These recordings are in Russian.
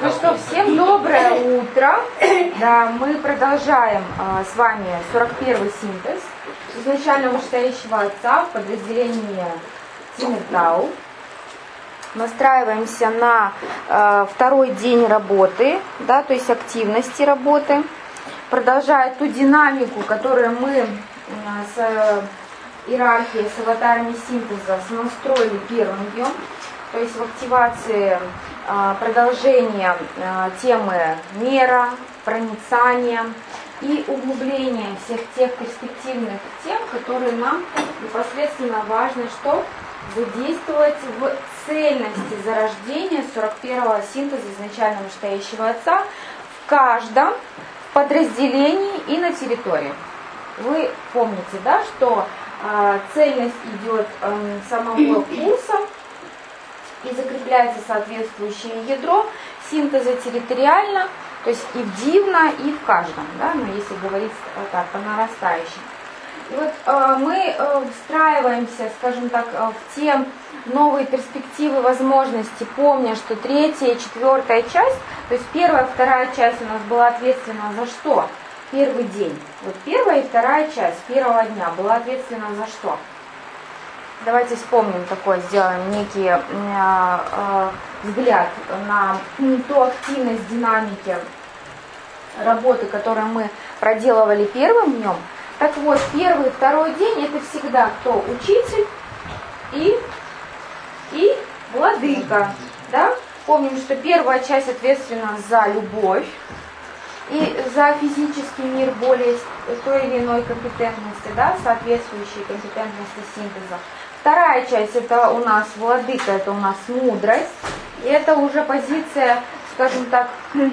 Ну что, всем доброе утро. Да, мы продолжаем с вами 41-й синтез изначального вышестоящего отца в подразделении Тимиртау. Настраиваемся на второй день работы, да, то есть активности работы. Продолжая ту динамику, которую мы с иерархией, с аватарами синтеза настроили первым днем. То есть в активации продолжение темы мера, проницания и углубление всех тех перспективных тем, которые нам непосредственно важно, что задействовать в цельности зарождения 41-го синтеза изначального вышестоящего отца в каждом подразделении и на территории. Вы помните, да, что цельность идет самого курса, и закрепляется соответствующее ядро синтеза территориально, то есть и в дивно, и в каждом, да, но если говорить так, по нарастающей. И вот мы встраиваемся, скажем так, в те новые перспективы, возможности, помня, что третья и четвертая часть, то есть первая, вторая часть у нас была ответственна за что? Первый день. Вот первая и вторая часть первого дня была ответственна за что? Давайте вспомним такое, сделаем некий взгляд на ту активность динамики работы, которую мы проделывали первым днем. Так вот, первый и второй день это всегда кто? Учитель и владыка. Да? Помним, что первая часть ответственна за любовь и за физический мир более той или иной компетентности, да, соответствующей компетентности синтеза. Вторая часть это у нас владыка, это у нас мудрость. И это уже позиция, скажем так,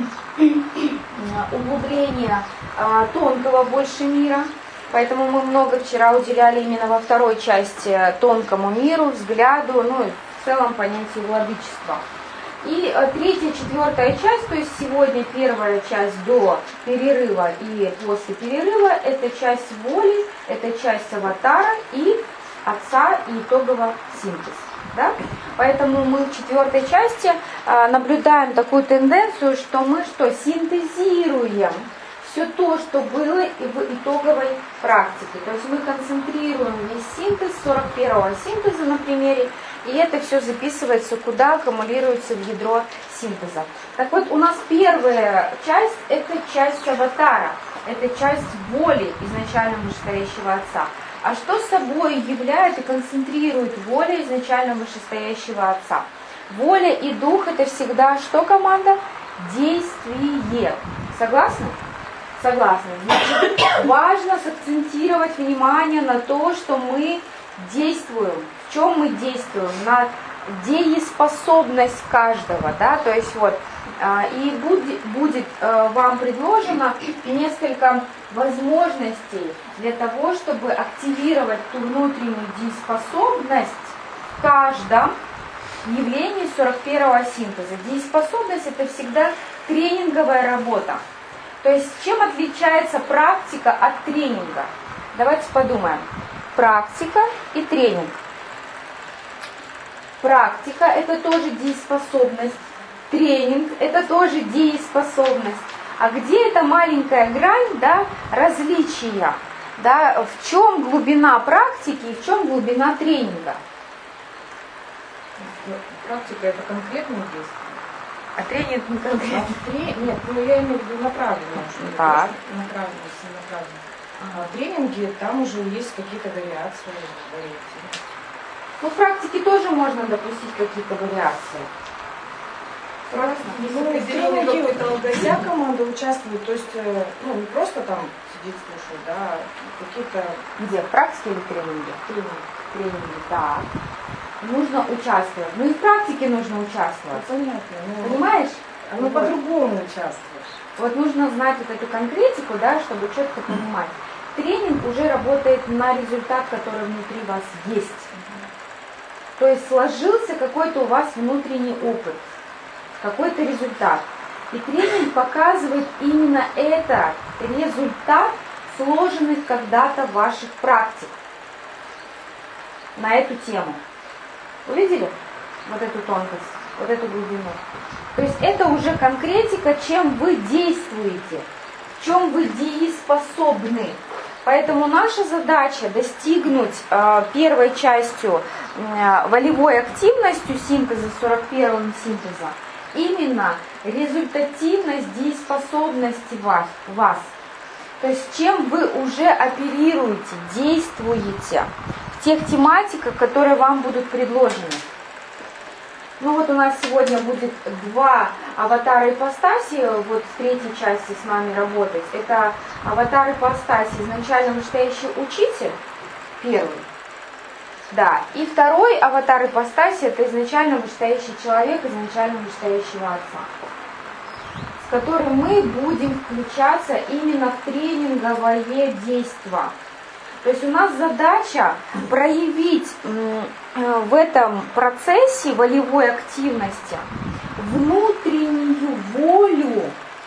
углубления тонкого больше мира. Поэтому мы много вчера уделяли именно во второй части тонкому миру, взгляду, ну и в целом понятию владычества. И третья, четвертая часть, то есть сегодня первая часть до перерыва и после перерыва, это часть воли, это часть аватара и отца и итогового синтез. Да? Поэтому мы в четвертой части наблюдаем такую тенденцию, что мы синтезируем все то, что было и в итоговой практике. То есть мы концентрируем весь синтез 41-го синтеза на примере, и это все записывается куда, аккумулируется в ядро синтеза. Так вот, у нас первая часть – это часть аватара, это часть воли изначально вышестоящего отца. А что собой является и концентрирует воля изначально вышестоящего отца? Воля и дух – это всегда что, команда? Действие. Согласны? Согласны. Значит, важно сакцентировать внимание на то, что мы действуем. В чем мы действуем? На дееспособность каждого. Да? То есть вот, и будет вам предложено несколько возможностей для того, чтобы активировать ту внутреннюю дееспособность в каждом явлении 41-го синтеза. Дееспособность это всегда тренинговая работа. То есть чем отличается практика от тренинга? Давайте подумаем. Практика и тренинг. Практика это тоже дееспособность. Тренинг это тоже дееспособность. А где эта маленькая грань, да, различия? Да, в чем глубина практики и в чем глубина тренинга? Практика это конкретное действие. А тренинг не конкретно. Нет, ну я имею в виду направленность. Так. Направленность, направленность. А в тренинге там уже есть какие-то вариации. Ну, в практике тоже можно допустить какие-то вариации. В тренинге вся команда участвует, то есть не просто там сидит, слушает, да, какие-то... Где, в практике или в тренинге? Тренинге, так. Нужно участвовать. Ну и в практике нужно участвовать. Понятно. Понимаешь? Ну по-другому участвуешь. Вот нужно знать вот эту конкретику, да, чтобы четко понимать. Тренинг уже работает на результат, который внутри вас есть. То есть сложился какой-то у вас внутренний опыт, какой-то результат. И тренинг показывает именно этот результат сложенных когда-то ваших практик на эту тему. Увидели вот эту тонкость, вот эту глубину? То есть это уже конкретика, чем вы действуете, в чем вы дееспособны. Поэтому наша задача достигнуть первой частью волевой активностью синтеза, 41-м синтеза, именно результативность дееспособности вас. То есть чем вы уже оперируете, действуете в тех тематиках, которые вам будут предложены. Ну вот у нас сегодня будет 2 аватара ипостаси, вот в 3-й части с нами работать. Это аватар ипостаси, изначально вышестоящий учитель, первый. Да, и 2-й аватар ипостаси, это изначально вышестоящий человек, изначально вышестоящего отца, с которым мы будем включаться именно в тренинговое действие. То есть у нас задача проявить в этом процессе волевой активности внутреннюю волю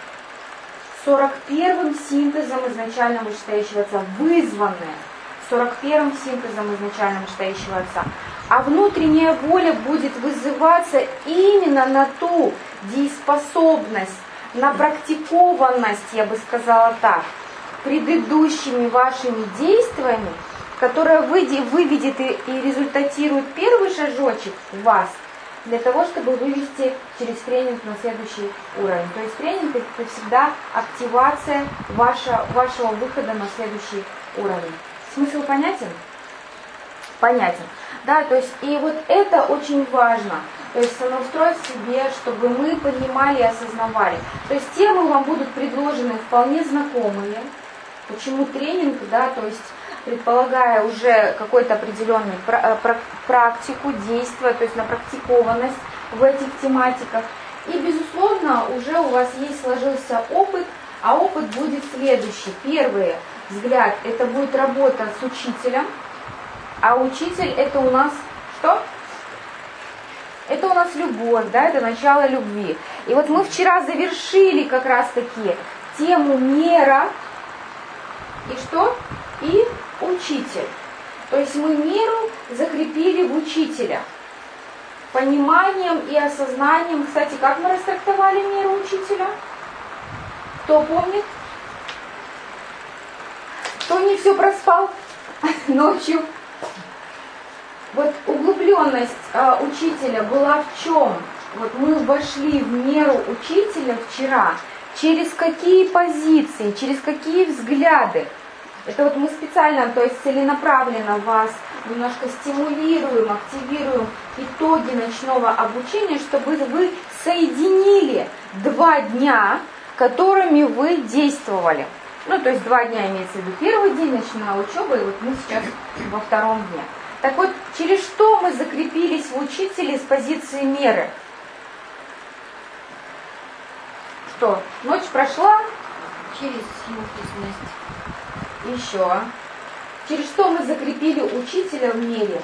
41-м синтезом изначально вышестоящего отца, вызванная 41-м синтезом изначально вышестоящего отца. А внутренняя воля будет вызываться именно на ту дееспособность, на практикованность, я бы сказала так, предыдущими вашими действиями, которая выведет и результатирует первый шажочек в вас, для того, чтобы вывести через тренинг на следующий уровень. То есть тренинг — это всегда активация вашего выхода на следующий уровень. Смысл понятен? Понятен. Да, то есть и вот это очень важно. То есть сонастроить себе, чтобы мы понимали и осознавали. То есть темы вам будут предложены вполне знакомые. Почему тренинг, да, то есть предполагая уже какую-то определенную практику, действия, то есть на практикованность в этих тематиках. И, безусловно, уже у вас сложился опыт, а опыт будет следующий. Первый взгляд — это будет работа с учителем, а учитель — это у нас что? Это у нас любовь, да, это начало любви. И вот мы вчера завершили как раз-таки тему мера, и что? И учитель. То есть мы меру закрепили в учителя. Пониманием и осознанием. Кстати, как мы растрактовали меру учителя? Кто помнит? Кто не все проспал ночью? Вот углубленность учителя была в чем? Вот мы вошли в меру учителя вчера. Через какие позиции, через какие взгляды. Это вот мы специально, то есть целенаправленно вас немножко стимулируем, активируем итоги ночного обучения, чтобы вы соединили 2 дня, которыми вы действовали. Ну, то есть 2 дня имеется в виду первый день, ночная учеба, и вот мы сейчас во 2-м дне. Так вот, через что мы закрепились в учителе с позиции меры? Что? Ночь прошла? Через синхронность. Еще. Через что мы закрепили учителя в мере?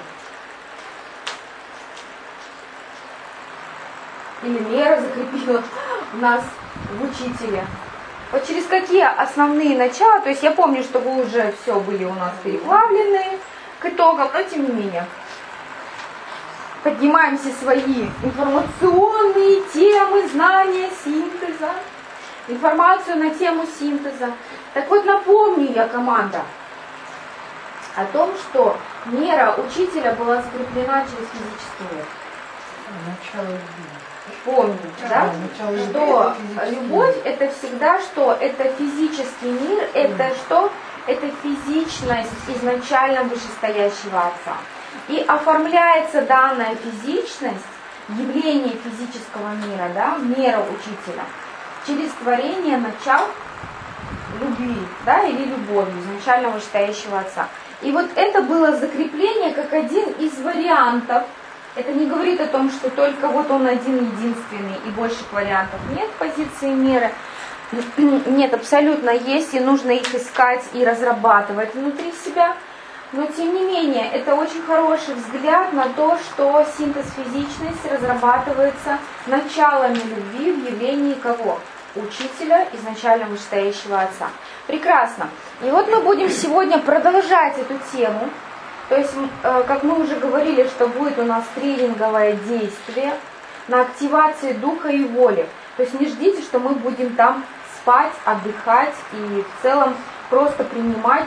Или мера закрепила нас в учителе? Вот через какие основные начала? То есть я помню, что вы уже все были у нас переплавлены к итогам, но тем не менее. Поднимаем все свои информационные темы, знания, синтеза, информацию на тему синтеза. Так вот, напомню я, команда, о том, что мера учителя была закреплена через физический мир. Начало любви. Помните, да? Что любовь — это всегда что? Это физический мир, это что? Это физичность изначально вышестоящего отца. И оформляется данная физичность, явление физического мира, да, мера учителя, через творение начал любви, да, или любовью изначально вышестоящего отца. И вот это было закрепление как один из вариантов. Это не говорит о том, что только вот он один-единственный и больше вариантов нет позиции меры. Нет, абсолютно есть, и нужно их искать и разрабатывать внутри себя. Но тем не менее, это очень хороший взгляд на то, что синтез физичности разрабатывается началами любви в явлении кого? Учителя, изначально вышестоящего отца. Прекрасно. И вот мы будем сегодня продолжать эту тему. То есть, как мы уже говорили, что будет у нас тренинговое действие. на активации духа и воли. То есть не ждите, что мы будем там спать, отдыхать и в целом просто принимать,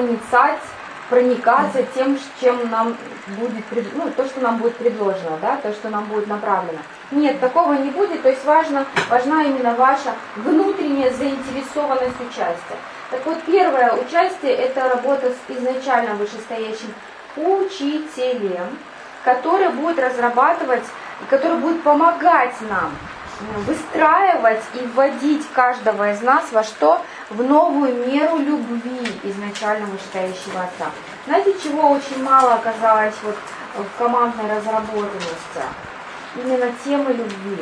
проникаться тем, чем нам будет, то, что нам будет предложено, да, то, что нам будет направлено. Нет, такого не будет, то есть важна именно ваша внутренняя заинтересованность участия. Так вот, первое участие – это работа с изначально вышестоящим учителем, который будет разрабатывать, который будет помогать нам выстраивать и вводить каждого из нас во что? В новую меру любви изначально вышестоящего Отца. Знаете, чего очень мало оказалось вот в командной разработанности? Именно темы любви.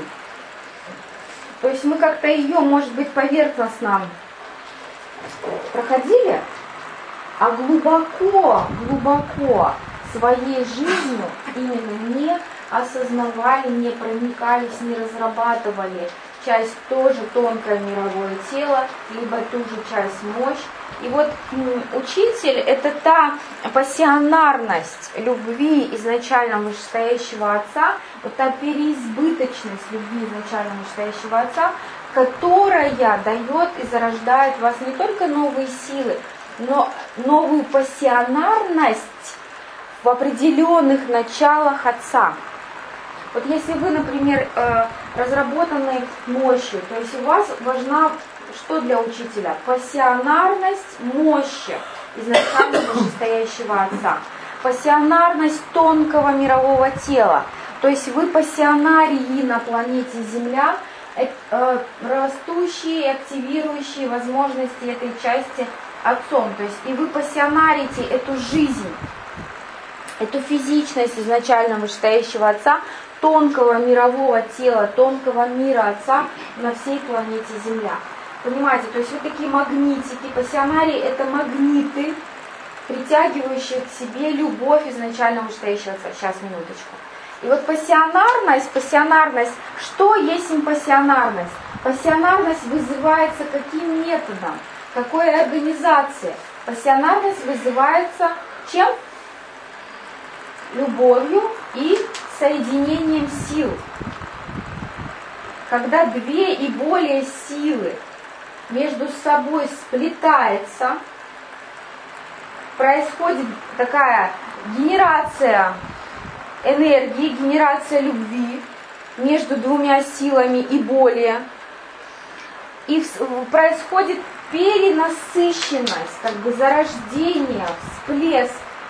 То есть мы как-то ее, может быть, поверхностно проходили, а глубоко своей жизнью именно не осознавали, не проникались, не разрабатывали часть тоже тонкое мировое тело, либо ту же часть мощь. И вот учитель – это та пассионарность любви изначально вышестоящего Отца, вот та переизбыточность любви изначально вышестоящего Отца, которая дает и зарождает в вас не только новые силы, но новую пассионарность в определенных началах Отца. Вот если вы, например, разработаны мощью, то есть у вас важна что для учителя? Пассионарность мощи изначально вышестоящего Отца. Пассионарность тонкого мирового тела. То есть вы пассионарии на планете Земля, растущие и активирующие возможности этой части Отцом. То есть и вы пассионарите эту жизнь, эту физичность изначально вышестоящего Отца, тонкого мирового тела, тонкого мира Отца на всей планете Земля. Понимаете, то есть вот такие магнитики, пассионарии – это магниты, притягивающие к себе любовь изначально вышестоящего Отца. Сейчас, минуточку. И вот пассионарность, что есть им пассионарность? Пассионарность вызывается каким методом? Какой организацией? Пассионарность вызывается чем? Любовью и соединением сил. Когда две и более силы между собой сплетается, происходит такая генерация энергии, генерация любви между двумя силами и более. И происходит перенасыщенность, как бы зарождение, всплеск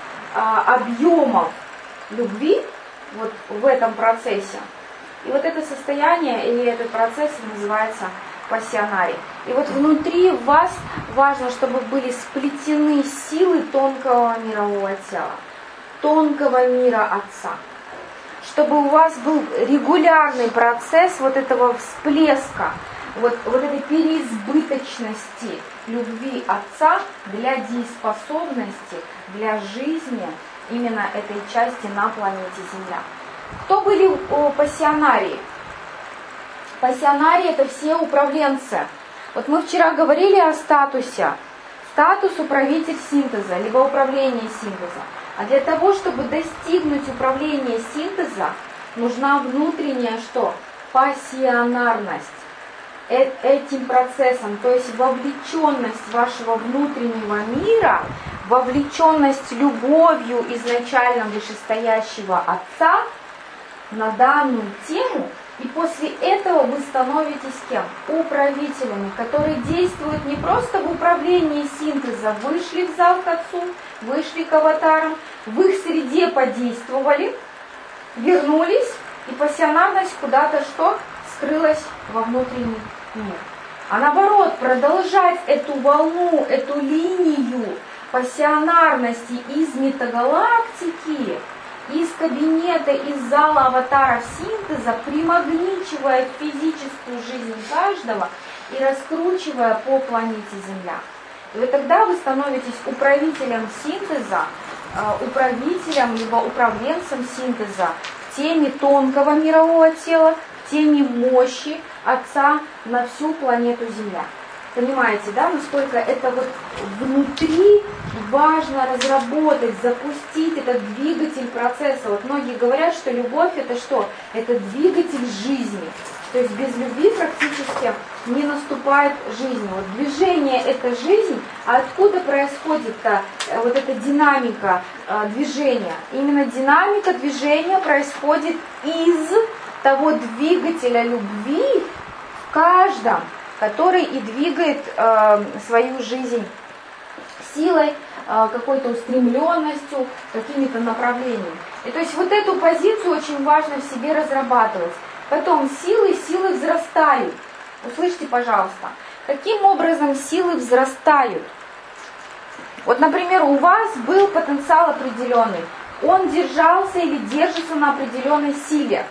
объемов любви вот в этом процессе. И вот это состояние или этот процесс называется пассионарий. И вот внутри вас важно, чтобы были сплетены силы тонкого мирового тела, тонкого мира Отца. Чтобы у вас был регулярный процесс вот этого всплеска, вот этой переизбыточности любви Отца для дееспособности, для жизни именно этой части на планете Земля. Кто были пассионарии? Пассионарии – это все управленцы. Вот мы вчера говорили о статусе. Статус управитель синтеза, либо управление синтеза. А для того, чтобы достигнуть управления синтеза, нужна внутренняя что? Пассионарность. Этим процессом, то есть вовлеченность вашего внутреннего мира, вовлеченность любовью изначально вышестоящего Отца на данную тему, и после этого вы становитесь кем? Управителями, которые действуют не просто в управлении синтеза, вышли в зал к Отцу, вышли к аватарам, в их среде подействовали, вернулись, и пассионарность куда-то что? Скрылась во внутренний мир. А наоборот, продолжать эту волну, эту линию пассионарности из метагалактики, из кабинета, из зала аватаров синтеза, примагничивая физическую жизнь каждого и раскручивая по планете Земля. И вот тогда вы становитесь управителем синтеза, управителем либо управленцем синтеза в теме тонкого мирового тела, в теме мощи Отца на всю планету Земля. Понимаете, да, насколько это вот внутри важно разработать, запустить этот двигатель процесса. Вот многие говорят, что любовь это что? Это двигатель жизни. То есть без любви практически не наступает жизнь. Вот движение это жизнь, а откуда происходит-то вот эта динамика движения? Именно динамика движения происходит из того двигателя любви в каждом, который и двигает свою жизнь силой, какой-то устремленностью, какими-то направлениями. И то есть вот эту позицию очень важно в себе разрабатывать. Потом силы взрастают. Услышьте, пожалуйста, каким образом силы взрастают? Вот, например, у вас был потенциал определенный. Он держался или держится на определенной силе.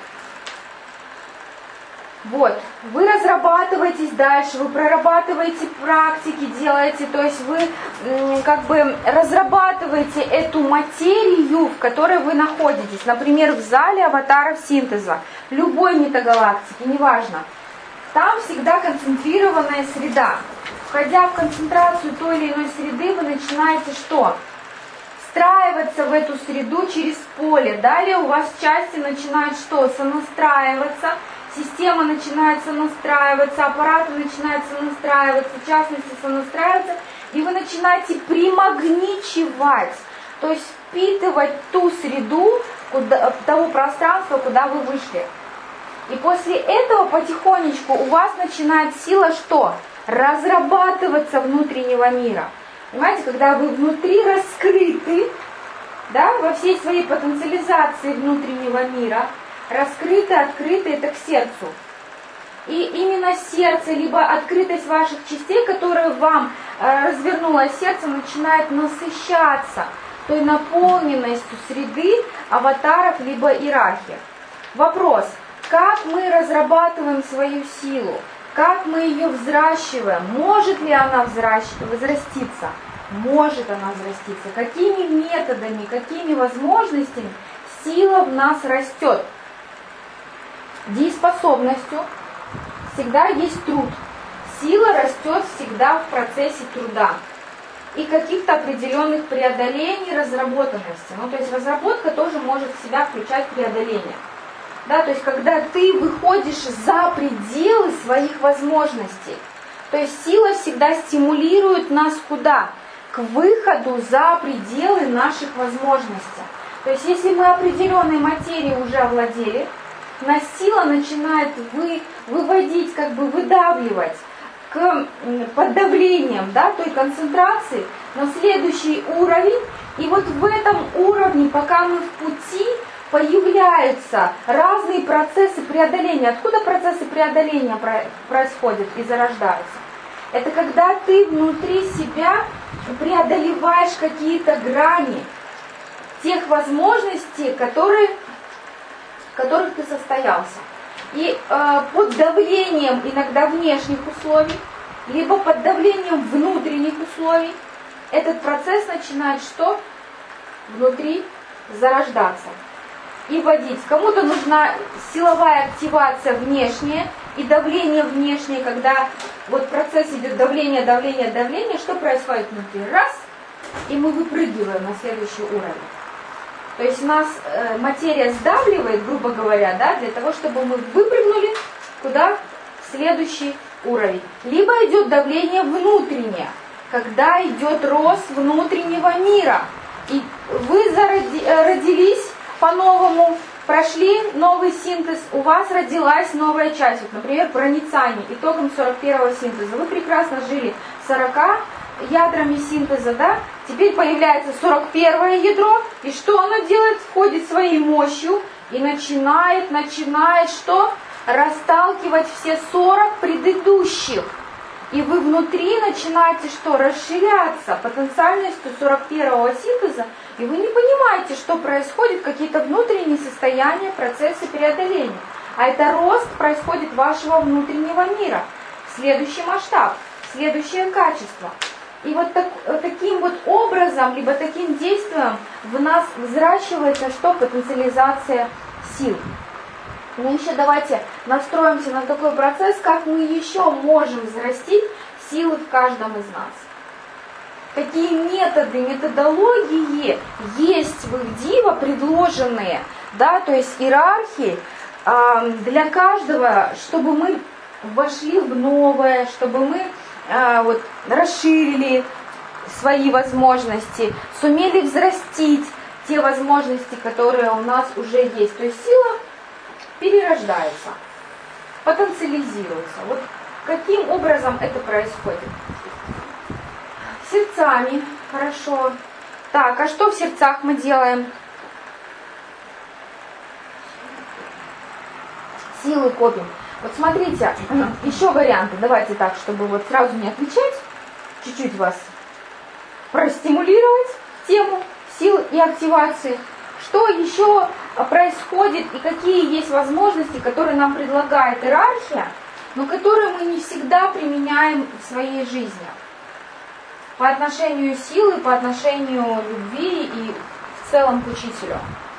Вот, вы разрабатываетесь дальше, вы прорабатываете практики, делаете, то есть вы как бы разрабатываете эту материю, в которой вы находитесь. Например, в зале аватаров синтеза, любой метагалактики, неважно. Там всегда концентрированная среда. Входя в концентрацию той или иной среды, вы начинаете что? Встраиваться в эту среду через поле. Далее у вас части начинают что? Сонастраиваться. Система начинает сонастраиваться, аппараты начинают сонастраиваться, в частности сонастраиваться, и вы начинаете примагничивать, то есть впитывать ту среду, того пространства, куда вы вышли. И после этого потихонечку у вас начинает сила что? Разрабатываться внутреннего мира. Понимаете, когда вы внутри раскрыты, да, во всей своей потенциализации внутреннего мира, раскрыты, открыты это к сердцу. И именно сердце, либо открытость ваших частей, которая вам развернуло сердце, начинает насыщаться той наполненностью среды, аватаров, либо иерархии. Вопрос, как мы разрабатываем свою силу, как мы ее взращиваем, может ли она возраститься? Может она взраститься. Какими методами, какими возможностями сила в нас растет? Дееспособностью всегда есть труд. Сила растет всегда в процессе труда и каких-то определенных преодолений, разработанности. Ну, то есть разработка тоже может в себя включать преодоление. Да, то есть когда ты выходишь за пределы своих возможностей. То есть сила всегда стимулирует нас куда? К выходу за пределы наших возможностей. То есть если мы определенной материей уже овладели, нас сила начинает выводить, как бы выдавливать под давлением, да, той концентрации на следующий уровень. И вот в этом уровне, пока мы в пути, появляются разные процессы преодоления. Откуда процессы преодоления происходят и зарождаются? Это когда ты внутри себя преодолеваешь какие-то грани тех возможностей, в которых ты состоялся. И под давлением иногда внешних условий, либо под давлением внутренних условий, этот процесс начинает что? Внутри зарождаться и вводить. Кому-то нужна силовая активация внешняя и давление внешнее, когда вот процесс идет давление, давление, давление, что происходит внутри? Раз, и мы выпрыгиваем на следующий уровень. То есть нас материя сдавливает, грубо говоря, да, для того, чтобы мы выпрыгнули куда? В следующий уровень. Либо идет давление внутреннее, когда идет рост внутреннего мира. И вы родились по-новому, прошли новый синтез, у вас родилась новая часть. Вот, например, проницание, итогом 41-го синтеза. Вы прекрасно жили 40 ядрами синтеза, да? Теперь появляется 41-е ядро, и что оно делает? Входит своей мощью и начинает что? Расталкивать все 40 предыдущих. И вы внутри начинаете что? Расширяться потенциальностью 41-го синтеза, и вы не понимаете, что происходит, какие-то внутренние состояния, процессы преодоления. А это рост происходит вашего внутреннего мира. Следующий масштаб, следующее качество. И вот таким вот образом, либо таким действием в нас взращивается что? Потенциализация сил. Ну еще давайте настроимся на такой процесс, как мы еще можем взрастить силы в каждом из нас. Какие методы, методологии есть в их дива предложенные, да, то есть иерархии для каждого, чтобы мы вошли в новое, чтобы мы вот, расширили свои возможности, сумели взрастить те возможности, которые у нас уже есть. То есть сила перерождается, потенциализируется. Вот каким образом это происходит? Сердцами, хорошо. Так, а что в сердцах мы делаем? Силы копим. Вот смотрите, еще варианты. Давайте так, чтобы вот сразу не отвечать, чуть-чуть вас простимулировать в тему сил и активации. Что еще происходит и какие есть возможности, которые нам предлагает иерархия, но которые мы не всегда применяем в своей жизни. По отношению силы, по отношению любви и в целом к учителю.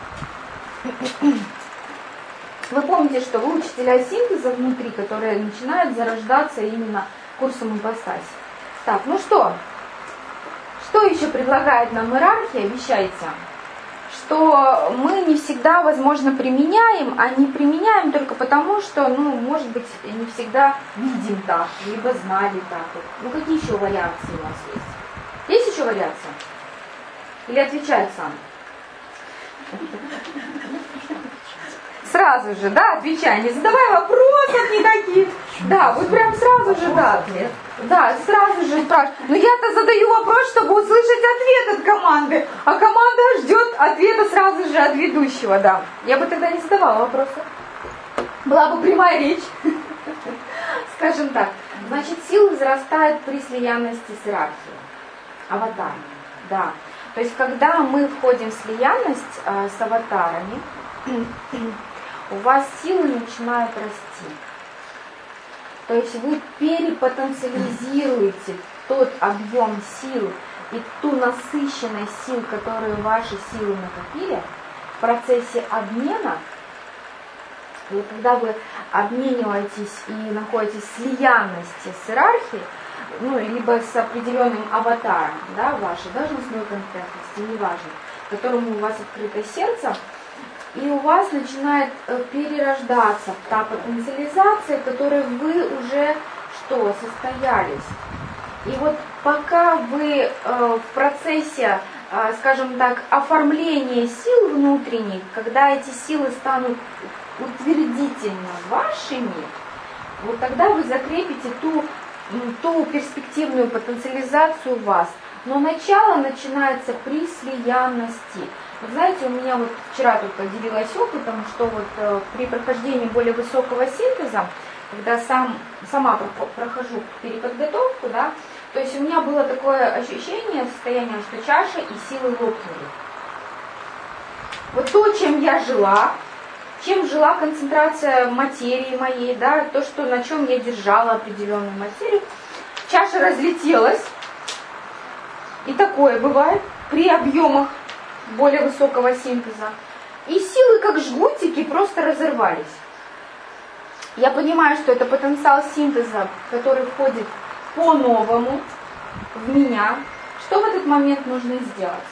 Вы помните, что вы учителя синтеза внутри, которые начинают зарождаться именно курсом ипостаси. Так, ну что? Что еще предлагает нам иерархия? Обещайте. Что мы не всегда, возможно, применяем, а не применяем только потому, что, может быть, не всегда видим так, либо знали так. Ну, какие еще вариации у нас есть? Есть еще вариации? Или отвечает сам? Сразу же, да, отвечай, не задавай вопросов никаких. Да, вот прям сразу же, да. Да, сразу же спрашиваю. Но я-то задаю вопрос, чтобы услышать ответ от команды. А команда ждет ответа сразу же от ведущего, да. Я бы тогда не задавала вопросы. Была бы прямая речь. Скажем так. Значит, сила возрастает при слиянности с иерархией. Аватарами, да. То есть, когда мы входим в слиянность с аватарами, у вас силы начинают расти. То есть вы перепотенциализируете тот объем сил и ту насыщенность сил, которую ваши силы накопили в процессе обмена. И когда вы обмениваетесь и находитесь в слиянности с иерархией, либо с определенным аватаром, да, вашей должностной конкретности, неважно, которому у вас открыто сердце, и у вас начинает перерождаться та потенциализация, в которой вы уже состоялись. И вот пока вы в процессе, скажем так, оформления сил внутренних, когда эти силы станут утвердительно вашими, вот тогда вы закрепите ту перспективную потенциализацию вас. Но начало начинается при слиянности. Вы знаете, у меня вот вчера только делилась опытом, что вот при прохождении более высокого синтеза, когда сама прохожу переподготовку, да, то есть у меня было такое ощущение, состояние, что чаша и силы лопнули. Вот то, чем я жила, чем жила концентрация материи моей, да, то, на чем я держала определенную материю, чаша разлетелась. И такое бывает при объемах более высокого синтеза. И силы, как жгутики, просто разорвались. Я понимаю, что это потенциал синтеза, который входит по-новому в меня. Что в этот момент нужно сделать?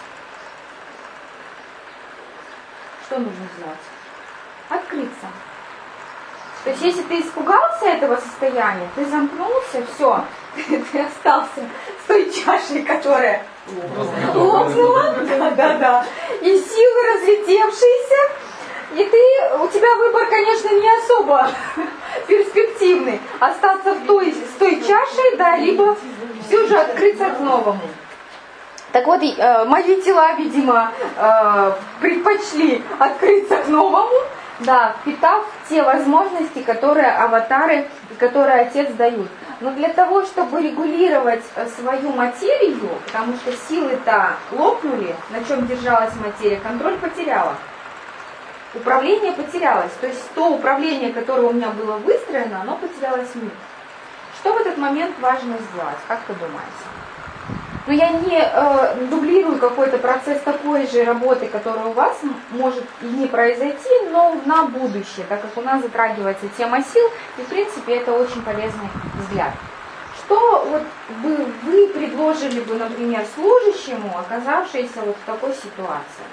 Что нужно сделать? Открыться. То есть, если ты испугался этого состояния, ты замкнулся, все, ты остался с той чашей, которая лопнула, да, и силы разлетевшиеся, и у тебя выбор, конечно, не особо перспективный, остаться с той чашей, да, либо все же открыться к новому. Так вот, мои тела, видимо, предпочли открыться к новому, да, впитав те возможности, которые аватары и которые Отец дают. Но для того, чтобы регулировать свою материю, потому что силы-то лопнули, на чем держалась материя, контроль потеряла. Управление потерялось. То есть то управление, которое у меня было выстроено, оно потерялось в миг. Что в этот момент важно сделать? Как вы думаете? Я не дублирую какой-то процесс такой же работы, который у вас может и не произойти, но на будущее, так как у нас затрагивается тема сил, и в принципе это очень полезный взгляд. Что вот вы предложили бы, например, служащему, оказавшемуся вот в такой ситуации?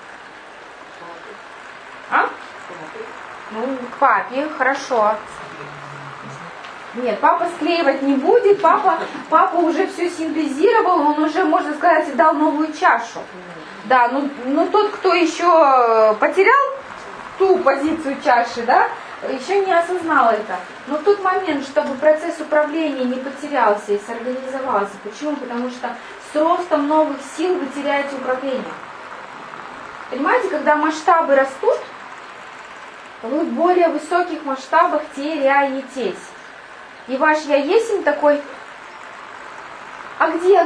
А? Ну, папе, хорошо. Нет, папа склеивать не будет, папа уже все синтезировал, он уже, можно сказать, дал новую чашу. Да, ну тот, кто еще потерял ту позицию чаши, да, еще не осознал это. Но в тот момент, чтобы процесс управления не потерялся и сорганизовался. Почему? Потому что с ростом новых сил вы теряете управление. Понимаете, когда масштабы растут, вы в более высоких масштабах теряетесь. И ваш я есть такой, а где,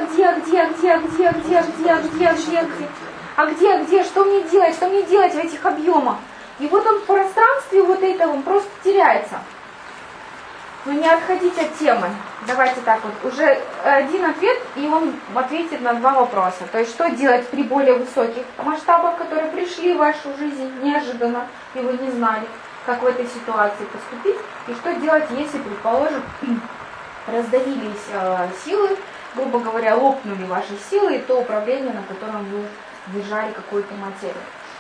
что мне делать в этих объемах? И вот он в пространстве вот этого, он просто теряется. Но не отходить от темы. Давайте так вот, уже один ответ, и он ответит на два вопроса. То есть, что делать при более высоких масштабах, которые пришли в вашу жизнь неожиданно, и вы не знали, как в этой ситуации поступить, и что делать, если, предположим, раздавились силы, грубо говоря, лопнули ваши силы и то управление, на котором вы держали какую-то материю.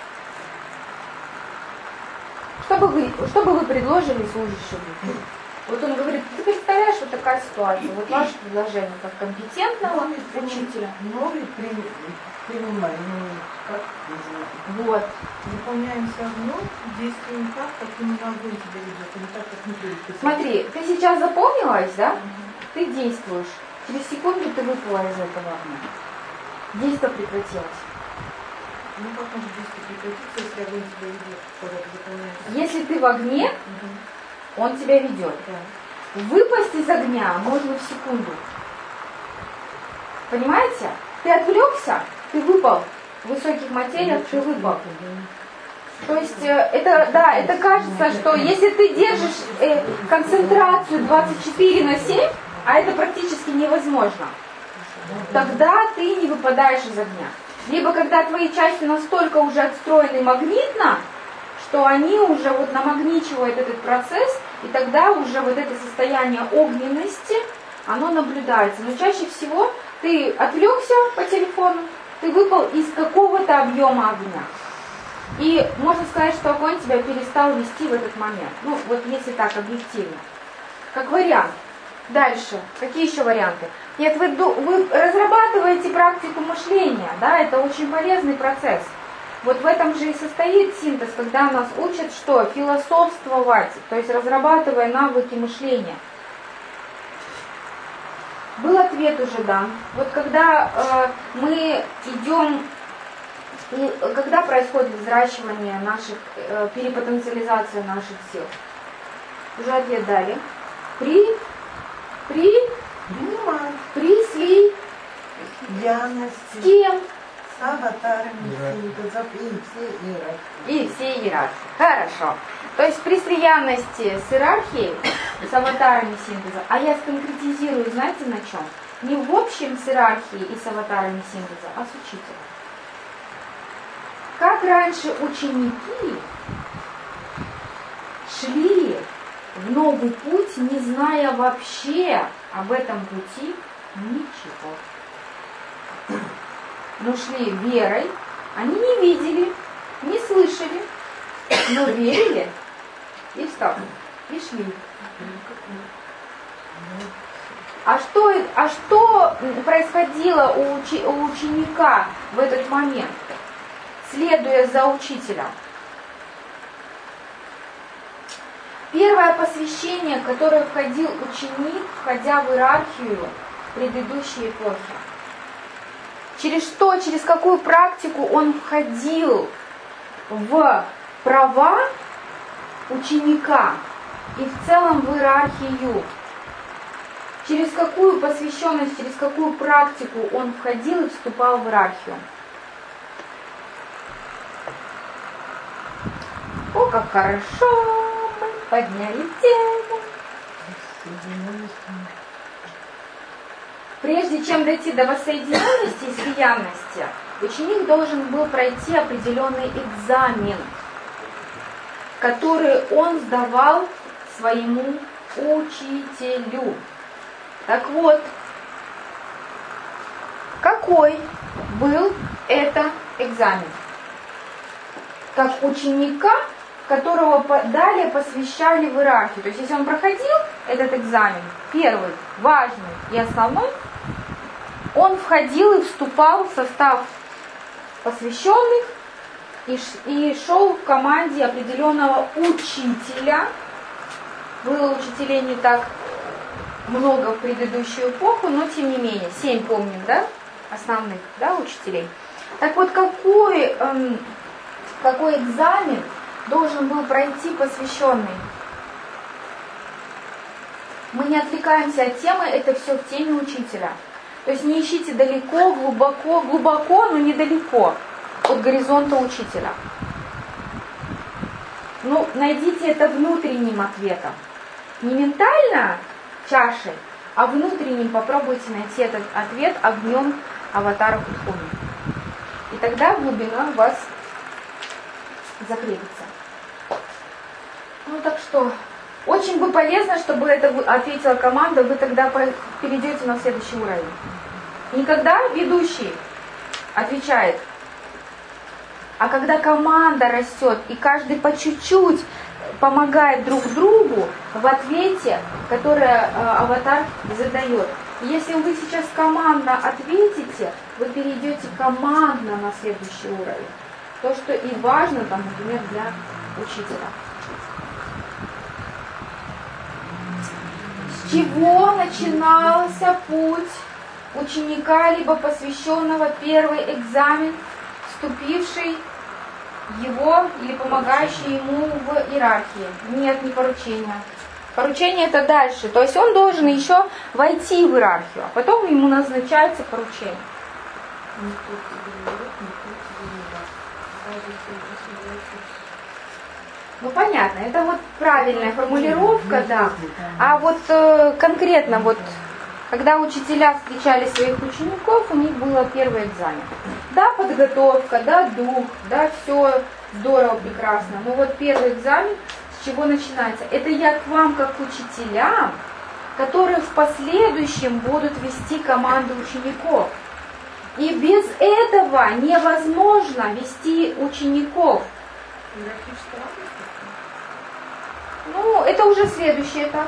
Что бы вы предложили служащему? Вот он говорит, ты представляешь, вот такая ситуация, вот ваше предложение как компетентного учителя. Новый принимаем, как Вот. выполняем все равно, действуем так, как именно огонь тебя ведет, а не так, как мы привыкли. Смотри, ты сейчас запомнилась, да? Ты действуешь. Через секунду ты выпала из этого огня. Действие прекратилось. Ну как может действие прекратиться, если огонь тебя ведет, когда ты выполняешь? Если ты в огне, он тебя ведет. Выпасть из огня можно в секунду. Понимаете? Ты отвлекся, ты выпал. В высоких материях ты выпал. То есть это кажется, что если ты держишь концентрацию 24/7, а это практически невозможно, тогда ты не выпадаешь из огня. Либо когда твои части настолько уже отстроены магнитно, что они уже вот намагничивают этот процесс, и тогда уже вот это состояние огненности, оно наблюдается. Но чаще всего ты отвлекся по телефону, ты выпал из какого-то объема огня. И можно сказать, что огонь тебя перестал вести в этот момент. Ну, вот если так объективно. Как вариант. Дальше. Какие еще варианты? Нет, вы разрабатываете практику мышления, да, это очень полезный процесс. Вот в этом же и состоит синтез, когда нас учат что? Философствовать, то есть разрабатывая навыки мышления. Был ответ уже дан. Вот когда мы идем, когда происходит взращивание наших, перепотенциализация наших сил? Уже ответ дали. При Яности, с кем? с аватарами, синтезов и все иерархии. Хорошо. То есть при слиянности с иерархией, с аватарами синтеза, а я сконкретизирую, знаете, на чем? Не в общем с иерархией и с аватарами синтеза, а с учителем. Как раньше ученики шли в новый путь, не зная вообще об этом пути ничего. Но шли верой, они не видели, не слышали, но верили и встали, и шли. А что происходило у ученика в этот момент, следуя за учителем? Первое посвящение, в которое входил ученик, входя в иерархию предыдущей эпохи. Через какую практику он входил в права ученика и в целом в иерархию? Через какую посвященность, через какую практику он входил и вступал в иерархию? О, как хорошо! Мы подняли тему. Прежде чем дойти до воссоединенности и слиянности, ученик должен был пройти определенный экзамен, который он сдавал своему учителю. Так вот, какой был это экзамен? Как ученика, которого далее посвящали в иерархию. То есть, если он проходил этот экзамен, первый, важный и основной, он входил и вступал в состав посвященных и шел в команде определенного учителя. Было учителей не так много в предыдущую эпоху, но тем не менее, 7 помним, да, основных, да, учителей. Так вот, какой экзамен должен был пройти посвященный? Мы не отвлекаемся от темы, это все в теме учителя. То есть не ищите далеко, глубоко, но недалеко от горизонта учителя. Ну, найдите это внутренним ответом. Не ментально чашей, а внутренним попробуйте найти этот ответ огнем аватара Кутхуми. И тогда глубина у вас закрепится. Ну так что, очень бы полезно, чтобы это ответила команда, вы тогда перейдете на следующий уровень. Никогда ведущий отвечает, а когда команда растет, и каждый по чуть-чуть помогает друг другу в ответе, который аватар задает. Если вы сейчас командно ответите, вы перейдете командно на следующий уровень. То, что и важно, там, например, для учителя. С чего начинался путь ученика, либо посвященного, первый экзамен, вступивший его или помогающий ему в иерархии? Нет, не поручение. Поручение это дальше. То есть он должен еще войти в иерархию, а потом ему назначается поручение. Ну понятно, это вот правильная формулировка, да. А вот конкретно вот, когда учителя встречали своих учеников, у них было первый экзамен. Да, подготовка, да, дух, да, все здорово, прекрасно. Но вот первый экзамен, с чего начинается? Это я к вам как к учителям, которые в последующем будут вести команду учеников. И без этого невозможно вести учеников. Ну, это уже следующий этап.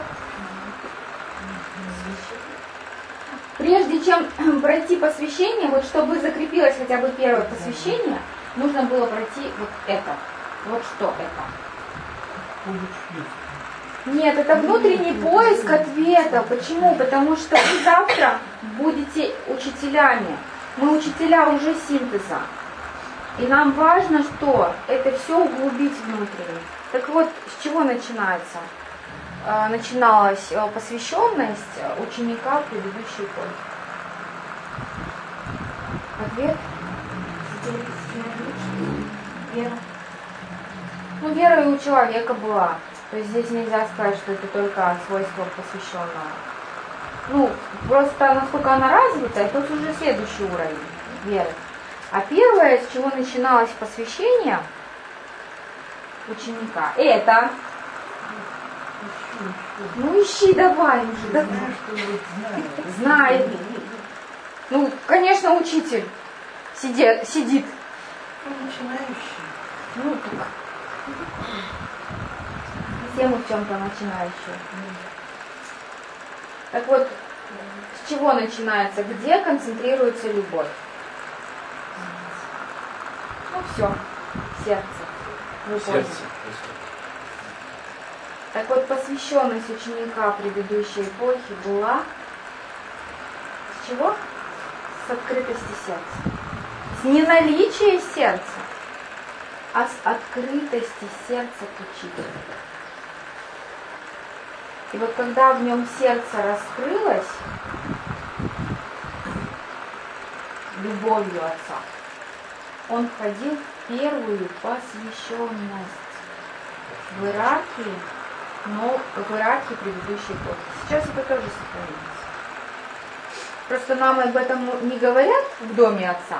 Прежде чем пройти посвящение, вот чтобы закрепилось хотя бы первое посвящение, нужно было пройти вот это. Вот что это? Нет, это внутренний поиск ответа. Почему? Потому что вы завтра будете учителями. Мы учителя уже синтеза. И нам важно, что это все углубить внутренне. Так вот, с чего начинается? Начиналась посвященность ученика в предыдущей эпохе. Ответ? Вера. Ну, вера и у человека была. То есть здесь нельзя сказать, что это только свойство посвященного. Ну, просто насколько она развита, это уже следующий уровень веры. А первое, с чего начиналось посвящение ученика, это... Ну ищи давай уже, давай. Знает. Ну, конечно, учитель сидит. Начинающий. Ну, так. Все мы в чем-то начинающие. Так вот, с чего начинается? Где концентрируется любовь? Ну все, сердце. Вы поняли. Так вот, посвященность ученика предыдущей эпохи была с чего? С открытости сердца. С неналичия сердца, а с открытости сердца к учителю. И вот когда в нем сердце раскрылось любовью Отца, он входил в первую посвященность в иерархии, но в иерархии предыдущей эпохи. Сейчас это тоже сохранилось. Просто нам об этом не говорят в доме Отца.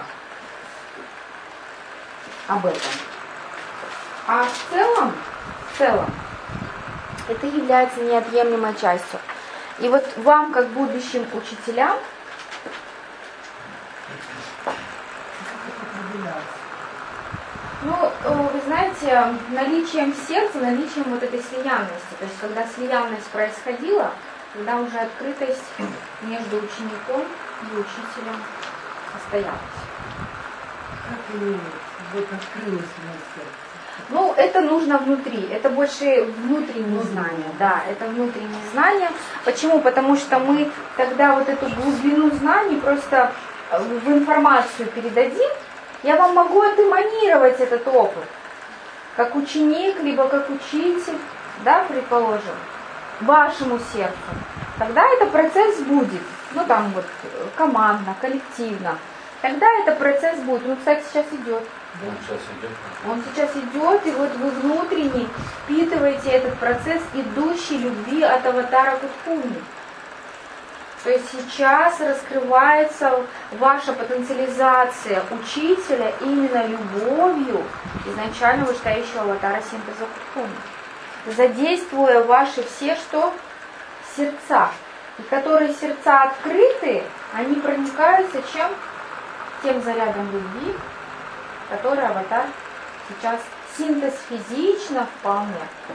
Об этом. А в целом, это является неотъемлемой частью. И вот вам, как будущим учителям, ну, вы знаете, наличием сердца, наличием вот этой слиянности. То есть, когда слиянность происходила, когда уже открытость между учеником и учителем состоялась. Как вот открылось мое сердце? Ну, это нужно внутри, это больше внутреннее знание, да, это внутреннее знание. Почему? Потому что мы тогда вот эту глубину знаний просто в информацию передадим. Я вам могу отэманировать этот опыт, как ученик, либо как учитель, да, предположим, вашему сердцу. Тогда это процесс будет, ну там вот командно, коллективно. Тогда это процесс будет. Ну, кстати, сейчас идет. Он сейчас идет, и вот вы внутренне впитываете этот процесс идущей любви от аватара Кутхуми. То есть сейчас раскрывается ваша потенциализация учителя именно любовью изначально вышестоящего аватара синтеза Кутхуми, задействуя ваши все что? Сердца. И которые сердца открыты, они проникаются чем? Тем зарядом любви, который аватар сейчас синтез физично вполне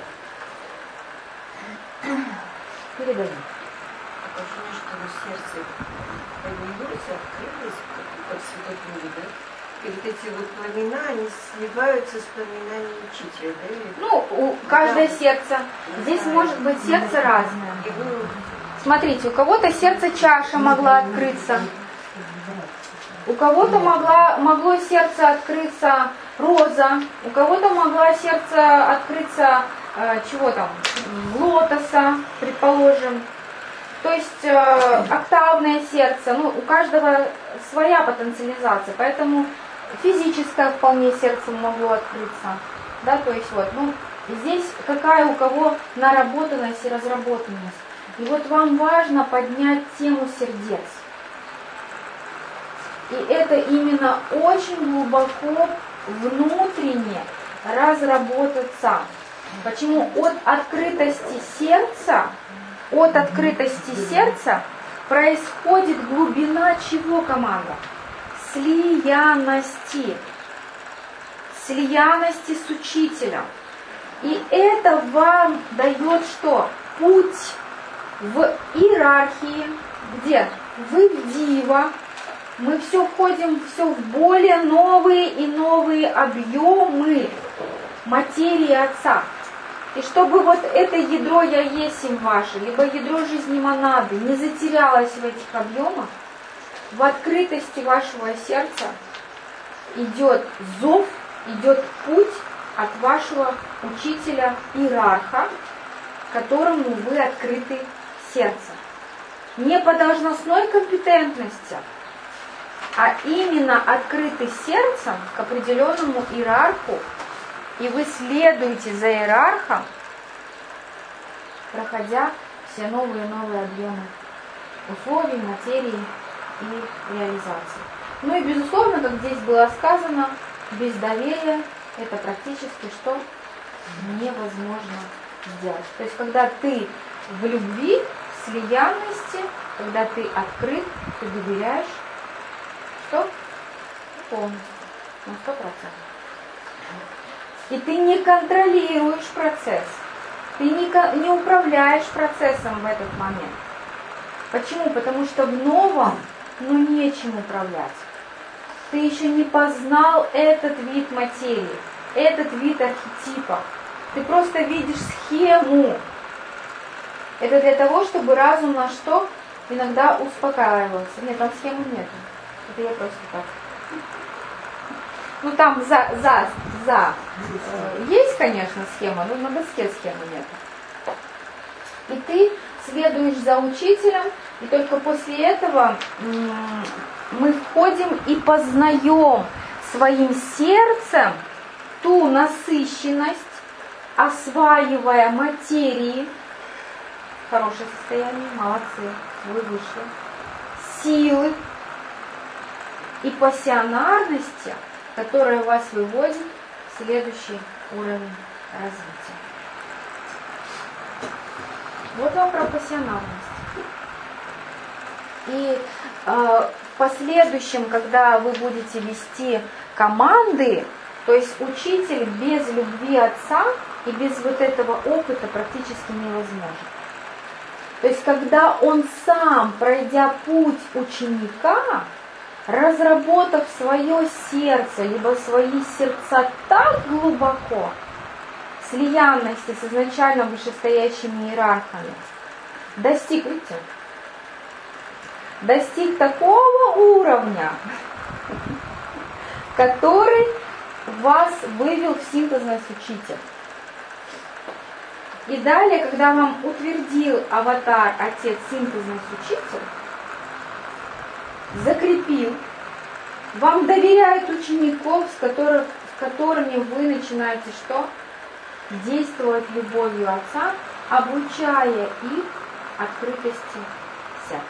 передает. Ощущение, что сердце поднялось, открылось, как святой книги, да? И вот эти вот пламена, они сливаются с пламенами учителя, да? Ну, каждое сердце. Здесь может быть сердце разное. Смотрите, у кого-то сердце чаша могла открыться, у кого-то могло сердце открыться роза, у кого-то могла сердце открыться лотоса, предположим. То есть октавное сердце, ну, у каждого своя потенциализация, поэтому физическое вполне сердце могло открыться. Да, то есть вот, ну, здесь какая у кого наработанность и разработанность. И вот вам важно поднять тему сердец. И это именно очень глубоко внутренне разработаться. Почему? От открытости сердца происходит глубина чего, команда? Слиянности. Слиянности с учителем. И это вам дает что? Путь в иерархии, где вы в Дива, мы все входим в более новые и новые объемы материи Отца. И чтобы вот это ядро Я Есмь ваше, либо ядро жизни монады не затерялось в этих объемах, в открытости вашего сердца идет зов, идет путь от вашего учителя-иерарха, которому вы открыты сердцем. Не по должностной компетентности, а именно открыты сердцем к определенному иерарху, и вы следуете за иерархом, проходя все новые и новые объемы условий, материи и реализации. Ну и безусловно, как здесь было сказано, без доверия это практически что невозможно сделать. То есть когда ты в любви, в слиянности, когда ты открыт, ты доверяешь, что? Полностью, на 100%. И ты не контролируешь процесс, ты не управляешь процессом в этот момент. Почему? Потому что в новом, нечем управлять. Ты еще не познал этот вид материи, этот вид архетипа. Ты просто видишь схему. Это для того, чтобы разум на что иногда успокаивался. Нет, там схемы нет. Это я просто так. Ну там есть, конечно, схема, но на доске схемы нет. И ты следуешь за учителем, и только после этого мы входим и познаем своим сердцем ту насыщенность, осваивая материи, хорошее состояние, молодцы, вы вышли, силы и пассионарности, которая вас выводит в следующий уровень развития. Вот вам про пассионарность. И в последующем, когда вы будете вести команды, то есть учитель без любви отца и без вот этого опыта практически невозможен. То есть когда он сам, пройдя путь ученика, разработав свое сердце, либо свои сердца так глубоко, слиянности с изначально вышестоящими иерархами, достиг такого уровня, который вас вывел в синтезность учителя. И далее, когда вам утвердил аватар отец синтезность учитель, закрепил, вам доверяет учеников, с которыми вы начинаете что? Действовать любовью отца, обучая их открытости сердца.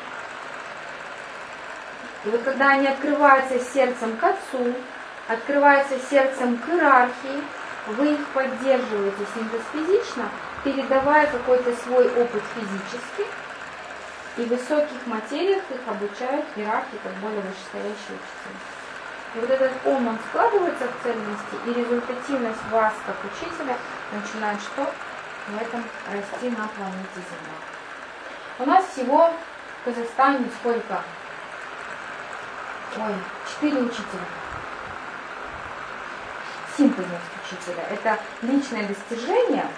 И вот когда они открываются сердцем к отцу, открываются сердцем к иерархии, вы их поддерживаете синтез-физично, передавая какой-то свой опыт физический, и в высоких материях их обучают иерархии как более вышестоящие учителя. И вот этот ум, он складывается в цельности, и результативность вас как учителя начинает что? В этом расти на планете Земля. У нас всего в Казахстане сколько? 4 учителя. Синтезность учителя. Это личное достижение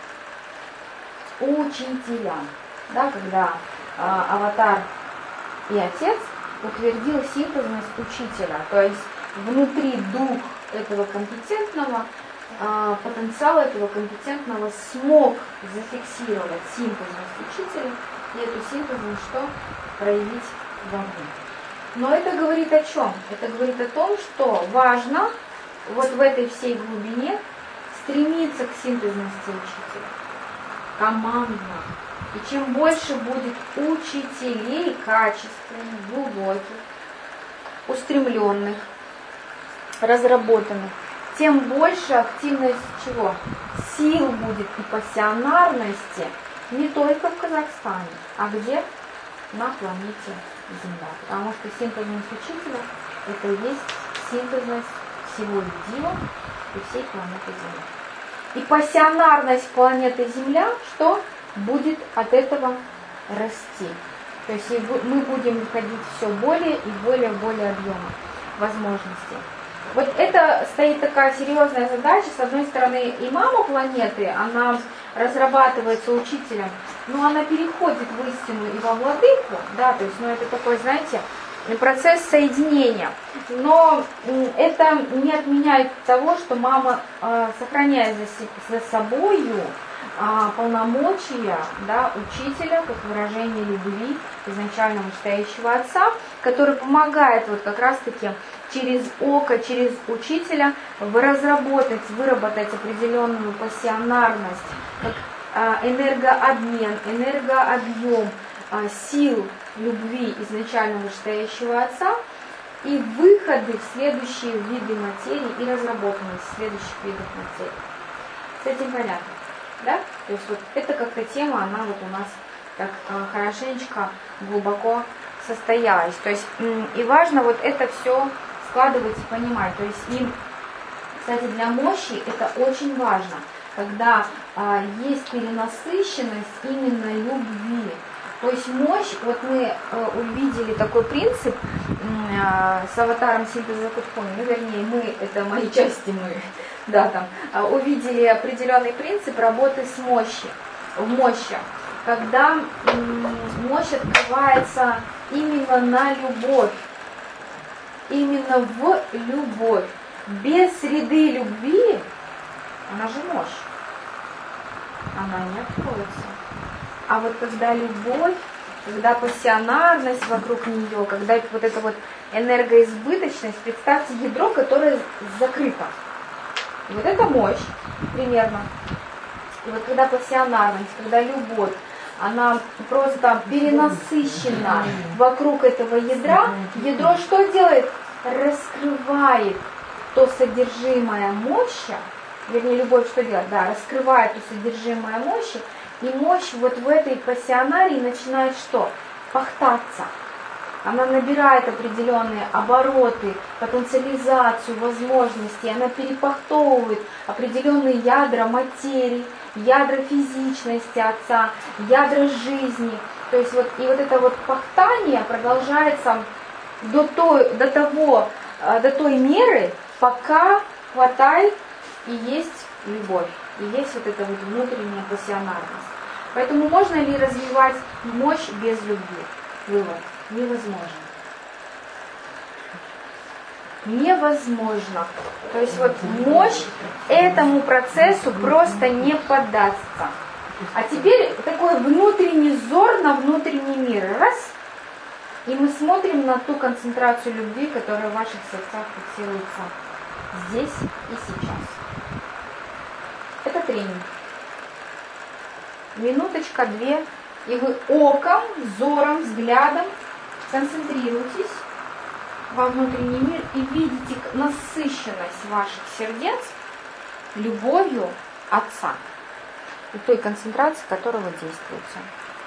учителя. Да, когда аватар и отец утвердил синтезность учителя. То есть внутри дух этого компетентного, потенциал этого компетентного смог зафиксировать синтезность учителя и эту синтезность что? Проявить вовне. Но это говорит о чем? Это говорит о том, что важно вот в этой всей глубине стремиться к синтезности учителя. Командно. И чем больше будет учителей качественных, глубоких, устремленных, разработанных, тем больше активность чего? Сил будет и пассионарности не только в Казахстане, а где? На планете Земля. Потому что синтезность учителя – это и есть синтезность всего единого и всей планеты Земля. И пассионарность планеты Земля, что будет от этого расти. То есть мы будем находить все более и более объема возможностей. Вот это стоит такая серьезная задача. С одной стороны, и мама планеты, она разрабатывается учителем, но она переходит в истину и во владыку, да, то есть, это такой, знаете, процесс соединения. Но это не отменяет того, что мама сохраняет за собою полномочия, да, учителя, как выражение любви изначально вышестоящего отца, который помогает вот как раз-таки через око, через учителя выработать определенную пассионарность, как энергообмен, энергообъем сил любви изначально вышестоящего отца и выходы в следующие виды материи и разработанность следующих видов материи. С этим понятно? Да? То есть вот это как-то тема, она вот у нас так хорошенечко, глубоко состоялась. То есть и важно вот это все складывать и понимать. То есть и, кстати, для мощи это очень важно, когда есть перенасыщенность именно любви. То есть мощь, вот мы увидели такой принцип с аватаром синтеза Кутхуни, вернее, мы, это мои части, да, там, увидели определенный принцип работы с мощью, в мощи, когда мощь открывается именно на любовь, именно в любовь. Без среды любви, она же мощь, она не откроется. А вот когда любовь, когда пассионарность вокруг нее, когда вот эта вот энергоизбыточность, представьте ядро, которое закрыто. И вот это мощь примерно. И вот когда пассионарность, когда любовь, она просто перенасыщена вокруг этого ядра, ядро что делает? Раскрывает то содержимое мощи, вернее, любовь что делает? Да, раскрывает то содержимое мощи, и мощь вот в этой пассионарии начинает что? Пахтаться. она набирает определенные обороты, потенциализацию, возможности, она перепахтовывает определенные ядра материи, ядра физичности отца, ядра жизни. То есть вот, и вот это вот пахтание продолжается до той меры, пока хватает и есть любовь, и есть вот эта вот внутренняя пассионарность. Поэтому можно ли развивать мощь без любви? Вывод: невозможно. Невозможно. То есть вот мощь этому процессу просто не поддастся. А теперь такой внутренний взор на внутренний мир. Раз. И мы смотрим на ту концентрацию любви, которая в ваших сердцах фиксируется здесь и сейчас. Это тренинг. Минуточка, две, и вы оком, взором, взглядом концентрируетесь во внутренний мир и видите насыщенность ваших сердец любовью Отца и той концентрации, которой вы действуете.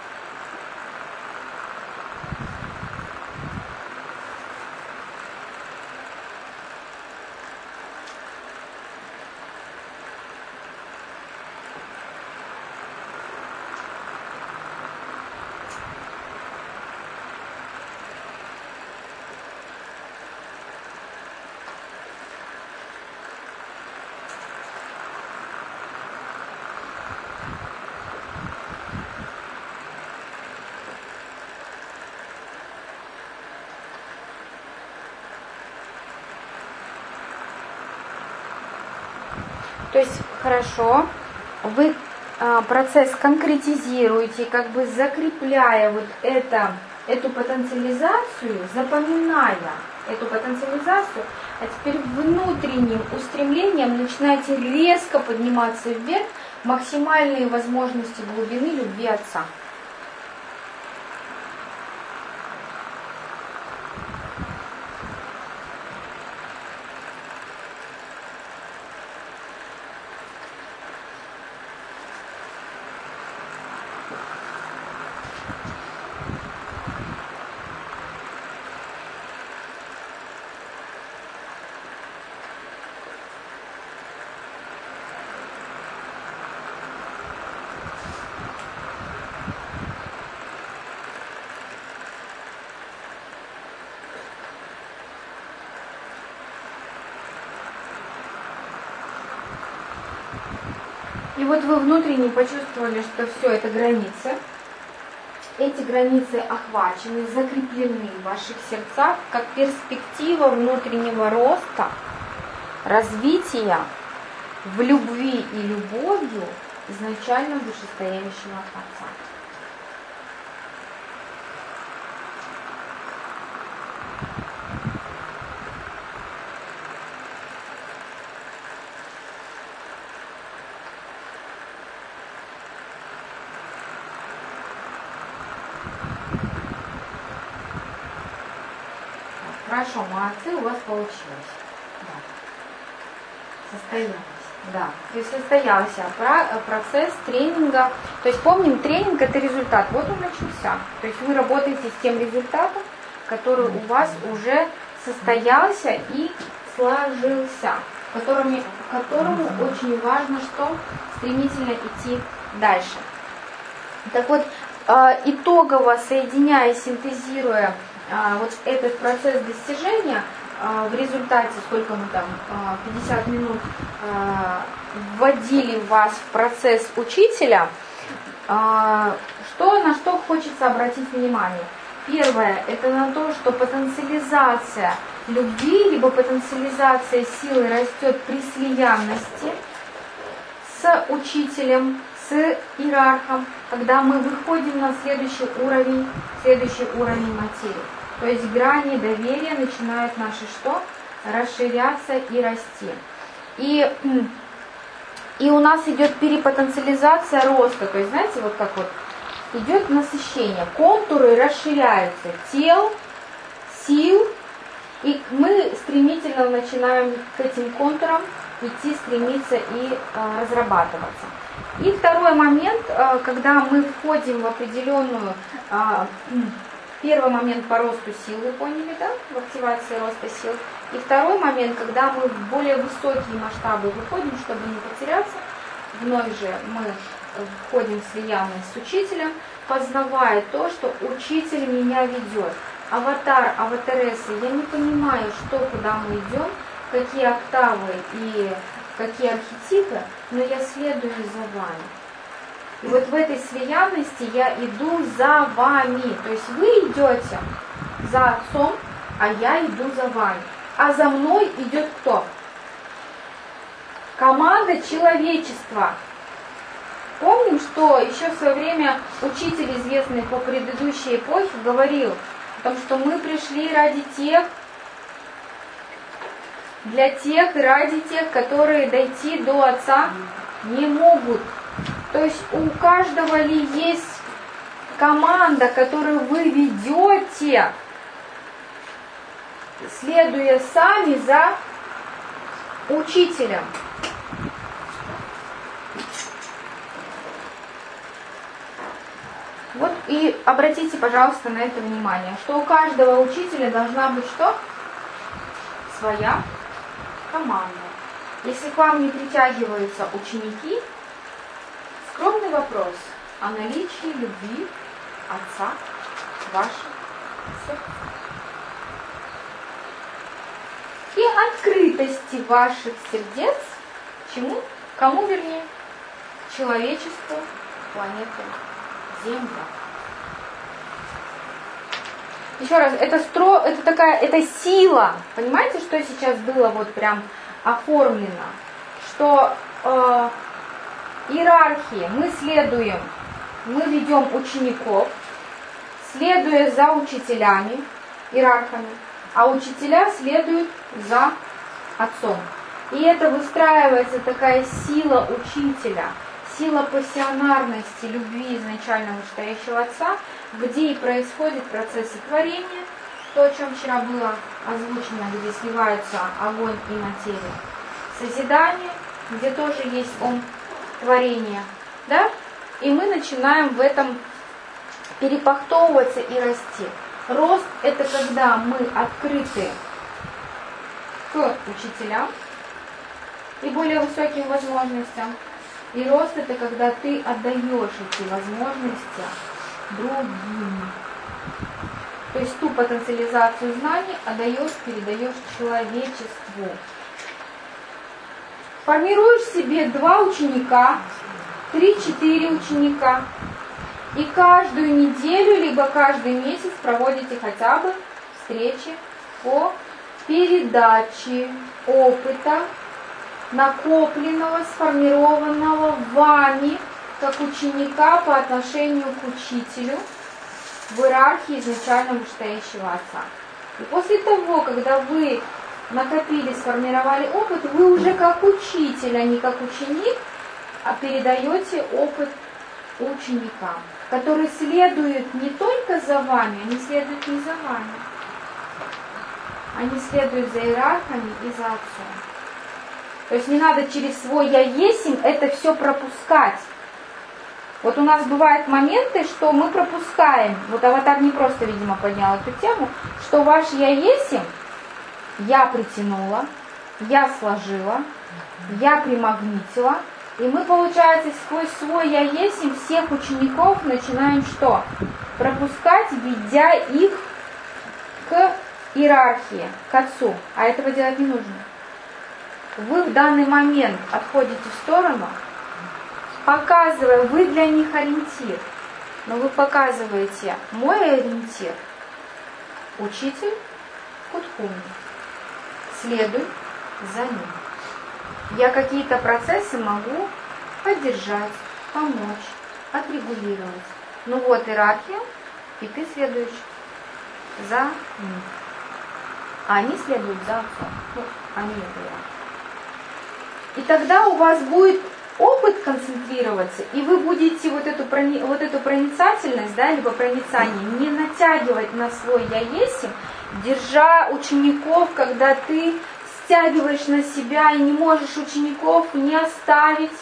То есть, хорошо, вы процесс конкретизируете, как бы закрепляя вот эту потенциализацию, запоминая эту потенциализацию, а теперь внутренним устремлением начинаете резко подниматься вверх, максимальные возможности глубины любви Отца. И вот вы внутренне почувствовали, что все это границы. Эти границы охвачены, закреплены в ваших сердцах как перспектива внутреннего роста, развития в любви и любовью изначально вышестоящего Отца. Хорошо, молодцы, у вас получилось. Да. Состоялось. Да. То есть состоялся процесс тренинга. То есть помним, тренинг — это результат. Вот он начался. То есть вы работаете с тем результатом, который у вас уже состоялся и сложился, которому очень важно, что стремительно идти дальше. Так вот, итогово соединяя, синтезируя вот этот процесс достижения, в результате, сколько мы там, 50 минут вводили вас в процесс учителя, на что хочется обратить внимание. Первое, это на то, что потенциализация любви, либо потенциализация силы растет при слиянности с учителем, с иерархом, когда мы выходим на следующий уровень материи. То есть грани доверия начинают наши что? Расширяться и расти. И у нас идет перепотенциализация роста. То есть, знаете, вот как вот идет насыщение. Контуры расширяются. Тел, сил. И мы стремительно начинаем к этим контурам идти, стремиться и разрабатываться. И второй момент, когда мы входим в определенную Первый момент по росту сил, вы поняли, да, в активации роста сил. И второй момент, когда мы в более высокие масштабы выходим, чтобы не потеряться, вновь же мы входим в слиянность с учителем, познавая то, что учитель меня ведет. Аватар, аватаресса, я не понимаю, что, куда мы идем, какие октавы и какие архетипы, но я следую за вами. И вот в этой слиянности я иду за вами. То есть вы идете за отцом, а я иду за вами. А за мной идет кто? Команда человечества. Помним, что еще в свое время учитель, известный по предыдущей эпохе, говорил о том, что мы пришли ради тех, для тех и ради тех, которые дойти до Отца не могут. То есть у каждого ли есть команда, которую вы ведете, следуя сами за учителем. Вот и обратите, пожалуйста, на это внимание, что у каждого учителя должна быть что? Своя команда. Если к вам не притягиваются ученики, скромный вопрос о наличии любви Отца в вашем сердце и открытости ваших сердец чему? Кому, вернее? Человечеству, планеты Земля. Еще раз, это сила. Понимаете, что сейчас было вот прям оформлено? Что иерархии мы ведем учеников, следуя за учителями, иерархами, а учителя следуют за отцом. И это выстраивается такая сила учителя, сила пассионарности, любви изначально вышестоящего Отца, где и происходит процессы творения, то, о чем вчера было озвучено, где сливаются огонь и материя. Созидание, где тоже есть ум творения, да? И мы начинаем в этом перепахтовываться и расти. Рост – это когда мы открыты к учителям и более высоким возможностям. И рост – это когда ты отдаешь эти возможности другим. То есть ту потенциализацию знаний отдаешь, передаешь человечеству. Формируешь себе 2 ученика, 3-4 ученика, и каждую неделю, либо каждый месяц проводите хотя бы встречи по передаче опыта, накопленного, сформированного вами, как ученика по отношению к учителю в иерархии изначально вышестоящего Отца. И после того, когда вы накопили, сформировали опыт, вы уже как учитель, а не как ученик, а передаете опыт ученикам, которые следуют не только за вами, они следуют не за вами. Они следуют за иерархами и за Отцом. То есть не надо через свой «я есмь» это все пропускать. Вот у нас бывают моменты, что мы пропускаем. Вот аватар не просто, видимо, поднял эту тему, что ваш «я есмь» я притянула, я сложила, я примагнитила. И мы, получается, сквозь свой «я есмь» всех учеников начинаем что? Пропускать, ведя их к иерархии, к Отцу. А этого делать не нужно. Вы в данный момент отходите в сторону, показывая, вы для них ориентир. Но вы показываете, мой ориентир – учитель Кутхуми. Следуй за ним. Я какие-то процессы могу поддержать, помочь, отрегулировать. Ну вот иерархия, и ты следуешь за ним. А они следуют за Отцом. Ну, они это иерархия. И тогда у вас будет опыт концентрироваться, и вы будете вот эту проницательность, да, либо проницание не натягивать на свой «я есмь», держа учеников, когда ты стягиваешь на себя и не можешь учеников не оставить,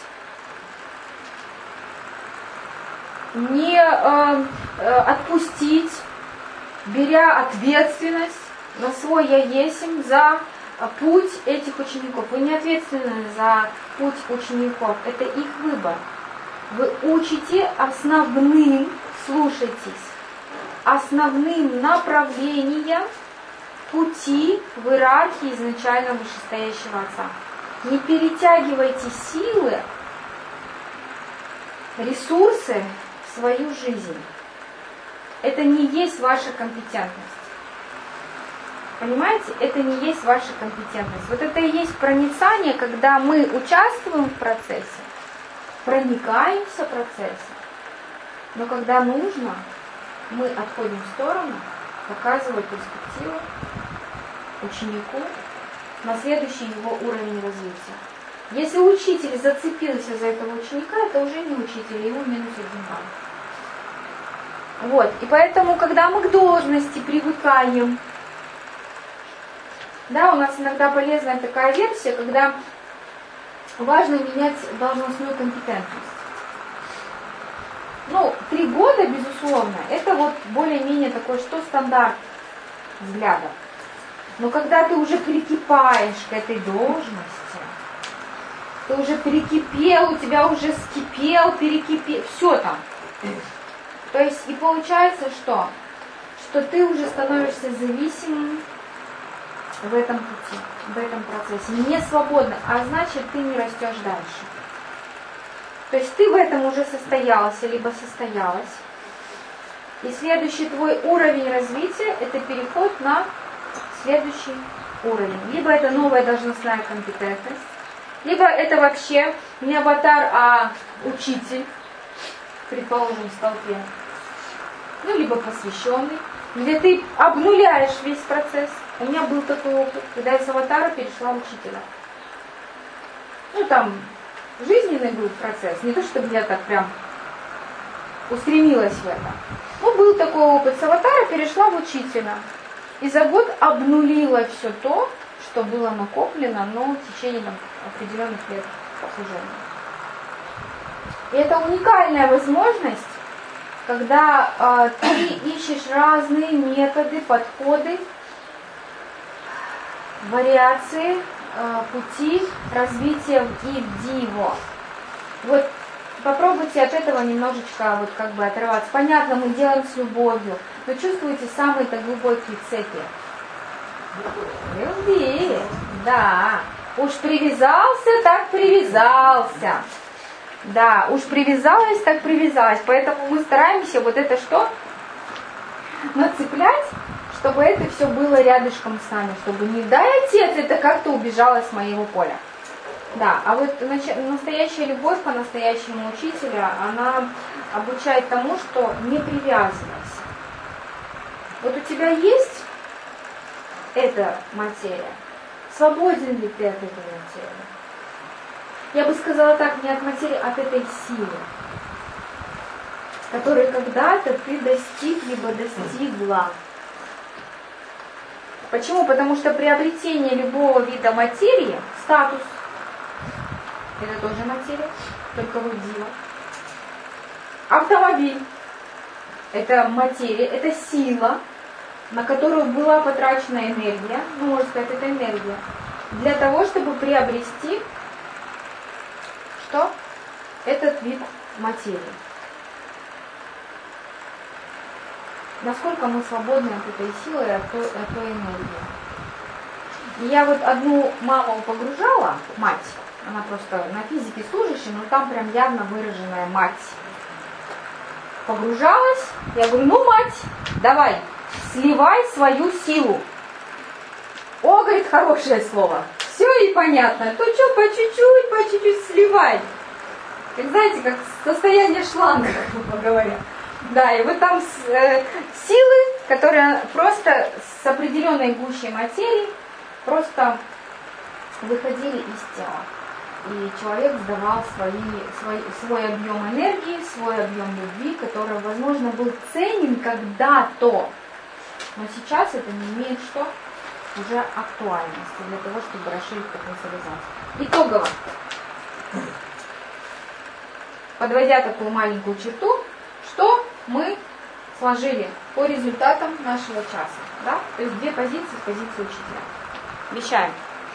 не отпустить, беря ответственность на свой «я есмь» за путь этих учеников. Вы не ответственны за путь учеников, это их выбор. Вы учите основным, слушайтесь, основным направлением пути в иерархии изначально вышестоящего Отца. Не перетягивайте силы, ресурсы в свою жизнь. Это не есть ваша компетентность. Понимаете? Это не есть ваша компетентность. Вот это и есть проницание, когда мы участвуем в процессе, проникаемся в процессе, но когда нужно, мы отходим в сторону, показывая перспективу ученику на следующий его уровень развития. Если учитель зацепился за этого ученика, это уже не учитель, ему минус 1 балл. Вот. И поэтому, когда мы к должности привыкаем, да, у нас иногда полезная такая версия, когда важно менять должностную компетентность. 3 года, безусловно, это вот более-менее такой, что стандарт взглядов. Но когда ты уже прикипаешь к этой должности, ты уже перекипел, у тебя уже скипел, перекипел, все там. То есть и получается, что ты уже становишься зависимым в этом пути, в этом процессе, не свободно, а значит, ты не растешь дальше. То есть ты в этом уже состоялся, либо состоялась. И следующий твой уровень развития – это переход на следующий уровень. Либо это новая должностная компетентность, либо это вообще не аватар, а учитель, предположим, в толпе. Либо посвященный, где ты обнуляешь весь процесс. У меня был такой опыт, когда я с аватара перешла в учителя. Там жизненный был процесс, не то чтобы я так прям устремилась в это. Был такой опыт, с аватара перешла в учителя. И за год обнулила все то, что было накоплено, но в течение определенных лет служения. И это уникальная возможность, когда ты ищешь разные методы, подходы, вариации, пути развития и в диво. Вот попробуйте от этого немножечко отрываться. Понятно, мы делаем с любовью, но чувствуете самые-то глубокие цепи. Любви, да. Уж привязался, так привязался. Да, уж привязалась, так привязалась. Поэтому мы стараемся вот это что? Нацеплять, чтобы это все было рядышком с нами, чтобы не дай отец, это как-то убежало с моего поля. Да, а вот настоящая любовь по-настоящему учителя, она обучает тому, что не привязывайся. Вот у тебя есть эта материя, свободен ли ты от этой материи? Я бы сказала так, не от материи, а от этой силы, которой когда-то ты достиг, либо достигла. Почему? Потому что приобретение любого вида материи, статус, это тоже материя, только вот диво. Автомобиль, это материя, это сила, на которую была потрачена энергия, можно сказать, это энергия, для того, чтобы приобрести что? Этот вид материи. Насколько мы свободны от этой силы и от той энергии. И я вот одну маму погружала, мать, она просто на физике служащая, но там прям явно выраженная мать. Погружалась, я говорю, мать, давай, сливай свою силу. О, говорит, хорошее слово. Все и понятно. То что по чуть-чуть сливай. Как знаете, как состояние шланга, грубо говоря. Да, и вот там силы, которые просто с определенной гущей материи просто выходили из тела. И человек сдавал свой объем энергии, свой объем любви, который, возможно, был ценен когда-то. Но сейчас это не имеет что? Уже актуальности для того, чтобы расширить потенциализацию. Итогово. Подводя такую маленькую черту, что мы сложили по результатам нашего часа. Да? То есть две позиции с позиции учителя. Обещаем.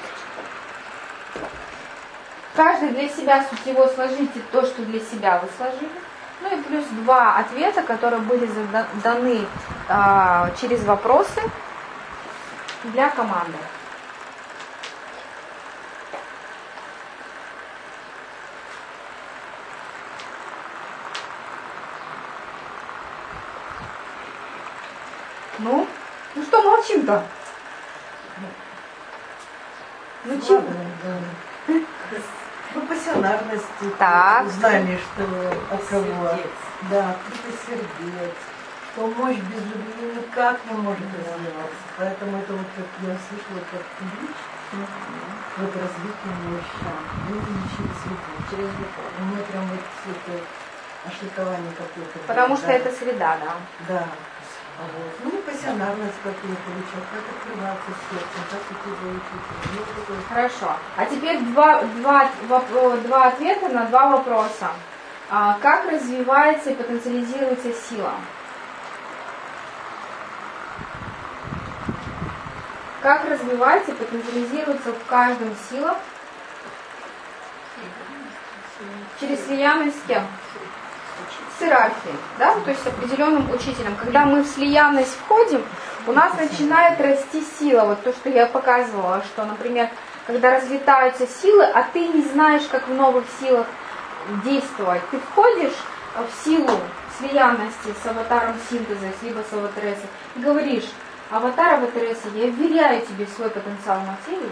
Каждый для себя сутьево сложите то, что для себя вы сложили. Ну и плюс два ответа, которые были даны через вопросы для команды. Ну что молчим-то? Ну чего? Ну, пассионарности, Так. знание, что от кого. Да, открытый сердец. Что мощь без любви никак не может развиваться. Поэтому это вот как я слышала, как ключ, вот развитие мощи. Люди через любовь. Через любовь. У меня прям вот это ошибкование какое-то. Потому что это среда, да. Да. Вот. Ну, пассионарность какую получать, как открываться сердцем, как это выучить. Хорошо. А теперь два ответа на два вопроса. Как развивается и потенциализируется сила? Как развивается и потенциализируется в каждом сила? Через слиянность с кем? С иерархией, да, то есть с определенным учителем. Когда мы в слиянность входим, у нас начинает расти сила. Вот то, что я показывала, что, например, когда разлетаются силы, а ты не знаешь, как в новых силах действовать. Ты входишь в силу слиянности с аватаром синтеза, либо с аватаресой, и говоришь: аватар аватареса, я вверяю тебе свой потенциал материи,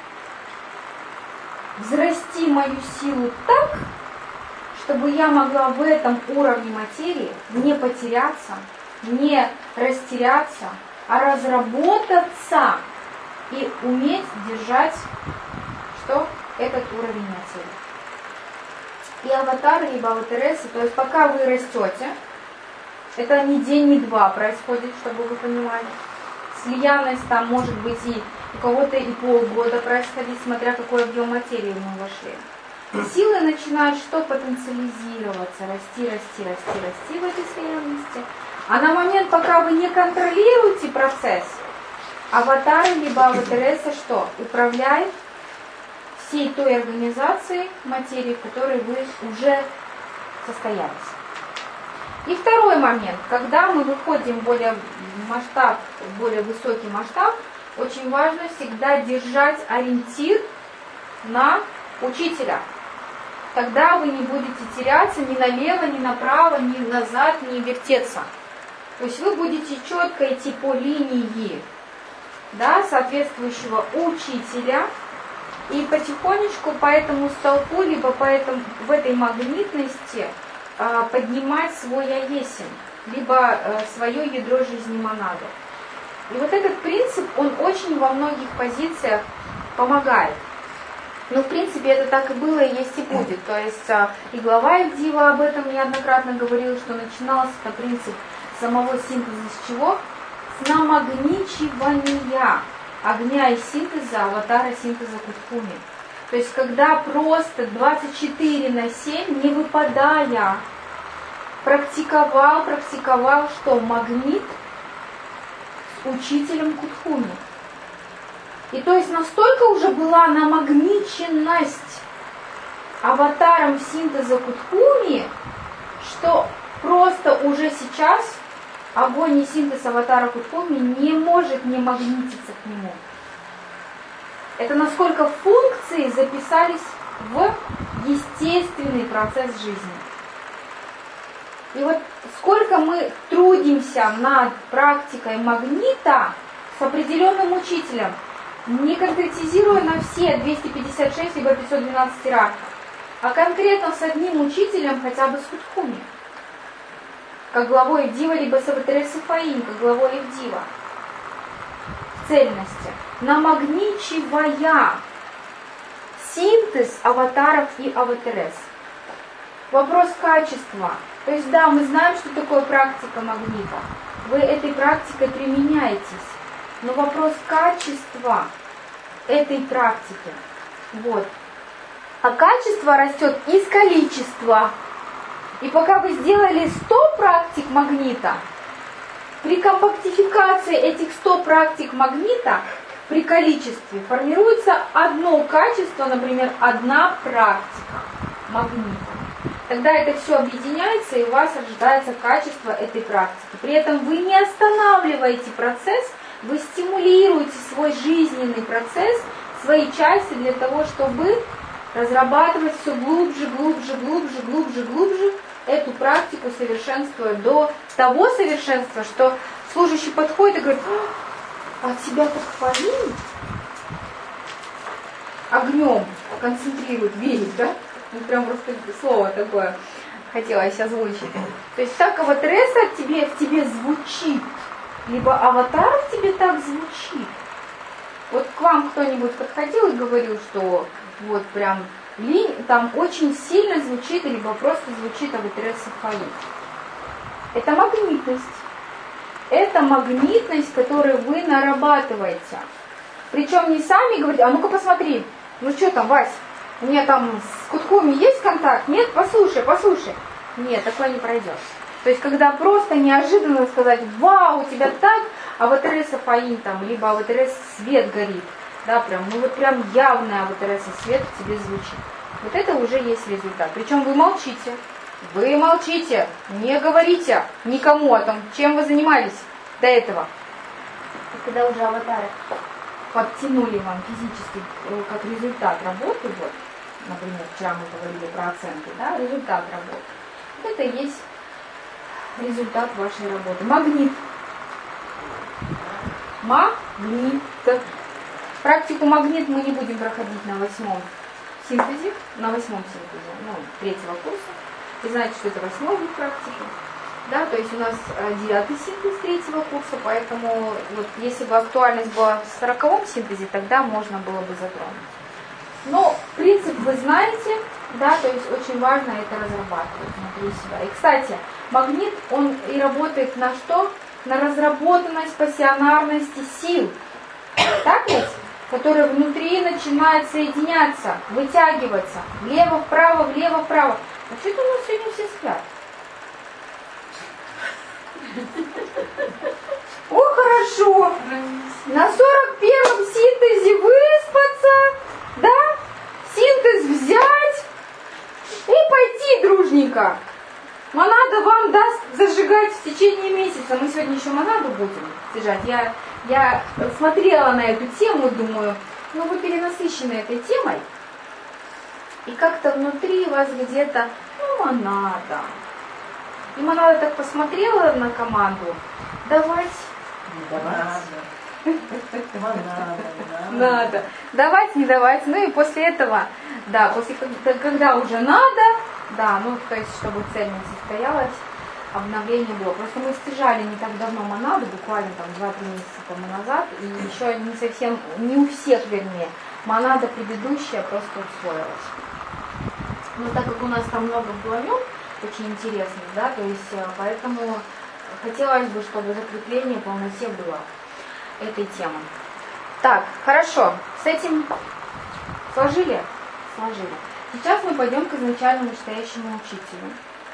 взрасти мою силу так, чтобы я могла в этом уровне материи не потеряться, не растеряться, а разработаться и уметь держать что? Этот уровень материи. И аватары, либо аватаресы, то есть пока вы растете, это не день, не два происходит, чтобы вы понимали. Слиянность там может быть и у кого-то и полгода происходить, смотря какой объем материи мы вошли. Силы начинают что? Потенциализироваться, расти в этой слиянности. А на момент, пока вы не контролируете процесс, аватары либо аватареса что? Управляет всей той организацией материи, в которой вы уже состоялись. И второй момент, когда мы выходим в более высокий масштаб, очень важно всегда держать ориентир на учителя. Тогда вы не будете теряться ни налево, ни направо, ни назад, ни вертеться. То есть вы будете четко идти по линии, да, соответствующего учителя, и потихонечку по этому столпу, либо в этой магнитности поднимать свой яесень, либо свое ядро жизни монады. И вот этот принцип, он очень во многих позициях помогает. Но в принципе это так и было, и есть и будет. То есть и глава Ивдива об этом неоднократно говорил, что начинался это принцип самого синтеза с чего? С намагничивания огня и синтеза, аватара синтеза Кутхуми. То есть когда просто 24/7, не выпадая, практиковал что? Магнит с учителем Кутхуми. И то есть настолько уже была намагниченность аватаром синтеза Кутхуми, что просто уже сейчас огонь и синтез аватара Кутхуми не может не магнититься к нему. Это насколько функции записались в естественный процесс жизни. И вот сколько мы трудимся над практикой магнита с определенным учителем, не конкретизируя на все 256 либо 512 иерархов, а конкретно с одним учителем, хотя бы с Кутхуми, как главой Ивдива, либо с аватаресой Фаин, как главой Ивдива, в цельности, намагничивая синтез аватаров и аватарес. Вопрос качества. То есть да, мы знаем, что такое практика магнита. Вы этой практикой применяетесь. Но вопрос качества этой практики. Вот. А качество растет из количества. И пока вы сделали 100 практик магнита, При компактификации этих 100 практик магнита при количестве формируется одно качество, например, одна практика магнита. Тогда это все объединяется, и у вас рождается качество этой практики. При этом вы не останавливаете процесс, вы стимулируете свой жизненный процесс, свои части для того, чтобы разрабатывать все глубже, глубже, глубже, глубже, глубже эту практику, совершенствуя до того совершенства, что служащий подходит и говорит: от себя так парит, огнем концентрирует, верит, да? Ну, прям просто слово такое хотелось озвучить. То есть так аватареса в тебе звучит, либо аватар в тебе так звучит. Вот к вам кто-нибудь подходил и говорил, что вот прям там очень сильно звучит, либо просто звучит аватареса Фаи. Это магнитность. Это магнитность, которую вы нарабатываете. Причем не сами говорите: а ну-ка посмотри, ну что там, Вась, у меня там с Куткуми есть контакт? Нет? Послушай. Нет, такое не пройдет. То есть, когда просто неожиданно сказать: вау, у тебя так, аватареса Фаин там, либо аватареса свет горит, да, прям, ну вот прям явная аватареса свет в тебе звучит. Вот это уже есть результат. Причем вы молчите, не говорите никому о том, чем вы занимались до этого. И когда уже аватары подтянули вам физически как результат работы, вот, например, вчера мы говорили про оценки, да, результат работы. Вот это и есть результат вашей работы. Магнит. Практику магнит мы не будем проходить на 8-м синтезе, третьего курса. Вы знаете, что это 8-й вид практики. Да, то есть у нас 9-й синтез третьего курса, поэтому вот, если бы актуальность была в 40-м синтезе, тогда можно было бы затронуть. Но принцип вы знаете, да, то есть очень важно это разрабатывать внутри себя. И, кстати, магнит, он и работает на что? На разработанность пассионарности сил. Так ведь? Которые внутри начинают соединяться, вытягиваться. Влево-вправо, влево-вправо. Вообще-то у нас сегодня все спят. О, хорошо. На 41-м синтезе выспаться, да? Синтез взять и пойти дружненько. Монада вам даст зажигать в течение месяца. Мы сегодня еще монаду будем сжать. Я смотрела на эту тему, думаю, ну вы перенасыщены этой темой. И как-то внутри вас где-то, монада. И монада так посмотрела на команду. Давать. Надо. Давать, не давать. Ну и после этого, да, когда уже надо, да, ну то есть, чтобы цель не состоялась, обновление было. Просто мы стяжали не так давно монаду, буквально там 2-3 месяца тому назад, и еще не совсем, не у всех, вернее, монада предыдущая просто усвоилась. Но так как у нас там много вдвоем, очень интересно, да, то есть поэтому хотелось бы, чтобы закрепление в полноте было этой темы. Так, хорошо, с этим сложили? Сложили. Сейчас мы пойдем к изначальному настоящему учителю.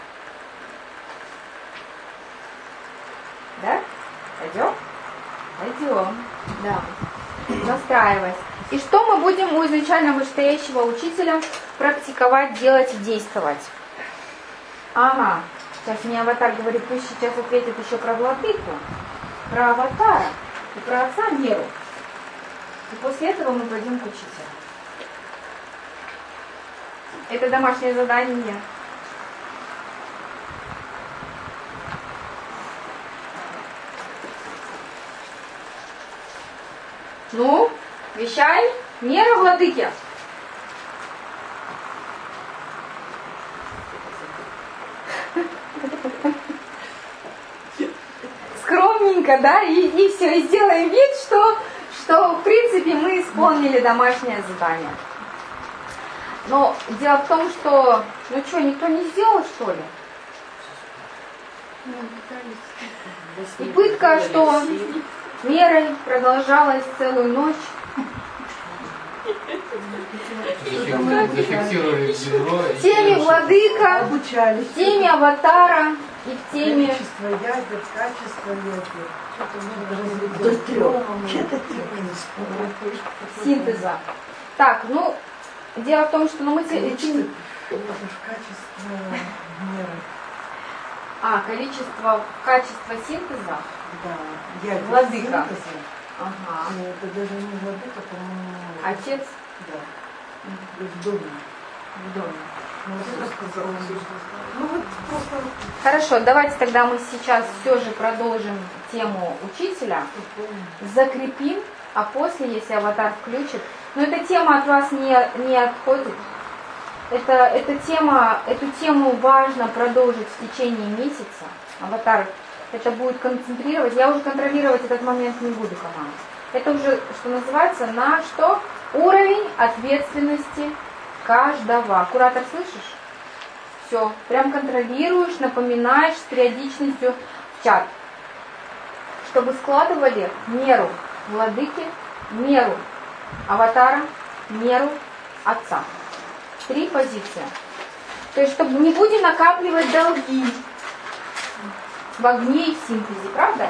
Да? Пойдем? Пойдем, да. Настраиваясь. И что мы будем у изначального вышестоящего учителя практиковать, делать и действовать? Ага, сейчас мне аватар говорит, пусть сейчас ответит еще про владыку, про аватара и про отца Меру. И после этого мы пойдем к учителю. Это домашнее задание. Ну, вещай, Мера, владыки. Скромненько, да, и все, и сделаем вид, что в принципе мы исполнили домашнее задание. Но дело в том, что, ну что, никто не сделал, что ли? И пытка, что Мерой продолжалась целую ночь. Зафиксировали бедро. Теме владыка, теме аватара, и в теме Количество ядер, качество ядер. До 3. Это 3. синтеза. Так, ну, дело в том, что мы... Качество меры. Качество синтеза. Да, ядер. Владыка. Синтеза. Ага. Это даже не владыка, по-моему. Отец Да. В доме. в доме. Ну вот просто Хорошо, давайте тогда мы сейчас все же продолжим тему учителя, закрепим, а после, если аватар включит, но эта тема от вас не отходит. Эту тему важно продолжить в течение месяца. Аватар это будет концентрировать. Я уже контролировать этот момент не буду, команда. Это уже, что называется, на что? Уровень ответственности каждого. Куратор, слышишь? Все. Прям контролируешь, напоминаешь с периодичностью в чат. Чтобы складывали меру владыки, меру аватара, меру отца. 3 позиции. То есть, чтобы не будем накапливать долги в огне и в синтезе, правда?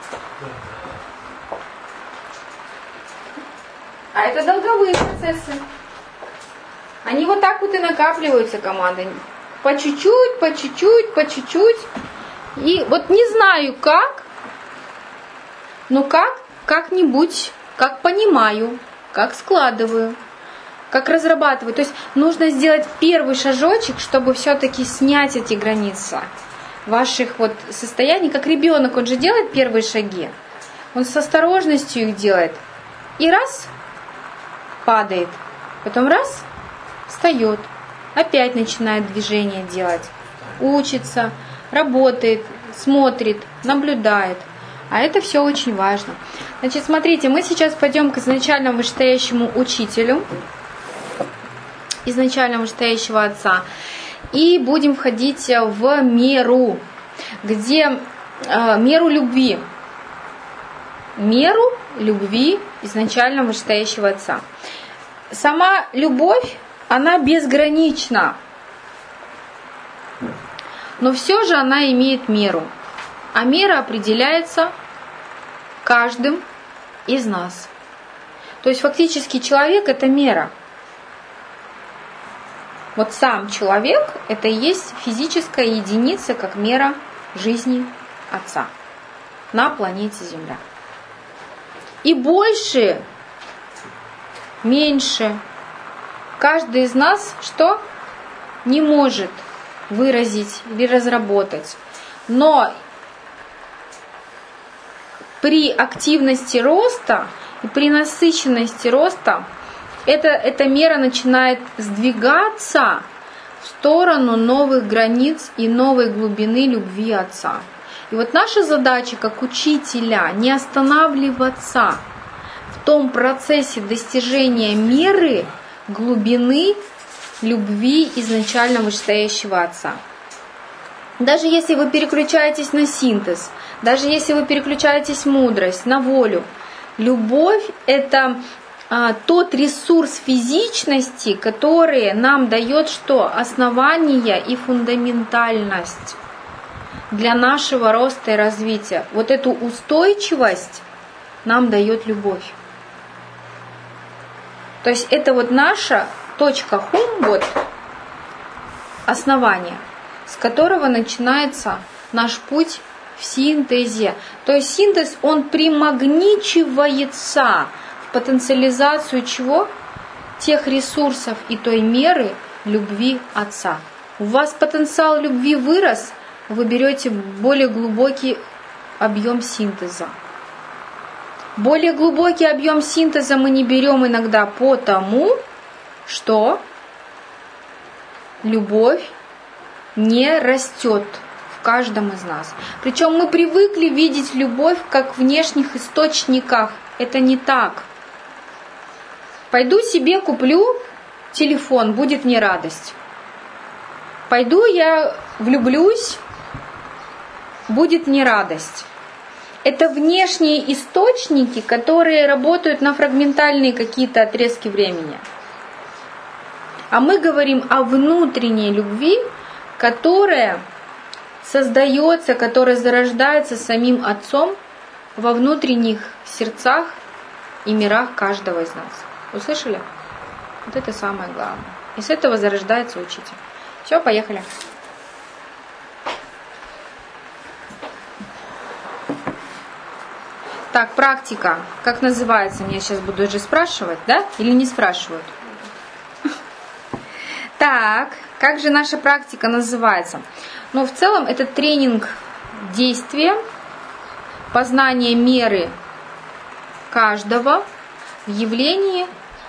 А это долговые процессы. Они вот так вот и накапливаются, команда. По чуть-чуть, по чуть-чуть, по чуть-чуть. И вот не знаю как, но как-нибудь, как понимаю, как складываю, как разрабатываю. То есть нужно сделать первый шажочек, чтобы все-таки снять эти границы ваших вот состояний. Как ребенок, он же делает первые шаги. Он с осторожностью их делает. И раз, падает. Потом раз, встает. Опять начинает движение делать. Учится, работает, смотрит, наблюдает. А это все очень важно. Значит, смотрите, мы сейчас пойдем к изначальному вышестоящему учителю, изначальному вышестоящего отца, и будем входить в меру, где меру любви. Меру любви изначального вышестоящего отца. Сама любовь, она безгранична, но все же она имеет меру. А мера определяется каждым из нас. То есть фактически человек – это мера. Вот сам человек – это и есть физическая единица, как мера жизни Отца на планете Земля. И больше, меньше, каждый из нас что? Не может выразить или разработать. Но при активности роста и при насыщенности роста эта мера начинает сдвигаться в сторону новых границ и новой глубины любви Отца. И вот наша задача как учителя не останавливаться в том процессе достижения меры глубины любви изначально вышестоящего Отца. Даже если вы переключаетесь на синтез, даже если вы переключаетесь в мудрость, на волю, любовь – это тот ресурс физичности, который нам дает что? Основание и фундаментальность для нашего роста и развития. Вот эту устойчивость нам дает любовь. То есть это вот наша точка хум, вот основание, с которого начинается наш путь в синтезе. То есть синтез, он примагничивается в потенциализацию чего? Тех ресурсов и той меры любви Отца. У вас потенциал любви вырос, вы берете более глубокий объем синтеза. Более глубокий объем синтеза мы не берем иногда потому, что любовь не растет в каждом из нас. Причем мы привыкли видеть любовь как в внешних источниках. Это не так. Пойду себе куплю телефон, будет мне радость. Пойду я влюблюсь, будет мне радость. Это внешние источники, которые работают на фрагментальные какие-то отрезки времени. А мы говорим о внутренней любви, которая создается, которое зарождается самим Отцом во внутренних сердцах и мирах каждого из нас. Услышали? Вот это самое главное. И с этого зарождается учитель. Все, поехали. Так, практика. Как называется? Меня сейчас будут же спрашивать, да? Или не спрашивают? Так, как же наша практика называется? Ну, в целом, это тренинг действия, познание меры каждого в явлении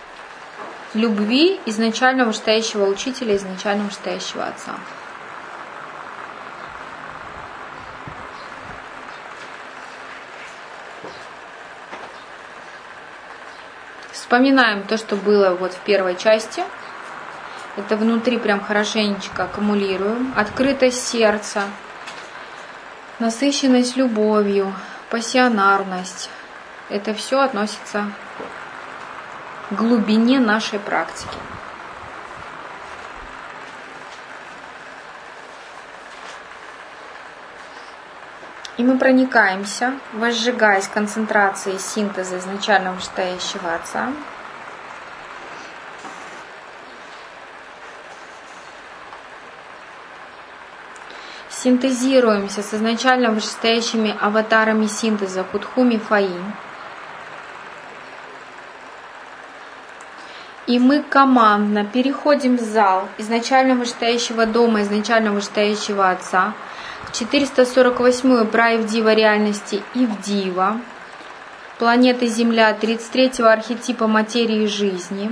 любви изначально вышестоящего учителя, изначально вышестоящего Отца. Вспоминаем то, что было вот в первой части. Это внутри прям хорошенечко аккумулируем. Открытость сердца, насыщенность любовью, пассионарность. Это все относится к глубине нашей практики. И мы проникаемся, возжигаясь концентрацией синтеза изначально вышестоящего Отца. Синтезируемся с изначально вышестоящими аватарами синтеза Кутхуми Фаи. И мы командно переходим в зал изначально вышестоящего дома, изначально вышестоящего Отца, в 448-ю Праевдива реальности Ивдива, планеты Земля 33-го архетипа материи жизни,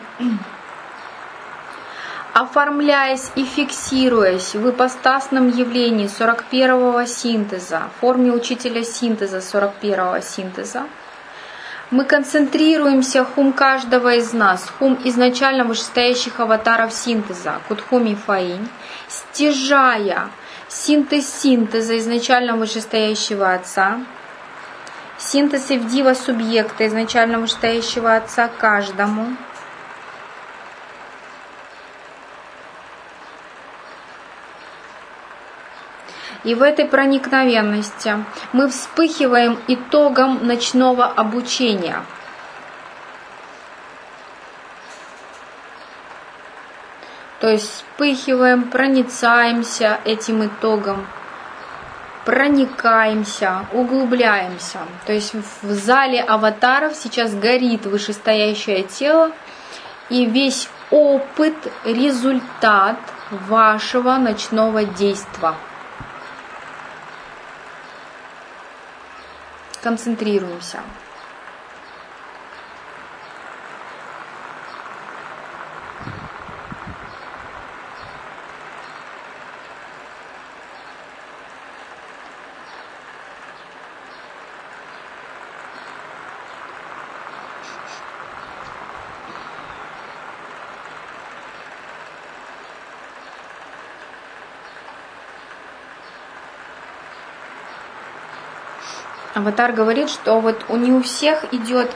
оформляясь и фиксируясь в ипостасном явлении 41-го синтеза, в форме учителя синтеза 41-го синтеза, мы концентрируемся хум каждого из нас, хум изначально вышестоящих аватаров синтеза, Кутхуми Фаинь, стяжая синтез синтеза изначально вышестоящего Отца, синтез Ивдива субъекта изначально вышестоящего Отца каждому. И в этой проникновенности мы вспыхиваем итогом ночного обучения. То есть вспыхиваем, проницаемся этим итогом, проникаемся, углубляемся. То есть в зале аватаров сейчас горит вышестоящее тело, и весь опыт, результат вашего ночного действия. Концентрируемся. Аватар говорит, что вот не у всех идет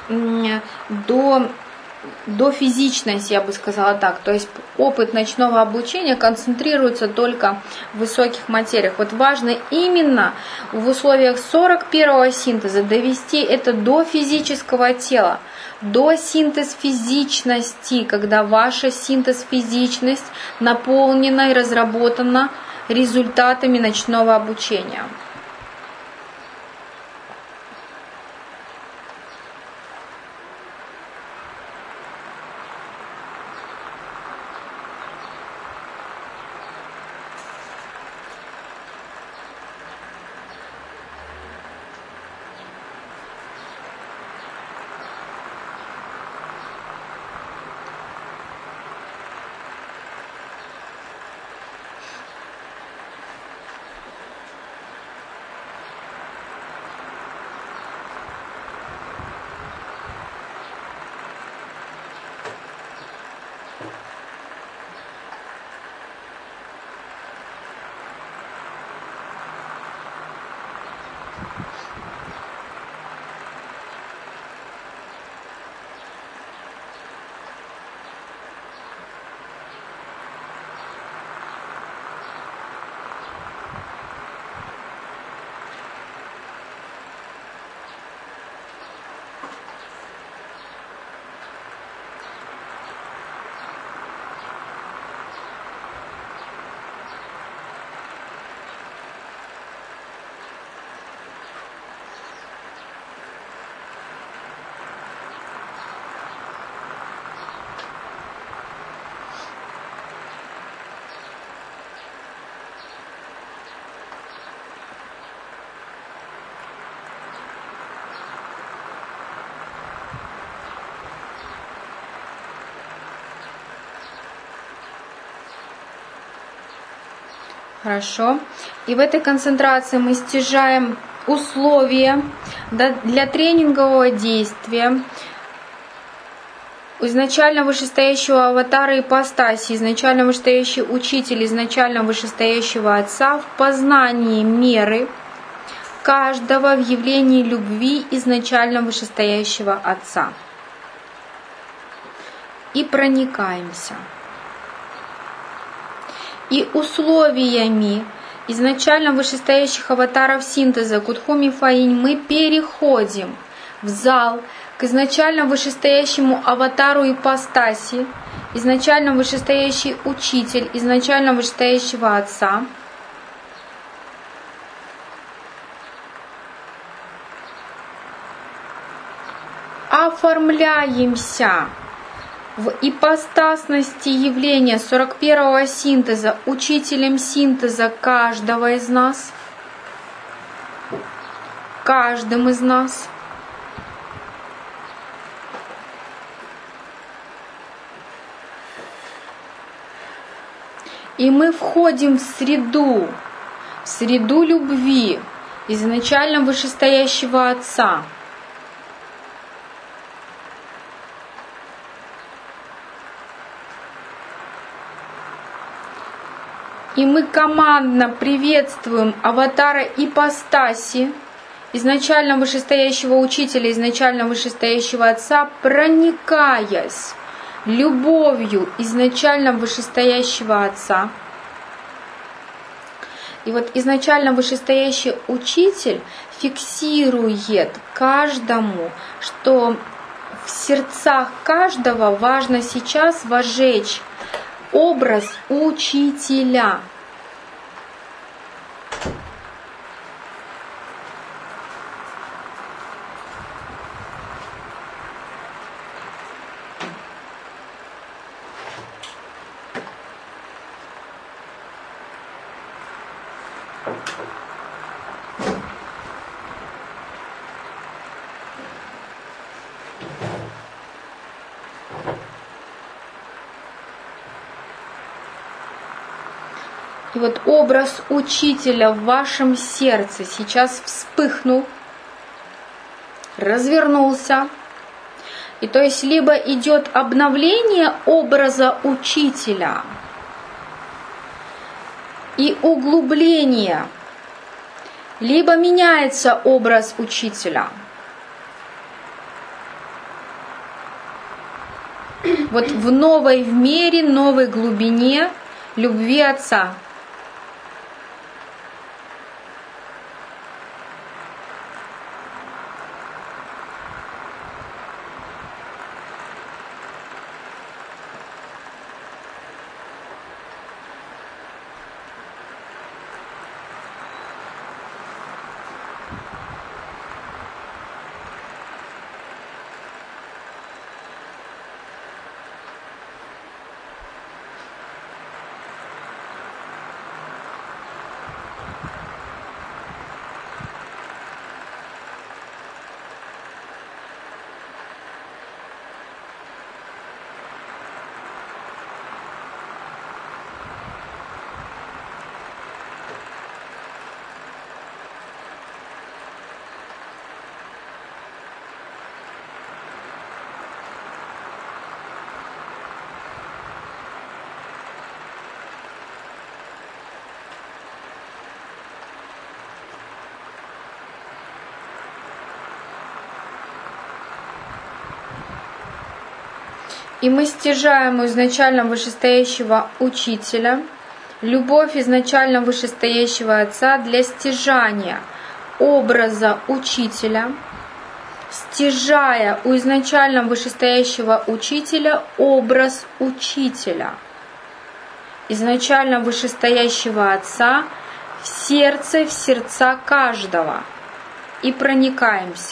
до физичности, я бы сказала так. То есть опыт ночного обучения концентрируется только в высоких материях. Вот важно именно в условиях 41-го синтеза довести это до физического тела, до синтез физичности, когда ваша синтез физичность наполнена и разработана результатами ночного обучения. Хорошо. И в этой концентрации мы стяжаем условия для тренингового действия изначально вышестоящего аватара ипостаси, изначально вышестоящий учитель, изначально вышестоящего отца в познании меры каждого в явлении любви изначально вышестоящего отца. И проникаемся. И условиями изначально вышестоящих аватаров синтеза Кудхуми Фаинь мы переходим в зал к изначально вышестоящему аватару ипостаси, изначально вышестоящий учитель, изначально вышестоящего отца. Оформляемся в ипостасности явления 41-го синтеза учителем синтеза каждого из нас, каждым из нас. И мы входим в среду любви изначально вышестоящего отца. И мы командно приветствуем аватара ипостаси, изначально вышестоящего учителя, изначально вышестоящего отца, проникаясь любовью изначально вышестоящего отца. И вот изначально вышестоящий учитель фиксирует каждому, что в сердцах каждого важно сейчас вожечь образ учителя. И вот образ учителя в вашем сердце сейчас вспыхнул, развернулся. И то есть либо идет обновление образа учителя и углубление, либо меняется образ учителя. Вот в новой в мере, новой глубине любви Отца. И мы стяжаем у изначально вышестоящего учителя любовь изначально вышестоящего Отца для стяжания образа учителя, стяжая у изначально вышестоящего учителя образ учителя, изначально вышестоящего Отца в сердца каждого, и проникаемся.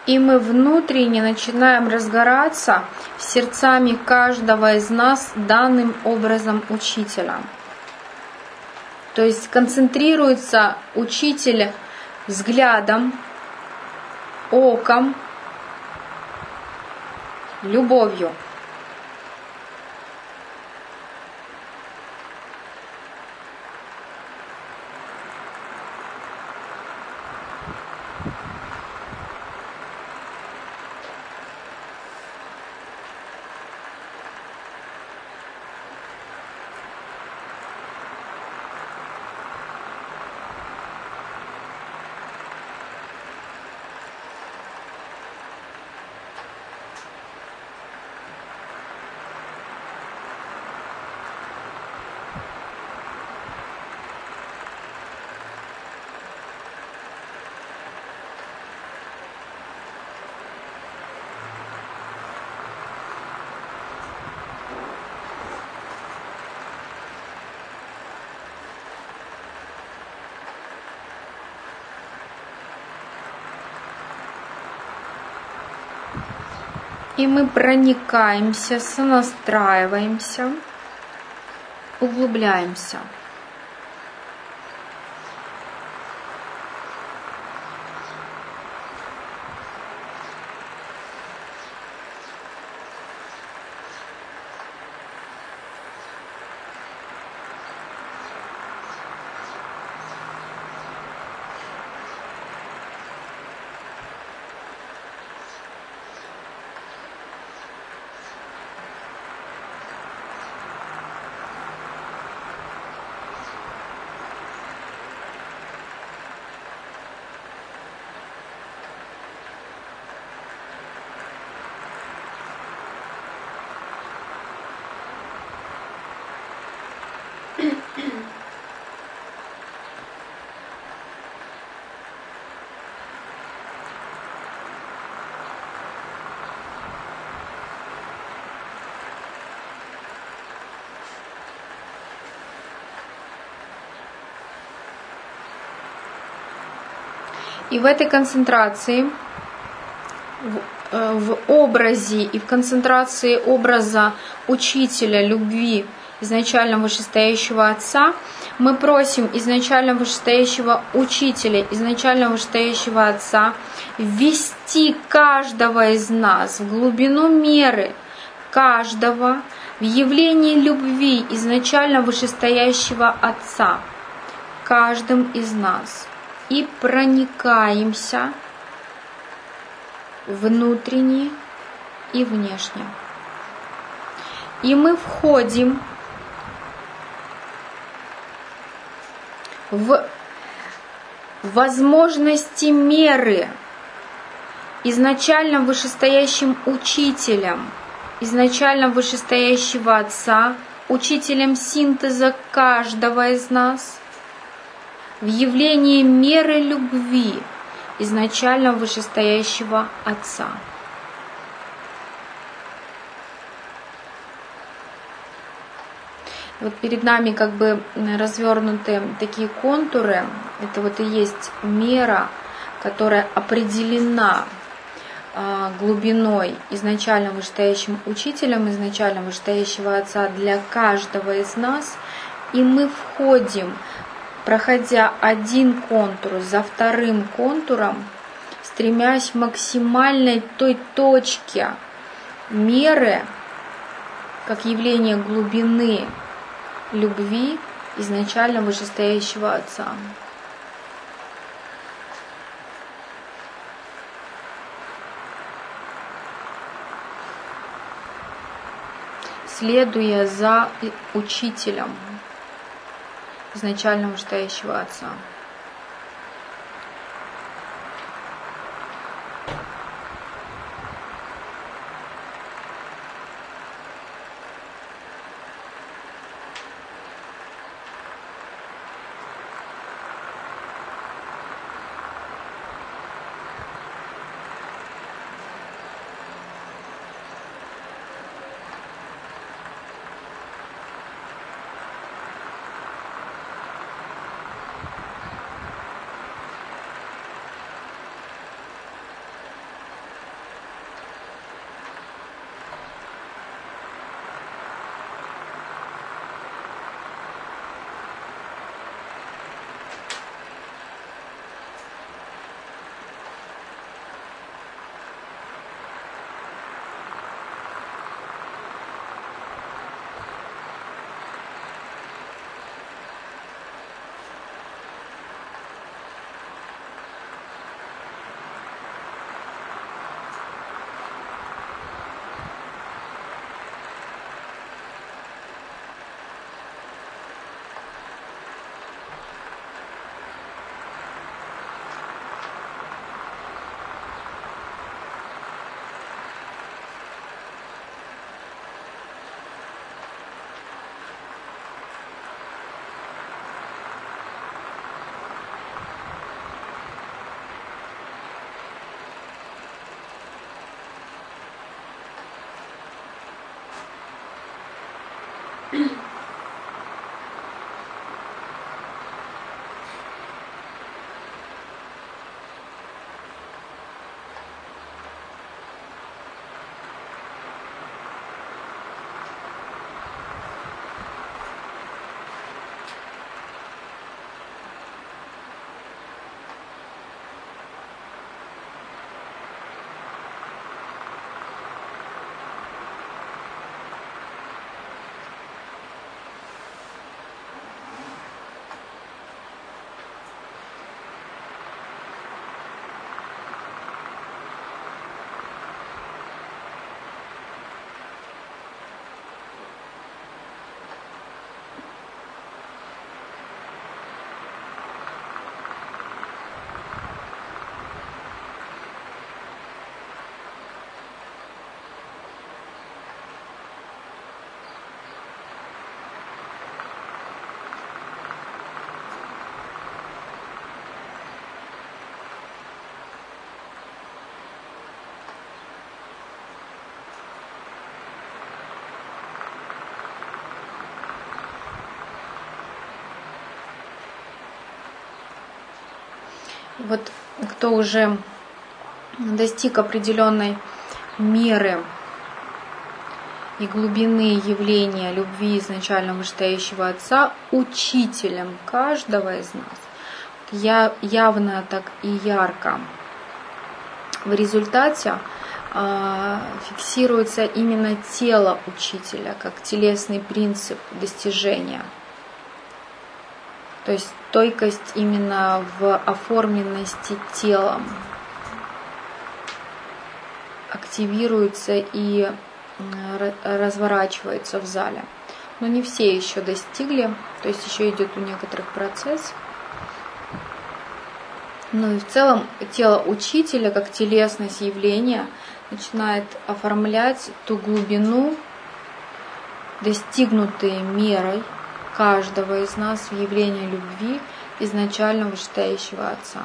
И мы внутренне начинаем разгораться сердцами каждого из нас данным образом учителя. То есть концентрируется учитель взглядом, оком, любовью. И мы проникаемся, сонастраиваемся, углубляемся. И в этой концентрации, в образе и в концентрации образа учителя любви изначально вышестоящего Отца, мы просим изначально вышестоящего учителя, изначально вышестоящего Отца ввести каждого из нас в глубину меры каждого в явление любви изначально вышестоящего Отца каждым из нас. И проникаемся внутренне и внешне. И мы входим в возможности меры изначально вышестоящим учителем, изначально вышестоящего Отца, учителем синтеза каждого из нас, в явлении меры любви изначально вышестоящего Отца. Вот перед нами как бы развернуты такие контуры. Это вот и есть мера, которая определена глубиной изначально вышестоящим учителем, изначально вышестоящего Отца для каждого из нас. И мы входим, проходя один контур за вторым контуром, стремясь к максимальной той точке меры, как явление глубины любви изначально вышестоящего Отца. Следуя за учителем изначально вышестоящего Отца. Вот кто уже достиг определенной меры и глубины явления любви изначально вышестоящего Отца учителем каждого из нас, явно так и ярко, в результате фиксируется именно тело учителя как телесный принцип достижения. То есть стойкость именно в оформленности телом активируется и разворачивается в зале. Но не все еще достигли, то есть еще идет у некоторых процесс. Ну и в целом тело учителя, как телесность явления, начинает оформлять ту глубину, достигнутой мерой каждого из нас в явлении любви изначально вышестоящего Отца.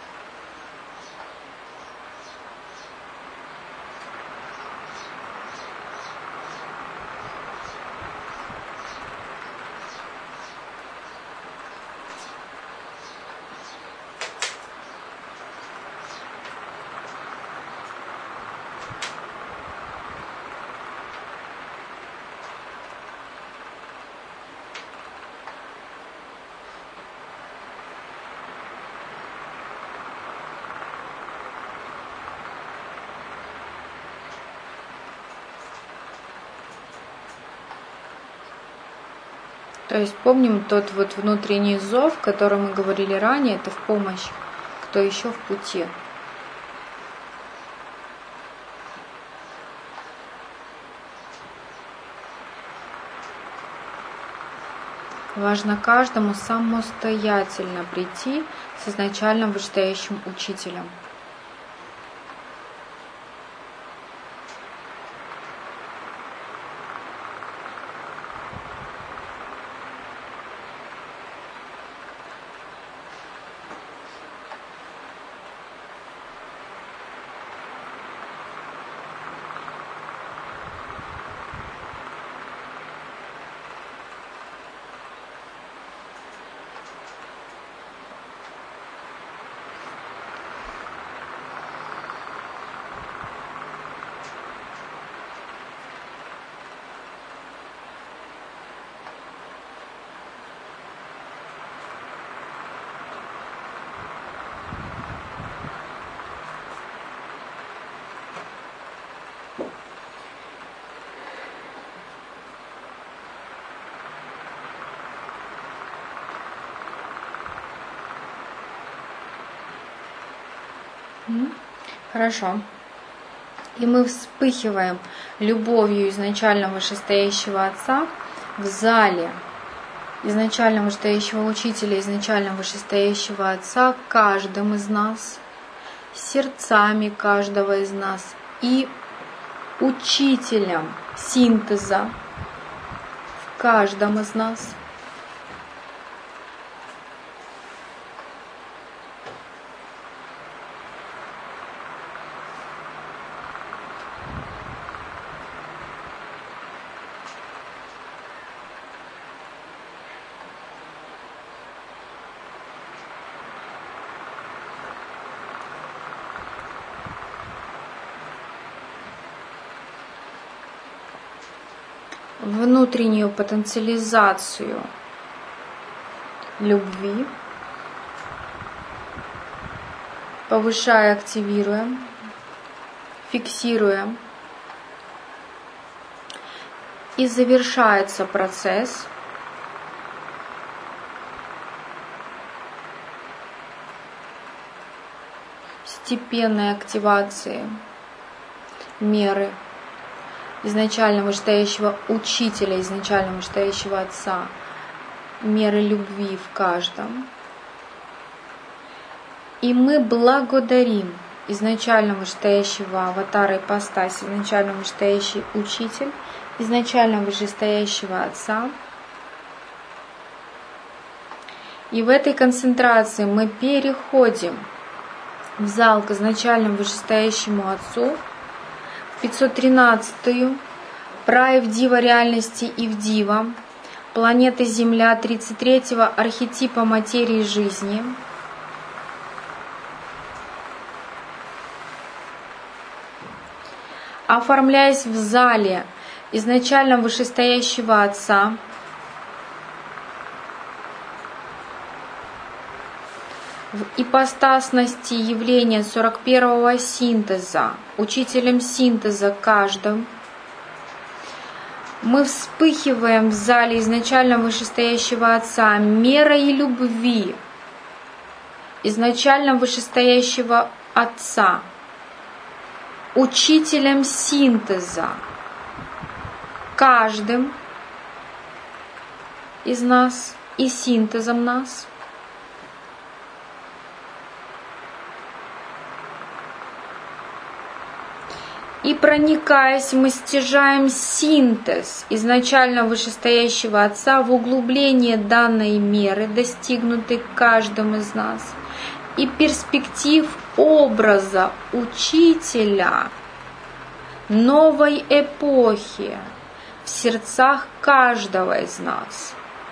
То есть помним тот вот внутренний зов, о котором мы говорили ранее, это в помощь, кто еще в пути. Важно каждому самостоятельно прийти с изначально вышестоящим учителем. Хорошо. И мы вспыхиваем любовью изначально вышестоящего Отца в зале изначально вышестоящего учителя, изначально вышестоящего Отца, каждым из нас, сердцами каждого из нас и учителем синтеза в каждом из нас. Внутреннюю потенциализацию любви, повышая, активируя, фиксируя. И завершается процесс постепенной активации меры изначально вышестоящего учителя, изначально вышестоящего Отца, меры любви в каждом. И мы благодарим изначально вышестоящего аватара ипостаси, изначально вышестоящий учитель, изначально вышестоящего Отца. И в этой концентрации мы переходим в зал к изначально вышестоящему Отцу, 513-ю, праевдива реальности Ивдива, планеты Земля 33-го архетипа материи жизни. оформляясь в зале изначально вышестоящего Отца, в ипостасности явления 41-го синтеза, учителем синтеза каждым, мы вспыхиваем в зале изначально вышестоящего Отца мерой любви изначально вышестоящего Отца, учителем синтеза каждым из нас и синтезом нас. И проникаясь, мы стяжаем синтез изначально вышестоящего Отца в углубление данной меры, достигнутой каждым из нас, и перспектив образа учителя новой эпохи в сердцах каждого из нас.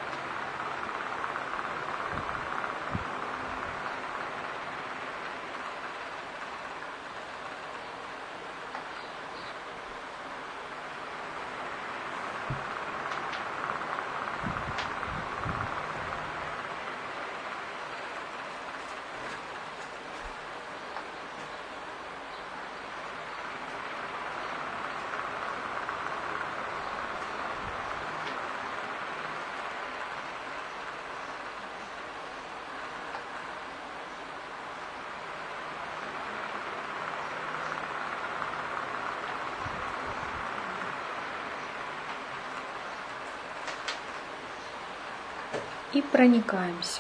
И проникаемся.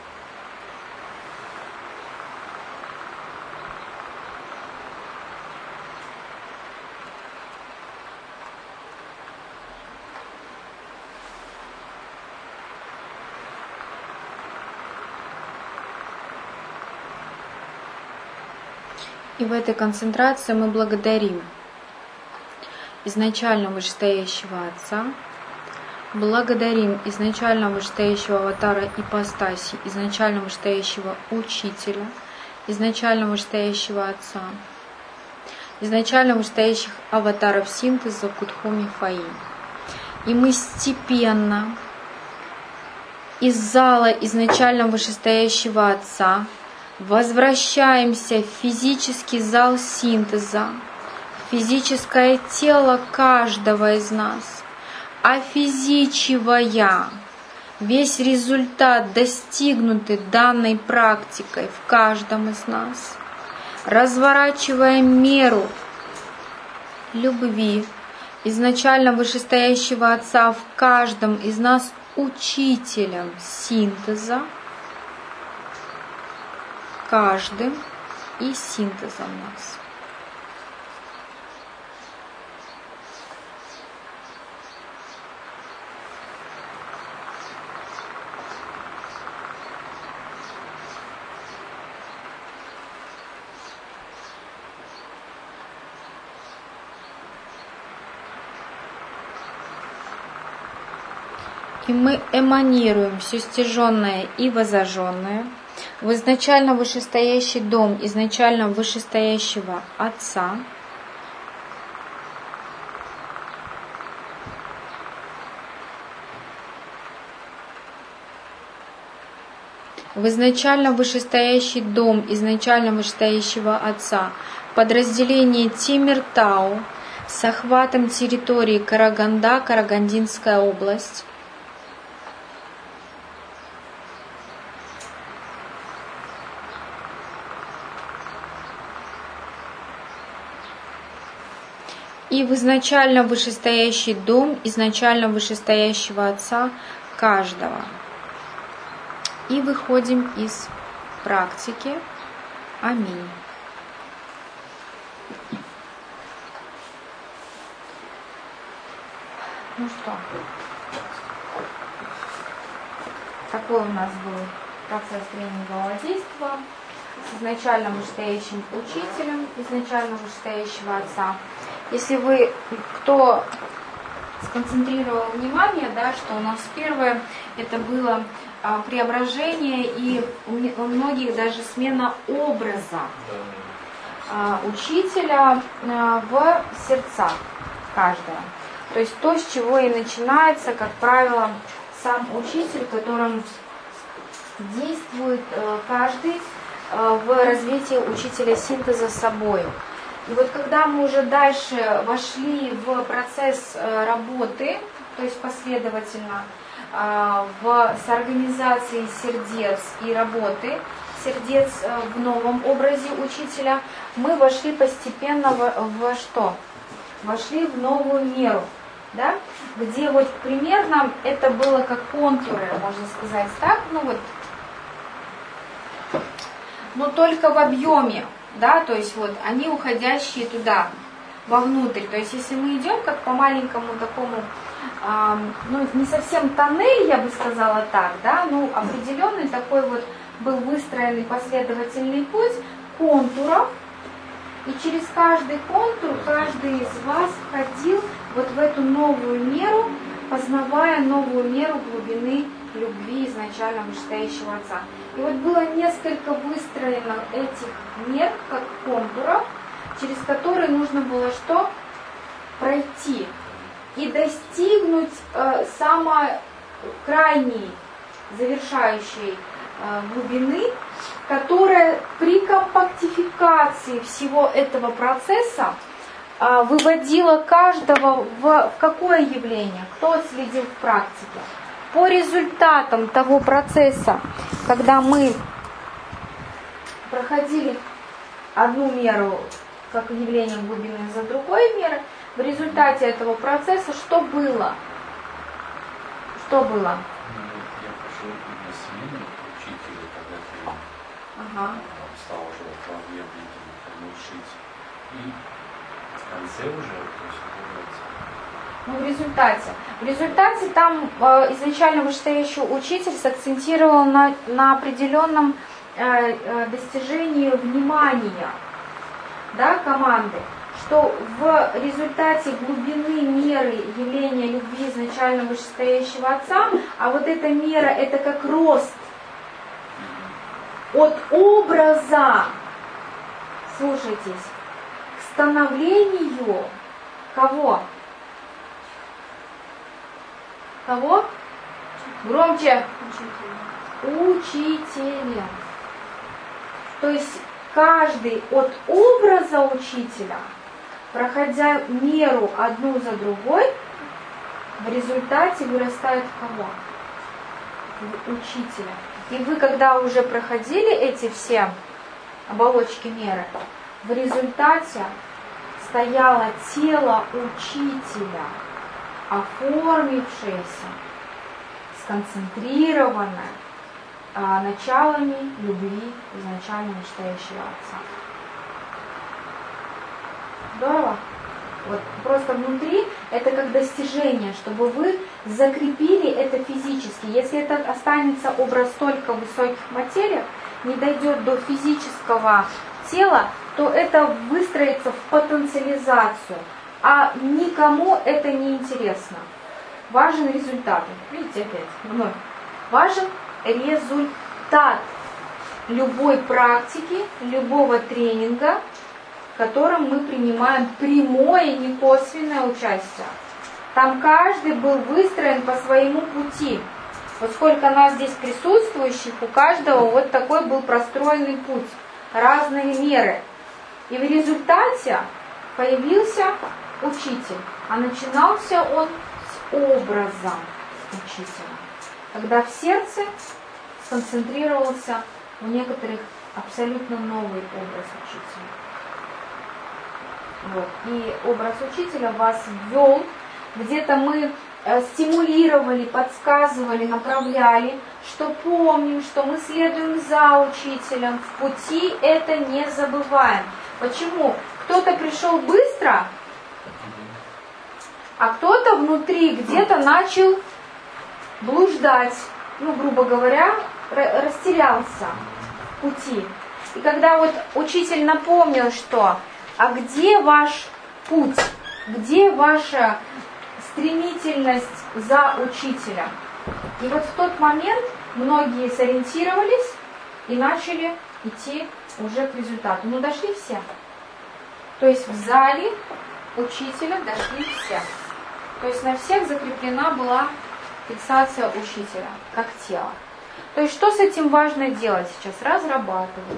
И в этой концентрации мы благодарим изначально вышестоящего Отца, благодарим изначально вышестоящего аватара ипостаси, изначально вышестоящего учителя, изначально вышестоящего Отца, изначально вышестоящих аватаров синтеза Кудхоми Фаи. И мы степенно из зала изначально вышестоящего Отца возвращаемся в физический зал синтеза, в физическое тело каждого из нас, офизичивая весь результат, достигнутый данной практикой в каждом из нас, разворачивая меру любви изначально вышестоящего Отца в каждом из нас учителем синтеза, каждым и синтезом нас. И мы эманируем все стяженное и возожженное в изначально вышестоящий дом изначально вышестоящего Отца, в изначально вышестоящий дом изначально вышестоящего Отца, подразделение Тимиртау с охватом территории Караганда, Карагандинская область, и в изначально вышестоящий дом изначально вышестоящего Отца каждого. И выходим из практики. Аминь. Ну что, такой у нас был процесс тренингового действия с изначально вышестоящим учителем, изначально вышестоящего Отца. Если вы, кто сконцентрировал внимание, да, что у нас первое, это было преображение и у многих даже смена образа. учителя в сердцах каждого. То есть то, с чего и начинается, как правило, сам учитель, которым действует каждый в развитии учителя синтеза с собой. И вот когда мы уже дальше вошли в процесс работы, то есть последовательно с организацией сердец и работы сердец в новом образе учителя, мы вошли постепенно во что? Вошли в новую меру, да? Где вот примерно это было как контуры, можно сказать так, но только в объеме, да, то есть вот они уходящие туда, вовнутрь. То есть если мы идем как по маленькому такому, не совсем тоннель, я бы сказала так, да, но определенный такой вот был выстроенный последовательный путь контуров, и через каждый контур каждый из вас входил вот в эту новую меру, познавая новую меру глубины любви изначально вышестоящего Отца. И вот было несколько выстроено этих мер, как контуров, через которые нужно было что? Пройти и достигнуть самой крайней, завершающей глубины, которая при компактификации всего этого процесса выводила каждого в какое явление? Кто следил в практике? По результатам того процесса, когда мы проходили одну меру как явление глубины за другой меры, в результате этого процесса что было? Что было? Я пошел на смену учителя, когда ты стал уже проблемой учить. И в конце уже, то есть, в результате там изначально вышестоящий учитель сакцентировал на определенном достижении внимания, да, команды, что в результате глубины меры явления любви изначально вышестоящего Отца, а вот эта мера это как рост от образа, слушайтесь, к становлению кого? Кого? Громче. Учителя. То есть каждый от образа учителя, проходя меру одну за другой, в результате вырастает в кого? В учителя. И вы, когда уже проходили эти все оболочки меры, в результате стояло тело учителя, оформившееся, сконцентрированное началами любви изначально настоящего Отца. Здорово? Вот просто внутри это как достижение, чтобы вы закрепили это физически. Если это останется образ только в высоких материях, не дойдет до физического тела, то это выстроится в потенциализацию. А никому это не интересно. Важен результат. Видите, опять, вновь. Важен результат любой практики, любого тренинга, в котором мы принимаем прямое, не косвенное участие. Там каждый был выстроен по своему пути. Вот сколько нас здесь присутствующих, у каждого вот такой был простроенный путь. Разные меры. И в результате появился учитель. А начинался он с образа учителя. Когда в сердце сконцентрировался у некоторых абсолютно новый образ учителя. Вот. И образ учителя вас ввел, где-то мы стимулировали, подсказывали, направляли, что помним, что мы следуем за учителем, в пути это не забываем. Почему? Кто-то пришел быстро, а кто-то внутри где-то начал блуждать, грубо говоря, растерялся в пути. И когда вот учитель напомнил, что а где ваш путь, где ваша стремительность за учителем? И вот в тот момент многие сориентировались и начали идти уже к результату. Дошли все. То есть в зале учителя дошли все. То есть на всех закреплена была фиксация учителя, как тело. То есть что с этим важно делать сейчас? Разрабатывать.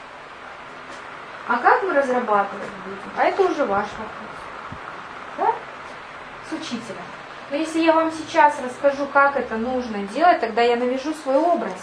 А как мы разрабатывать будем? А это уже ваш вопрос. Да? С учителем. Но если я вам сейчас расскажу, как это нужно делать, тогда я навяжу свой образ.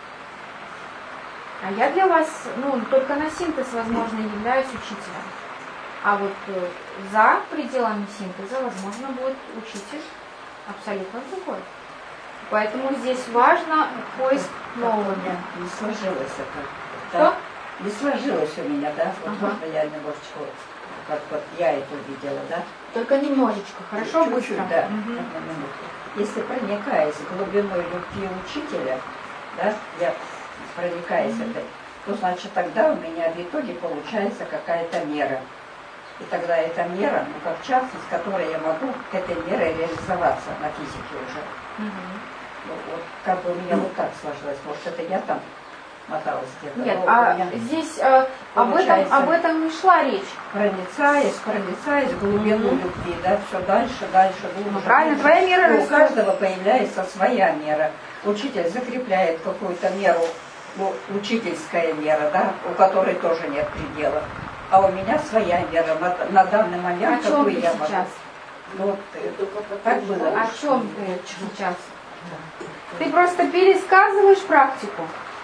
А я для вас, только на синтез, возможно, являюсь учителем. А вот за пределами синтеза, возможно, будет учитель абсолютно другой. Поэтому здесь важно поиск нового. Не сложилось это. Что? Да? Не сложилось у меня, да? Вот можно я немножечко, как вот я это увидела, да? Только немножечко, хорошо? Чуть-чуть, Быстро. да. Мгм. Одну минуту. Если проникаясь глубиной любви учителя, да, я проникаясь этой, то значит тогда у меня в итоге получается какая-то мера. И тогда эта мера, как частность, которой я могу этой мерой реализоваться на физике уже. Мгм. Вот как бы у меня вот так сложилось. Может, это я там моталась где-то. Нет, но у а меня здесь об получается, этом не шла речь. проницаясь в глубину любви, да, все дальше, глубже. Правильно, глубже. твоя мера И у растет. каждого появляется своя мера. Учитель закрепляет какую-то меру, учительская мера, да, у которой тоже нет предела. А у меня своя мера на данный момент, О чем какую ты я сейчас? могу. Ну, вот, так было. О чем ты сейчас? Ты просто пересказываешь практику.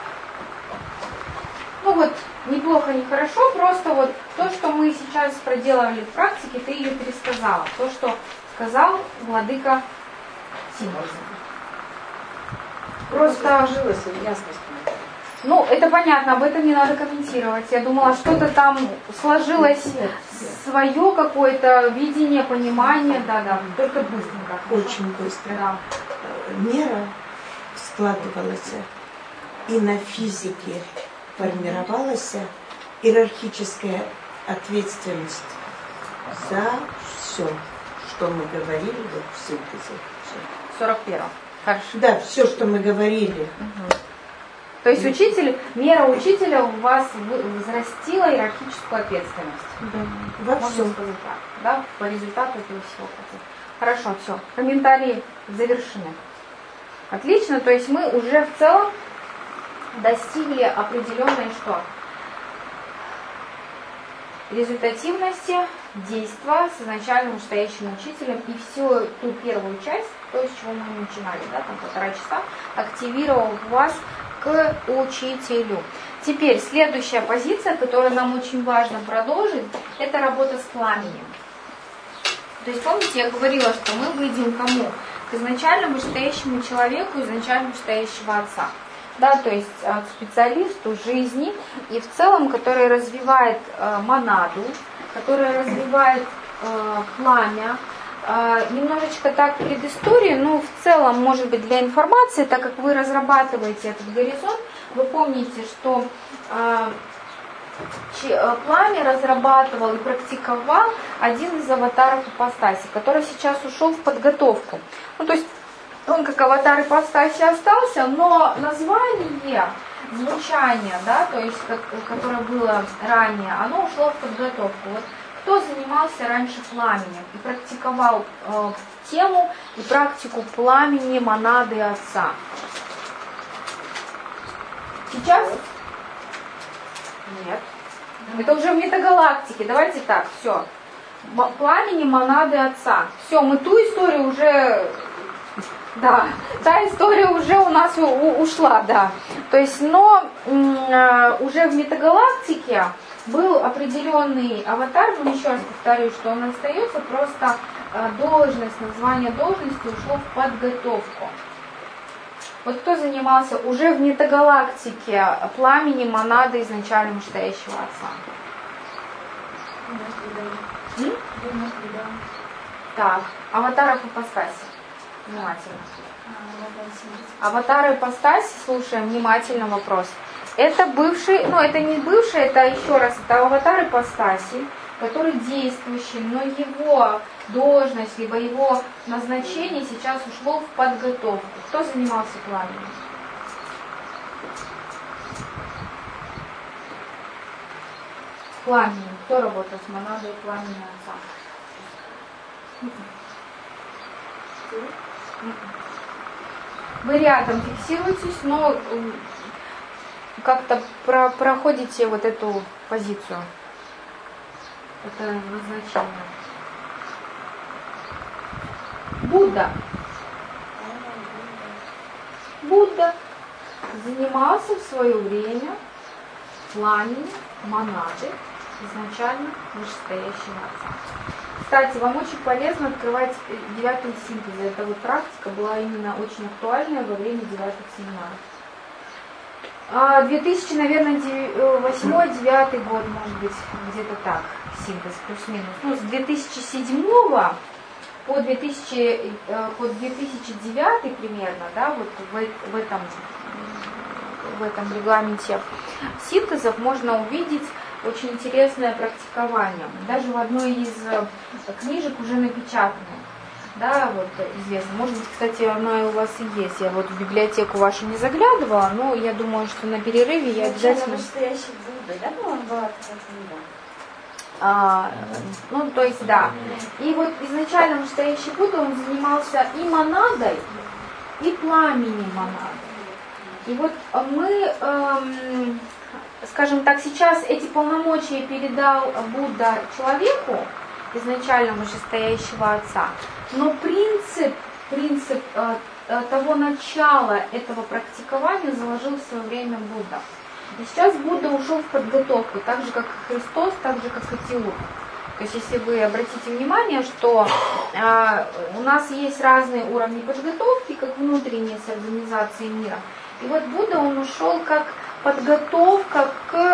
Неплохо, не хорошо, просто вот то, что мы сейчас проделали в практике, ты ее пересказала. То, что сказал владыка синтеза. Просто Сложилось, и ясность. это понятно, об этом не надо комментировать. Я думала, что-то там сложилось свое какое-то видение, понимание, да, только быстренько. Очень быстро. Да. Мера складывалась, и на физике формировалась иерархическая ответственность за все, что мы говорили вот в синтезе. 41-м. Хорошо. Да, все, что мы говорили. То есть мера учителя у вас взрастила иерархическую ответственность. Во Можно всем. сказать так, да, по результату этого всего. Хорошо, все. Комментарии завершены. Отлично, то есть мы уже в целом достигли определенной что? Результативности действия с изначальным стоящим учителем и всю ту первую часть, то, с чего мы начинали, да, там 1,5 часа, активировал вас к учителю. Теперь следующая позиция, которую нам очень важно продолжить, это работа с пламенем. То есть помните, я говорила, что мы выйдем кому? К изначально вышестоящему человеку, изначально вышестоящего отца. Да, то есть специалисту жизни и в целом, который развивает монаду, который развивает пламя. Немножечко так предыстории, но в целом, может быть, для информации, так как вы разрабатываете этот горизонт, вы помните, что пламя разрабатывал и практиковал один из аватаров ипостаси, который сейчас ушел в подготовку. То есть он как аватар ипостаси остался, но название, звучание, да, то есть которое было ранее, оно ушло в подготовку. Вот кто занимался раньше пламенем и практиковал тему и практику пламени монады отца? Сейчас? Нет. Это уже в метагалактике. Давайте так, все. Пламени монады отца. Все, мы ту историю уже... Да, та история уже у нас ушла, да. То есть, но уже в метагалактике был определенный аватар, но еще раз повторю, что он остается, просто должность, название должности ушло в подготовку. Вот кто занимался уже в метагалактике пламени монады изначально настоящего отца? Так, аватаров ипостаси. Внимательно. Аватары ипостаси, слушаем внимательно вопрос. Это бывший, это не бывший, это еще раз, это аватар ипостаси, который действующий, но его должность, либо его назначение сейчас ушло в подготовку. Кто занимался пламенем? пламени. Кто работал с монадой пламени отца? Вы рядом фиксируетесь, но как-то проходите вот эту позицию. Это назначение. Будда занимался в свое время пламенем монады, изначально вышестоящего отца. Кстати, вам очень полезно открывать 9-й синтез. Эта вот практика была именно очень актуальная во время 9-х семинаров. 2000, наверное, 8-9 год, может быть, где-то так, синтез, плюс-минус. Ну, с 2007 по 2009 примерно, да, вот в этом регламенте синтезов можно увидеть очень интересное практикование. Даже в одной из книжек уже напечатанной, да, вот известно. Может быть, кстати, она у вас и есть. Я вот в библиотеку вашу не заглядывала, но я думаю, что на перерыве я обязательно... Настоящий Будда, да, была такая книга? Ну, то есть, да. И вот изначально настоящий Будда, он занимался и монадой, и пламенем монады. И вот мы, скажем так, сейчас эти полномочия передал Будда человеку, изначально вышестоящего отца, но принцип того начала этого практикования заложил в свое время Будда. И сейчас Будда ушел в подготовку, так же, как и Христос, так же, как и Теург. То есть, если вы обратите внимание, что у нас есть разные уровни подготовки, как внутренние с организацией мира. И вот Будда, он ушел как подготовка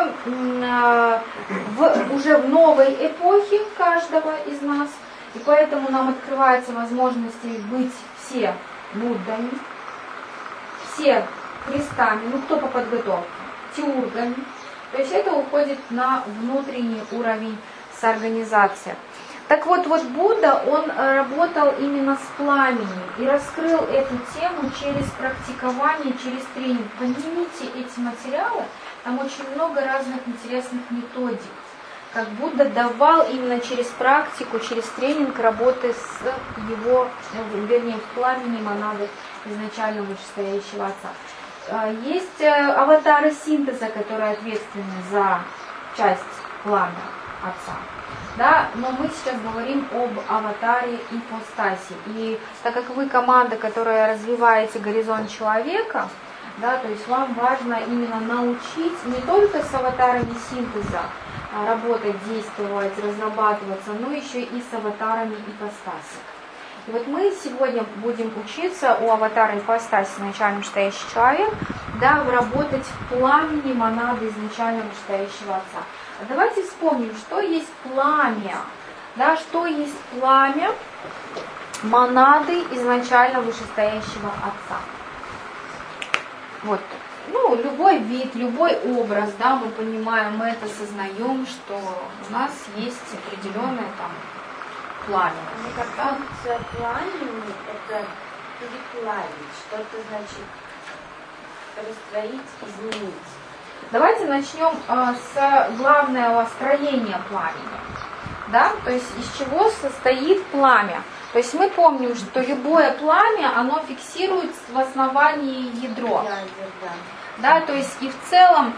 уже в новой эпохе каждого из нас. И поэтому нам открывается возможность быть все Буддами, все Христами, ну кто по подготовке, теургами. То есть это уходит на внутренний уровень соорганизации. Так вот, Будда, он работал именно с пламенем и раскрыл эту тему через практикование, через тренинг. Поднимите эти материалы, там очень много разных интересных методик. Как Будда давал именно через практику, через тренинг работы с его, вернее, в пламени монады изначально вышестоящего отца. Есть аватары синтеза, которые ответственны за часть пламя отца. Да, но мы сейчас говорим об аватаре ипостаси. И так как вы команда, которая развиваете горизонт человека, да, то есть вам важно именно научить не только с аватарами синтеза работать, действовать, разрабатываться, но еще и с аватарами ипостаси. И вот мы сегодня будем учиться у аватара ипостаси, изначально вышестоящий человек, да, работать в пламени монады изначально вышестоящего отца. Давайте вспомним, что есть пламя, да, что есть пламя монады изначально вышестоящего отца. Вот, ну, любой вид, любой образ, да, мы понимаем, мы это осознаем, что у нас есть определенное там пламя. Мне кажется, пламя это переплавить, что-то значит расстроить, изменить. Давайте начнем с главного строения пламени. Да? То есть из чего состоит пламя. То есть мы помним, что любое пламя, оно фиксирует в основании ядро. Да, то есть и в целом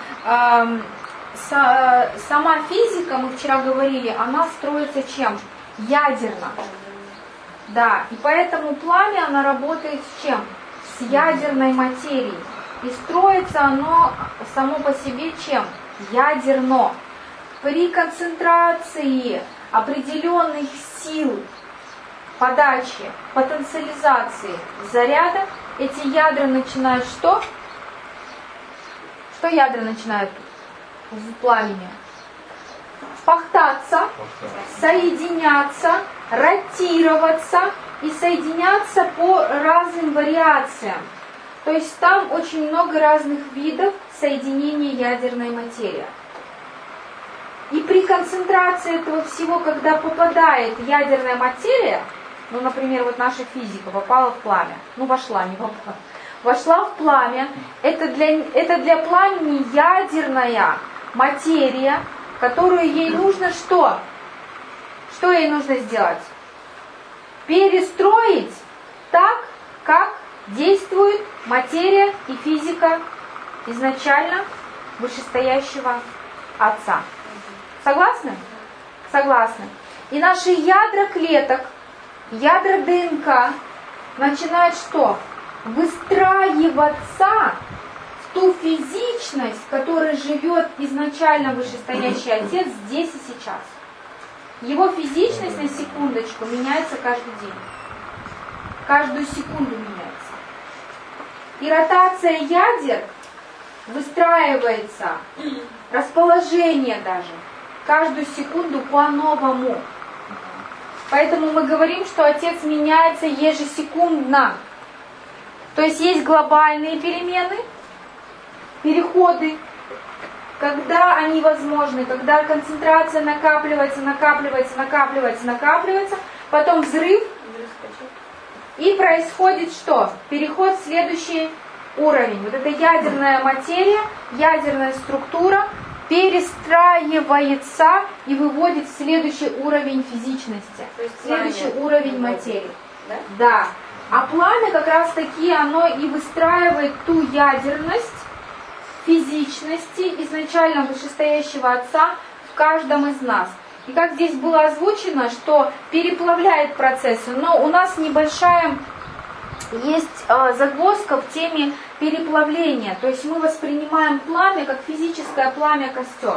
сама физика, мы вчера говорили, она строится чем? Ядерно. Да, и поэтому пламя, оно работает с чем? С ядерной материей. И строится оно само по себе чем? Ядерно. При концентрации определенных сил подачи, потенциализации заряда, эти ядра начинают что? Что ядра начинают в пламени? Пахтаться, соединяться, ротироваться и соединяться по разным вариациям. То есть там очень много разных видов соединения ядерной материи. И при концентрации этого всего, когда попадает ядерная материя, ну, например, вот наша физика попала в пламя, ну, вошла, не попала, вошла в пламя, это для пламени ядерная материя, которую ей нужно что? Что ей нужно сделать? Перестроить так, как действует материя и физика изначально вышестоящего Отца. Согласны? Согласны. И наши ядра клеток, ядра ДНК начинают что? Выстраиваться в ту физичность, в которой живет изначально вышестоящий Отец здесь и сейчас. Его физичность, на секундочку, меняется каждый день. Каждую секунду меняется. И ротация ядер выстраивается, расположение даже, каждую секунду по-новому. Поэтому мы говорим, что Отец меняется ежесекундно. То есть есть глобальные перемены, переходы, когда они возможны, когда концентрация накапливается, потом взрыв, и происходит что? Переход в следующий уровень. Вот эта ядерная материя, ядерная структура перестраивается и выводит в следующий уровень физичности, следующий уровень материи. Да? Да. А пламя как раз таки оно и выстраивает ту ядерность физичности изначально вышестоящего Отца в каждом из нас. И как здесь было озвучено, что переплавляет процессы, но у нас небольшая есть загвоздка в теме переплавления. То есть мы воспринимаем пламя как физическое пламя костер.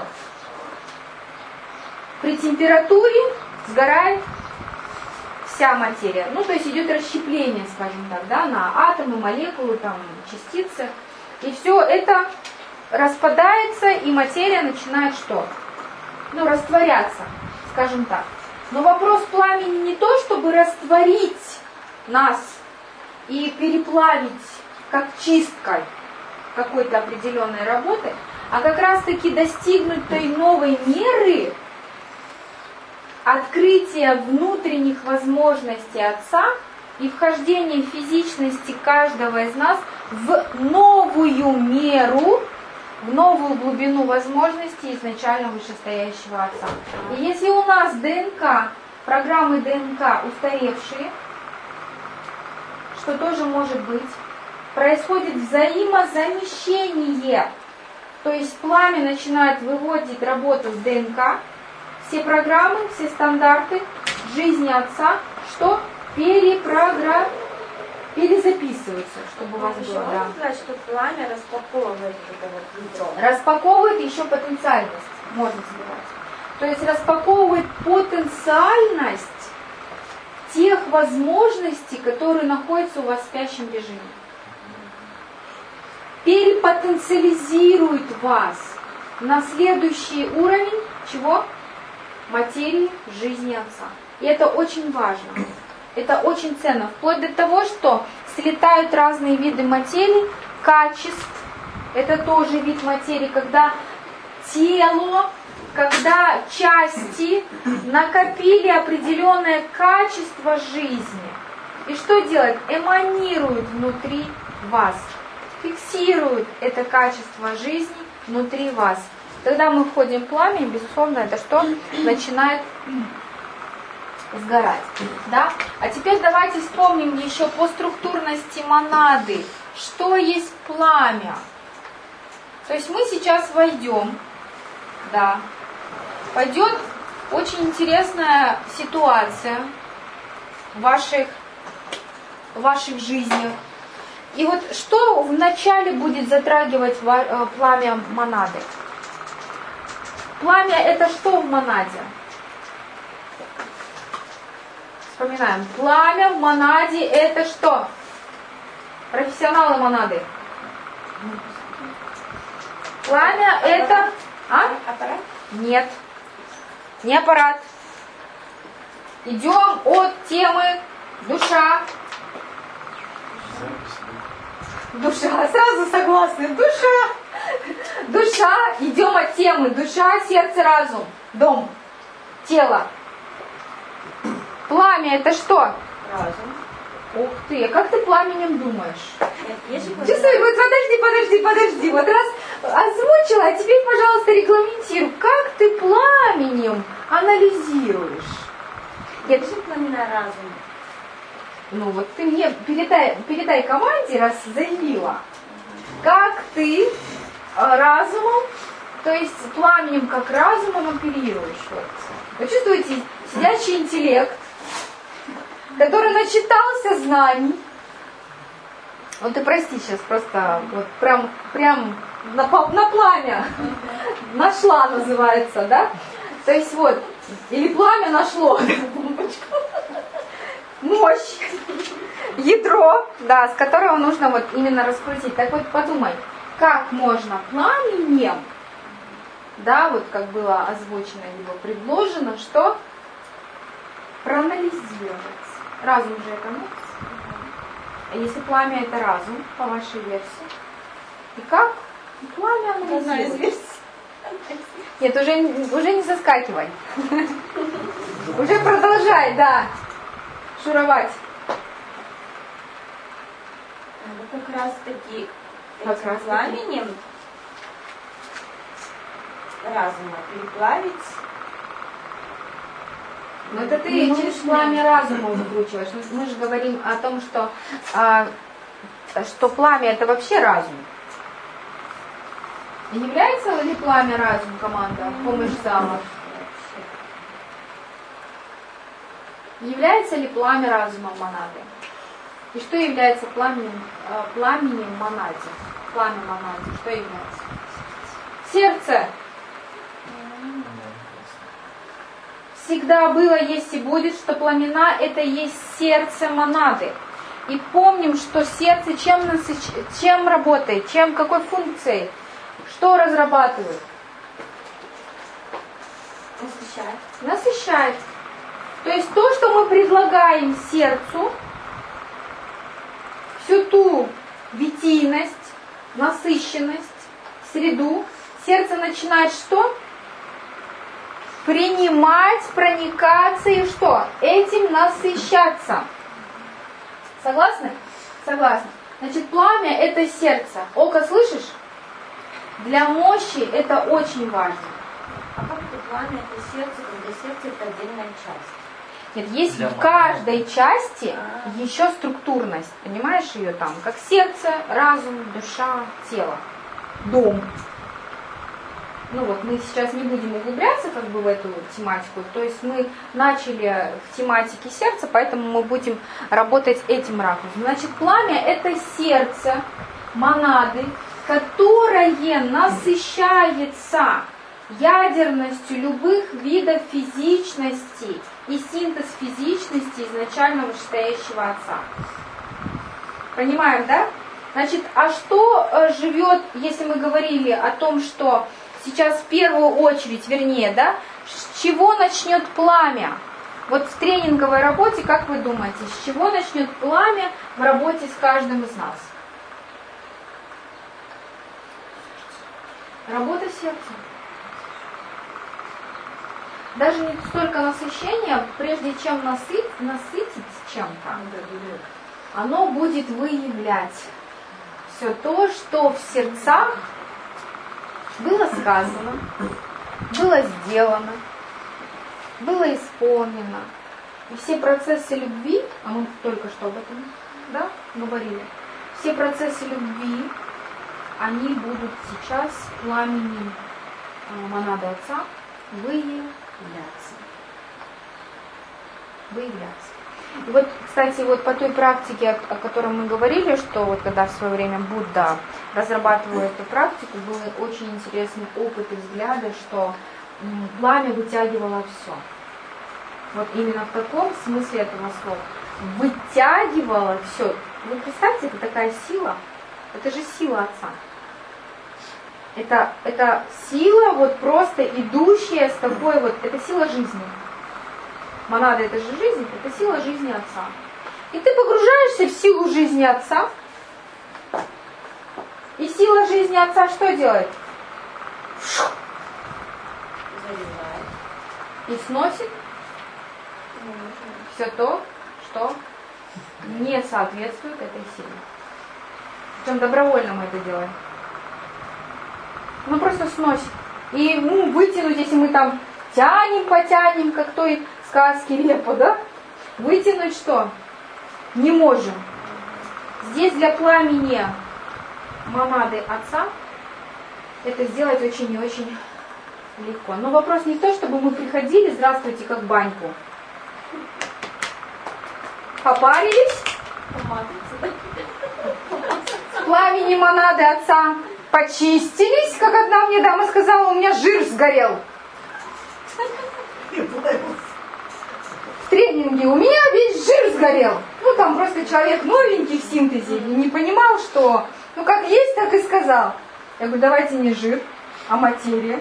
При температуре сгорает вся материя. Ну, то есть идет расщепление, скажем так, да, на атомы, молекулы, там, частицы. И все это распадается, и материя начинает что? Ну, растворяться, скажем так. Но вопрос пламени не то, чтобы растворить нас и переплавить как чисткой какой-то определенной работы, а как раз-таки достигнуть той новой меры открытия внутренних возможностей Отца и вхождения физичности каждого из нас в новую меру, в новую глубину возможностей изначально вышестоящего Отца. И если у нас ДНК, программы ДНК устаревшие, что тоже может быть, происходит взаимозамещение. То есть пламя начинает выводить работу с ДНК, все программы, все стандарты жизни Отца, что перезаписываются, чтобы у вас было. Можно сказать, что пламя распаковывает это вот ядро? Распаковывает еще потенциальность, можно сказать. То есть распаковывает потенциальность тех возможностей, которые находятся у вас в спящем режиме. Перепотенциализирует вас на следующий уровень чего? Материи жизни Отца. И это очень важно. Это очень ценно. Вплоть до того, что слетают разные виды материи, качеств. Это тоже вид материи, когда тело, когда части накопили определенное качество жизни. И что делает? Эманирует внутри вас. Фиксирует это качество жизни внутри вас. Когда мы входим в пламя, безусловно, это что? Начинает сгорать. Да? А теперь давайте вспомним еще по структурности монады. Что есть пламя? То есть мы сейчас войдем. Да. Пойдет очень интересная ситуация в ваших жизнях. И вот что вначале будет затрагивать пламя монады? Пламя это что в монаде? Вспоминаем. Пламя в монаде это что? Профессионалы монады. Пламя это... Аппарат? Нет. Не аппарат. Идем от темы душа. Душа. Сразу согласны. Душа. Душа. Идем от темы. Душа, сердце, разум. Дом. Тело. Пламя это что? Разум. Ух ты, а как ты пламенем думаешь? Если бы- Чувствуй, вот подожди. Вот раз озвучь закончила, а теперь, пожалуйста, регламентируй, как ты пламенем анализируешь. Я пишу пламена разума. Ну вот ты мне передай команде, раз заявила, как ты разумом, то есть пламенем как разумом оперируешь. Вот. Вы чувствуете сидящий интеллект, который начитался знаний. Вот ты прости сейчас просто вот прям на пламя нашла, называется, да? То есть вот, или пламя нашло мощь, ядро, да, с которого нужно вот именно раскрутить. Так вот подумай, как можно пламенем, да, вот как было озвучено, либо предложено, что проанализировать. Разум же это мозг. А если пламя это разум, по вашей версии, и как пламя анализировать? Нет, уже не соскакивай. Уже продолжай, да, шуровать. Ну, как раз таки этим пламенем разума переплавить. Но это ты через пламя разума выкручиваешь. Мы же говорим о том, что пламя это вообще разум. Является ли пламя разум, команда, помощь зала? Является ли пламя разумом монады? И что является пламенем монаде? Пламя монаде, что является? Сердце. Всегда было, есть и будет, что пламена это есть сердце монады. И помним, что сердце чем работает, какой функцией, что разрабатывает? Насыщает. То есть то, что мы предлагаем сердцу, всю ту витийность, насыщенность, среду, сердце начинает что? Принимать, проникаться и что? Этим насыщаться. Согласны? Согласны. Значит, пламя это сердце. Око, слышишь? Для мощи это очень важно. А как это пламя, это сердце, когда сердце это отдельная часть? Нет, есть в каждой части еще структурность. Понимаешь ее там? Как сердце, разум, душа, тело. Дом. Ну вот, мы сейчас не будем углубляться как бы в эту тематику. То есть мы начали в тематике сердца, поэтому мы будем работать этим ракурсом. Значит, пламя это сердце монады, которое насыщается ядерностью любых видов физичности и синтез физичности изначально вышестоящего Отца. Понимаем, да? Значит, а что живет, если мы говорили о том, что сейчас в первую очередь, вернее, да, с чего начнет пламя? Вот в тренинговой работе, как вы думаете, с чего начнет пламя в работе с каждым из нас? Работа сердца. Даже не столько насыщение, прежде чем насытить чем-то, оно будет выявлять все то, что в сердцах было сказано, было сделано, было исполнено. И все процессы любви, а мы только что об этом, да, говорили, все процессы любви, они будут сейчас пламенем монады Отца выявляться. И вот, кстати, вот по той практике, о которой мы говорили, что вот когда в свое время Будда разрабатывал эту практику, был очень интересный опыт и взгляды, что пламя вытягивало все. Вот именно в таком смысле этого слова. Вытягивало все. Вы представьте, это такая сила. Это же сила Отца. Это сила вот просто идущая с такой вот, это сила жизни. Монада это же жизнь, это сила жизни Отца. И ты погружаешься в силу жизни Отца. И сила жизни Отца что делает? И сносит все то, что не соответствует этой силе. Причем добровольно мы это делаем. Оно просто сносит. И вытянуть, если мы там потянем, как той сказки Репу, да? Вытянуть что? Не можем. Здесь для пламени монады Отца это сделать очень и очень легко. Но вопрос не в том, чтобы мы приходили, здравствуйте, как баньку. Попарились. С пламени монады Отца почистились, как одна мне дама сказала, у меня жир сгорел. В тренинге у меня весь жир сгорел. Там просто человек новенький в синтезе, и не понимал, что, как есть, так и сказал. Я говорю, давайте не жир, а материя.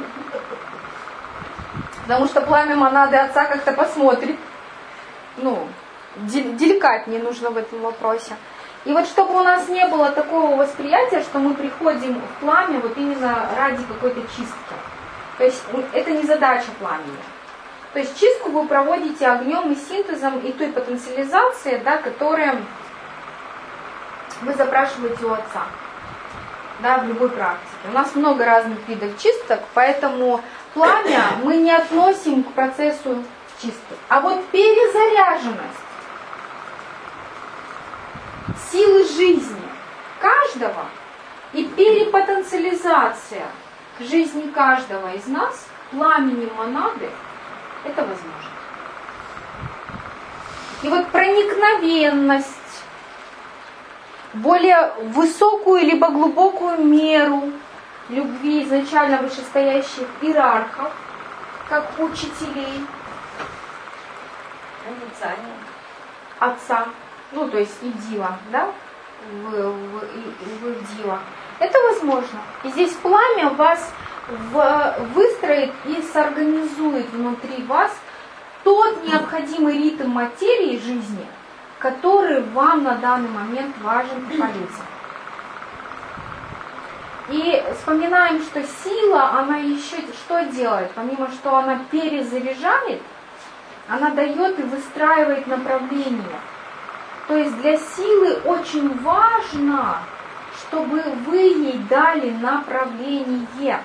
Потому что пламя монады Отца как-то посмотрит. Деликатнее нужно в этом вопросе. И вот чтобы у нас не было такого восприятия, что мы приходим в пламя вот именно ради какой-то чистки. То есть это не задача пламени. То есть чистку вы проводите огнем и синтезом и той потенциализацией, да, которую вы запрашиваете у Отца, да, в любой практике. У нас много разных видов чисток, поэтому пламя мы не относим к процессу чистки. А вот перезаряженность силы жизни каждого и перепотенциализация жизни каждого из нас пламенем монады это возможно. И вот проникновенность, более высокую либо глубокую меру любви изначально вышестоящих иерархов, как учителей, Отца, то есть Идила, да, в Идила. Это возможно. И здесь пламя вас выстроит и сорганизует внутри вас тот необходимый ритм материи жизни, который вам на данный момент важен и полезен. И вспоминаем, что сила, она еще что делает? Помимо что она перезаряжает, она дает и выстраивает направление. То есть для силы очень важно, чтобы вы ей дали направление.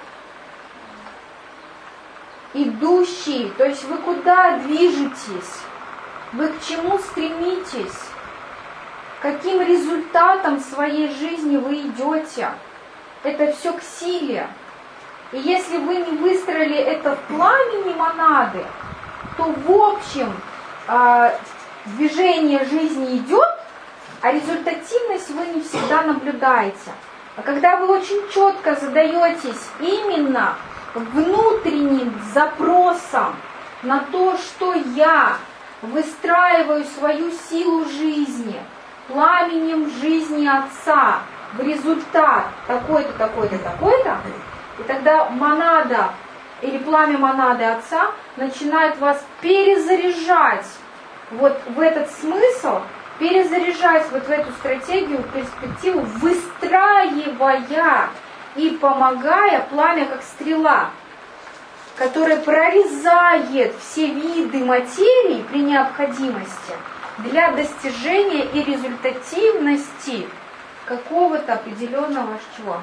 Идущий, то есть вы куда движетесь, вы к чему стремитесь, каким результатом своей жизни вы идете. Это все к силе. И если вы не выстроили это в пламени монады, то в общем движение жизни идет, а результативность вы не всегда наблюдаете. А когда вы очень четко задаетесь именно внутренним запросом на то, что я выстраиваю свою силу жизни пламенем жизни Отца в результат такой-то, такой-то, такой-то, и тогда монада или пламя монады Отца начинает вас перезаряжать вот в этот смысл, перезаряжать вот в эту стратегию, перспективу, выстраивая и помогая пламя как стрела, которая прорезает все виды материи при необходимости для достижения и результативности какого-то определенного чего?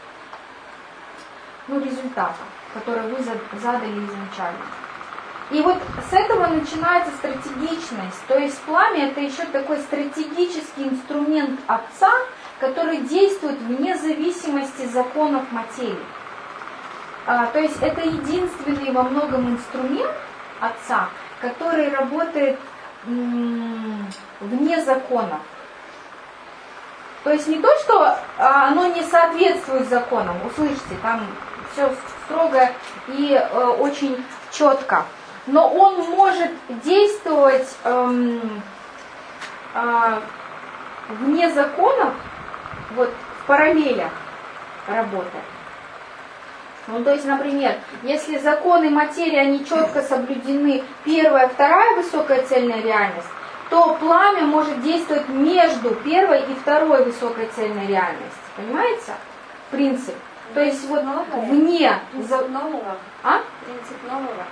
Результата, который вы задали изначально. И вот с этого начинается стратегичность. То есть пламя это еще такой стратегический инструмент Отца, который действует вне зависимости законов материи. То есть это единственный во многом инструмент Отца, который работает вне законов. То есть не то, что оно не соответствует законам, услышите, там все строго и очень четко, но он может действовать вне законов, вот в параллелях работать. То есть, например, если законы материи, они четко соблюдены, первая, вторая высокая цельная реальность, то пламя может действовать между первой и второй высокой цельной реальностью. Понимаете? Принцип. То есть вот вне... Принцип нового. А? Принцип нового.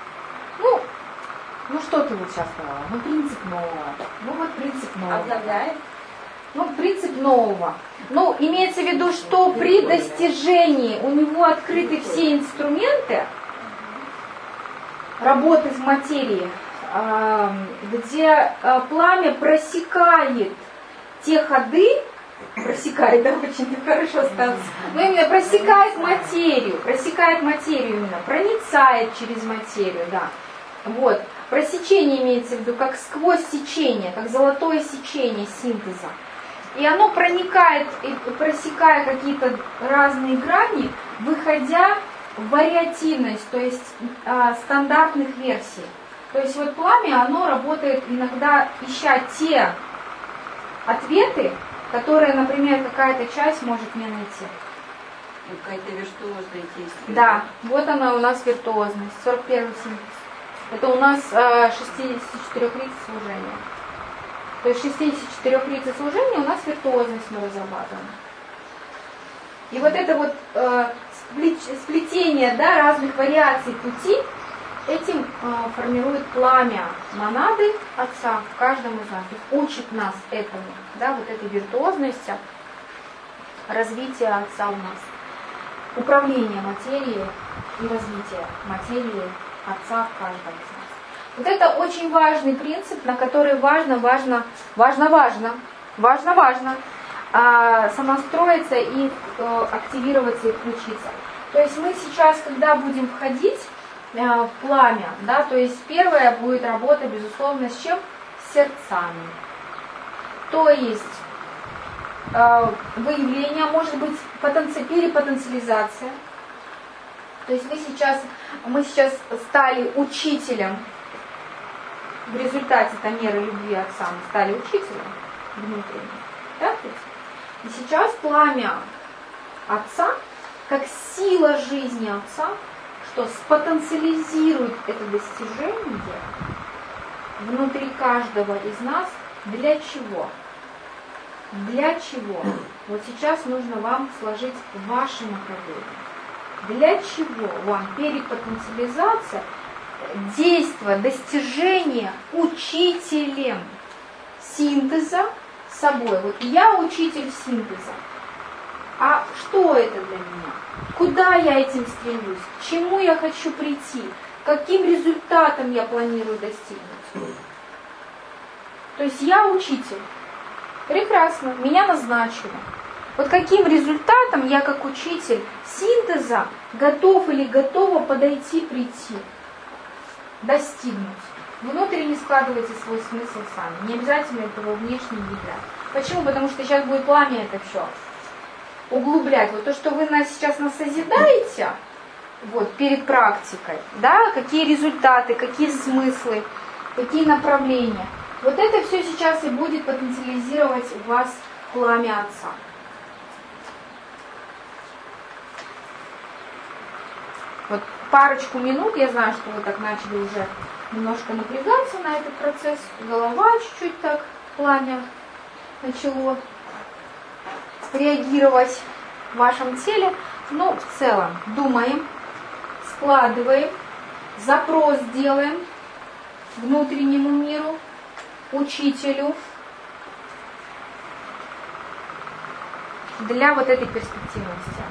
Ну что ты вот сейчас сказала? Принцип нового. Вот принцип нового. Обновляет. Ну, принцип нового. Ну, имеется в виду, что при достижении у него открыты все инструменты работы с материей, где пламя просекает те ходы, просекает, да, очень хорошо стало, но именно просекает материю именно, проницает через материю, да. Вот. Просечение имеется в виду как сквозь сечение, как золотое сечение синтеза. И оно проникает и просекая какие-то разные грани, выходя в вариативность, то есть стандартных версий. То есть вот пламя, оно работает иногда, ища те ответы, которые, например, какая-то часть может не найти. Какая-то виртуозность есть. Да, вот она у нас виртуозность, 41-й синтез. Это у нас 64-лицый служения. То есть 64-лицый служения у нас виртуозность мы разрабатываем. И вот это вот сплетение, да, разных вариаций пути, этим формирует пламя монады Отца в каждом из нас. То есть учит нас этому, да, вот этой виртуозности, развития Отца у нас. Управление материей и развитие материи Отца в каждом из нас. Вот это очень важный принцип, на который важно самостроиться и активироваться и включиться. То есть мы сейчас, когда будем входить в пламя, да, то есть первая будет работа, безусловно, с чем? С сердцами. То есть выявление, может быть, перепотенциализация. То есть мы сейчас стали учителем, в результате меры любви Отца мы стали учителем внутренним. Да? И сейчас пламя Отца, как сила жизни Отца, что спотенциализирует это достижение внутри каждого из нас. Для чего? Для чего? Вот сейчас нужно вам сложить ваше направление. Для чего вам перепотенциализация, действие, достижение учителем синтеза собой? Вот я учитель синтеза. А что это для меня? Куда я этим стремлюсь? К чему я хочу прийти? Каким результатом я планирую достигнуть? То есть я учитель. Прекрасно, меня назначили. Вот каким результатом я как учитель синтеза готов или готова подойти, прийти, достигнуть? Внутренне складывайте свой смысл сами. Не обязательно этого внешне внедрять. Почему? Потому что сейчас будет пламя это все углублять. Вот то, что вы сейчас нас созидаете, вот, перед практикой, да, какие результаты, какие смыслы, какие направления. Вот это все сейчас и будет потенциализировать у вас пламя Отца. Вот парочку минут, я знаю, что вы так начали уже немножко напрягаться на этот процесс, голова чуть-чуть так, пламя начало реагировать в вашем теле, но в целом думаем, складываем, запрос делаем внутреннему миру, учителю для вот этой перспективности.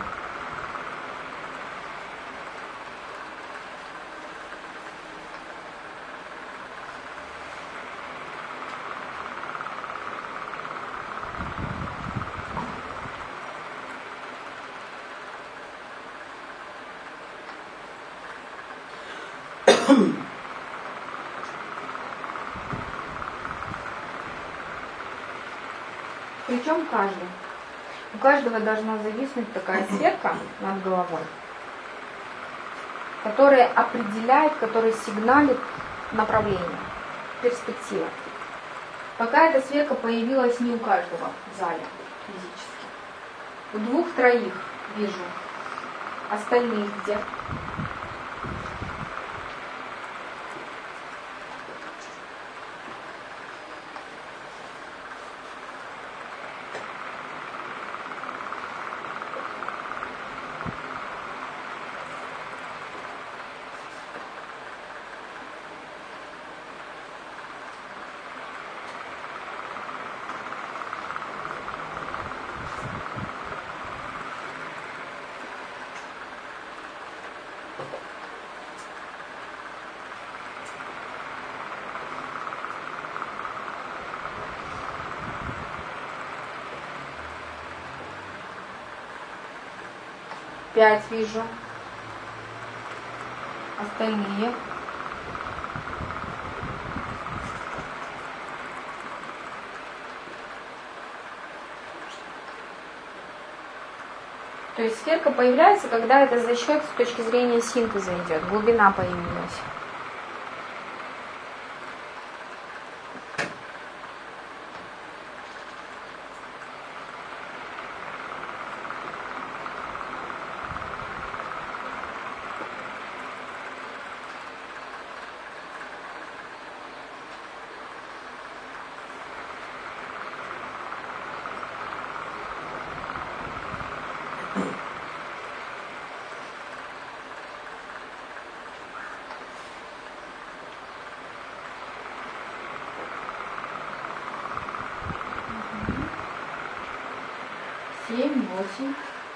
Причем каждый. У каждого должна зависнуть такая сферка над головой, которая определяет, которая сигналит направление, перспектива. Пока эта сферка появилась не у каждого в зале физически. У 2-3 вижу. Остальные где? Пять вижу. Остальные. То есть сферка появляется, когда это за счет с точки зрения синтеза идет, глубина появилась. Семь, 8.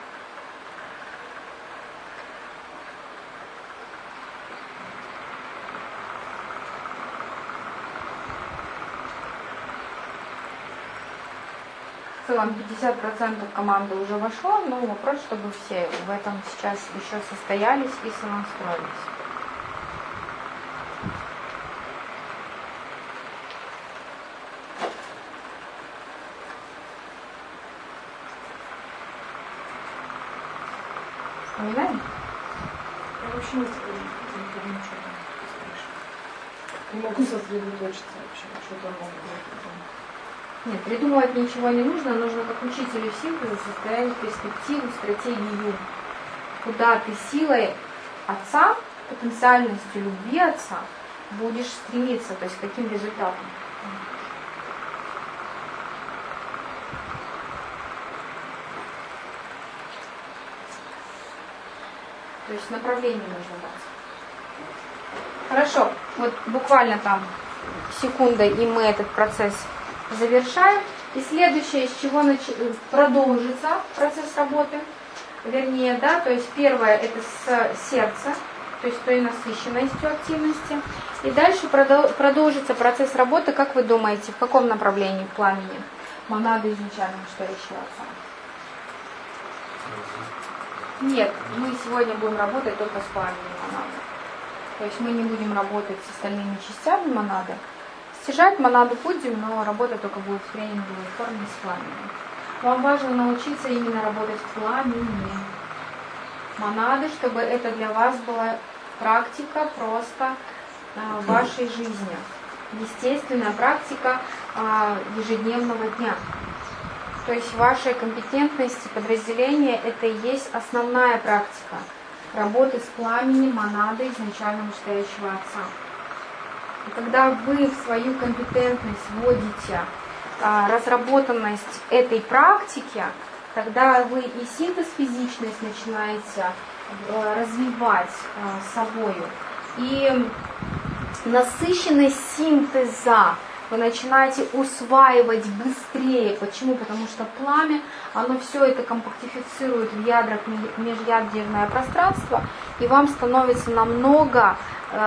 В целом 50% команды уже вошло, но вопрос, чтобы все в этом сейчас еще состоялись и сонастроились. Вспоминаем? Я вообще не знаю, ничего не могу сосредоточиться вообще, что-то могу. Нет, придумывать ничего не нужно, нужно как учителю синтеза составить перспективу, стратегию, куда ты силой отца, потенциальностью любви отца будешь стремиться, то есть к каким результатам. То есть направление нужно дать. Хорошо, вот буквально там секунда, и мы этот процесс завершаем. И следующее, с чего продолжится процесс работы, вернее, да, то есть первое это с сердца, то есть той насыщенностью активности. И дальше продолжится процесс работы, как вы думаете, в каком направлении пламени монады изначально мечтающего отца? Нет, мы сегодня будем работать только с пламенем монады. То есть мы не будем работать с остальными частями монады. Стяжать монаду будем, но работа только будет в тренинговой форме с пламенем. Вам важно научиться именно работать в пламени монады, чтобы это для вас была практика просто в вашей жизни. Естественная практика ежедневного дня. То есть ваша компетентность и подразделение – это и есть основная практика работы с пламенем монады изначально мечтающего отца. И когда вы в свою компетентность вводите разработанность этой практики, тогда вы и синтез физичность начинаете развивать собою, и насыщенность синтеза вы начинаете усваивать быстрее. Почему? Потому что пламя, оно все это компактифицирует в ядрах межядерное пространство, и вам становится намного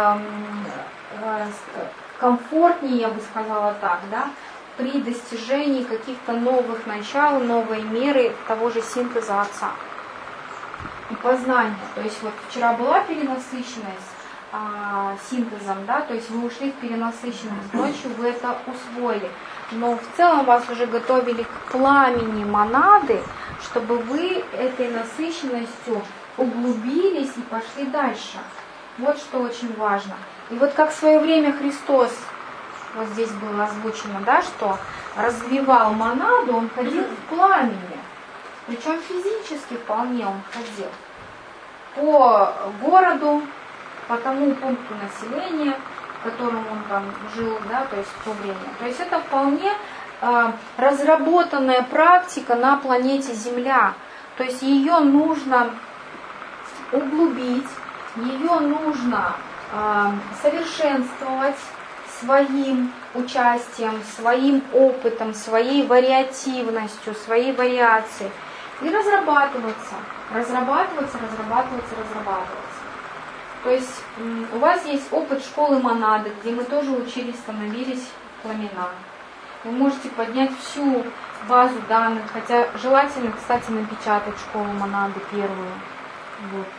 комфортнее, я бы сказала так, да, при достижении каких-то новых начал, новой меры того же синтеза отца и познания. То есть вот вчера была перенасыщенность синтезом, да, то есть вы ушли в перенасыщенность, ночью вы это усвоили, но в целом вас уже готовили к пламени монады, чтобы вы этой насыщенностью углубились и пошли дальше. Вот что очень важно. И вот как в свое время Христос, вот здесь было озвучено, да, что развивал монаду, он ходил в пламени, причем физически вполне он ходил по городу, по тому пункту населения, в котором он там жил, да, то есть в то время. То есть это вполне разработанная практика на планете Земля. То есть ее нужно углубить, ее нужно совершенствовать своим участием, своим опытом, своей вариативностью, своей вариацией. И разрабатываться. То есть у вас есть опыт школы монады, где мы тоже учились, становились пламена. Вы можете поднять всю базу данных, хотя желательно, кстати, напечатать школу монады первую. Вот.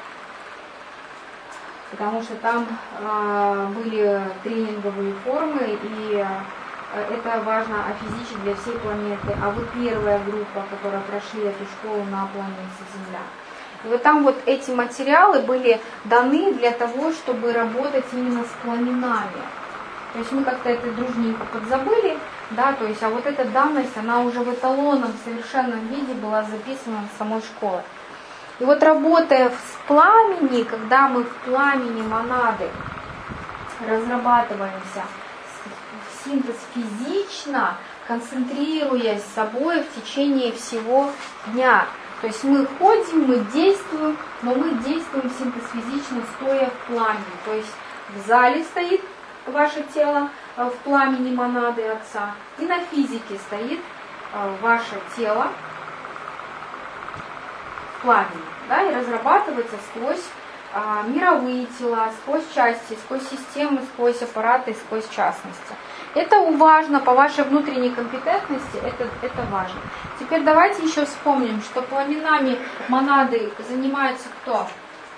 Потому что там были тренинговые формы, и это важно офизичить для всей планеты. А вы первая группа, которая прошли эту школу на планете Земля. И вот там вот эти материалы были даны для того, чтобы работать именно с пламенами. То есть мы как-то это дружненько подзабыли, да, то есть, а вот эта данность, она уже в эталонном совершенном виде была записана в самой школе. И вот работая в пламени, когда мы в пламени монады разрабатываемся, синтез физично, концентрируясь с собой в течение всего дня. То есть мы ходим, мы действуем, но мы действуем синтез физично, стоя в пламени. То есть в зале стоит ваше тело в пламени монады Отца, и на физике стоит ваше тело в пламени, да, и разрабатывается сквозь мировые тела, сквозь части, сквозь системы, сквозь аппараты, сквозь частности. Это важно по вашей внутренней компетентности, это важно. Теперь давайте еще вспомним, что пламенами монады занимается кто?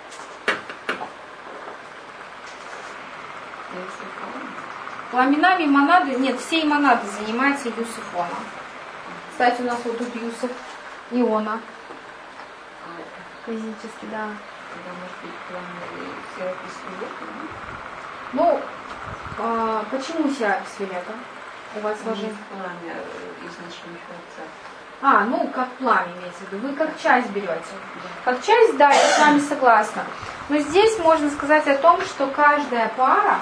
Пламенами монады, нет, всей монады занимается Юсифона. Кстати, у нас вот тут Юсиф, Иона. Физически, да. Ну, почему Серапис Вилета у вас сложилось? Пламя изначального Отца. Ну, как пламя имеется в виду. Вы как часть берете. Как часть, да, я с вами согласна. Но здесь можно сказать о том, что каждая пара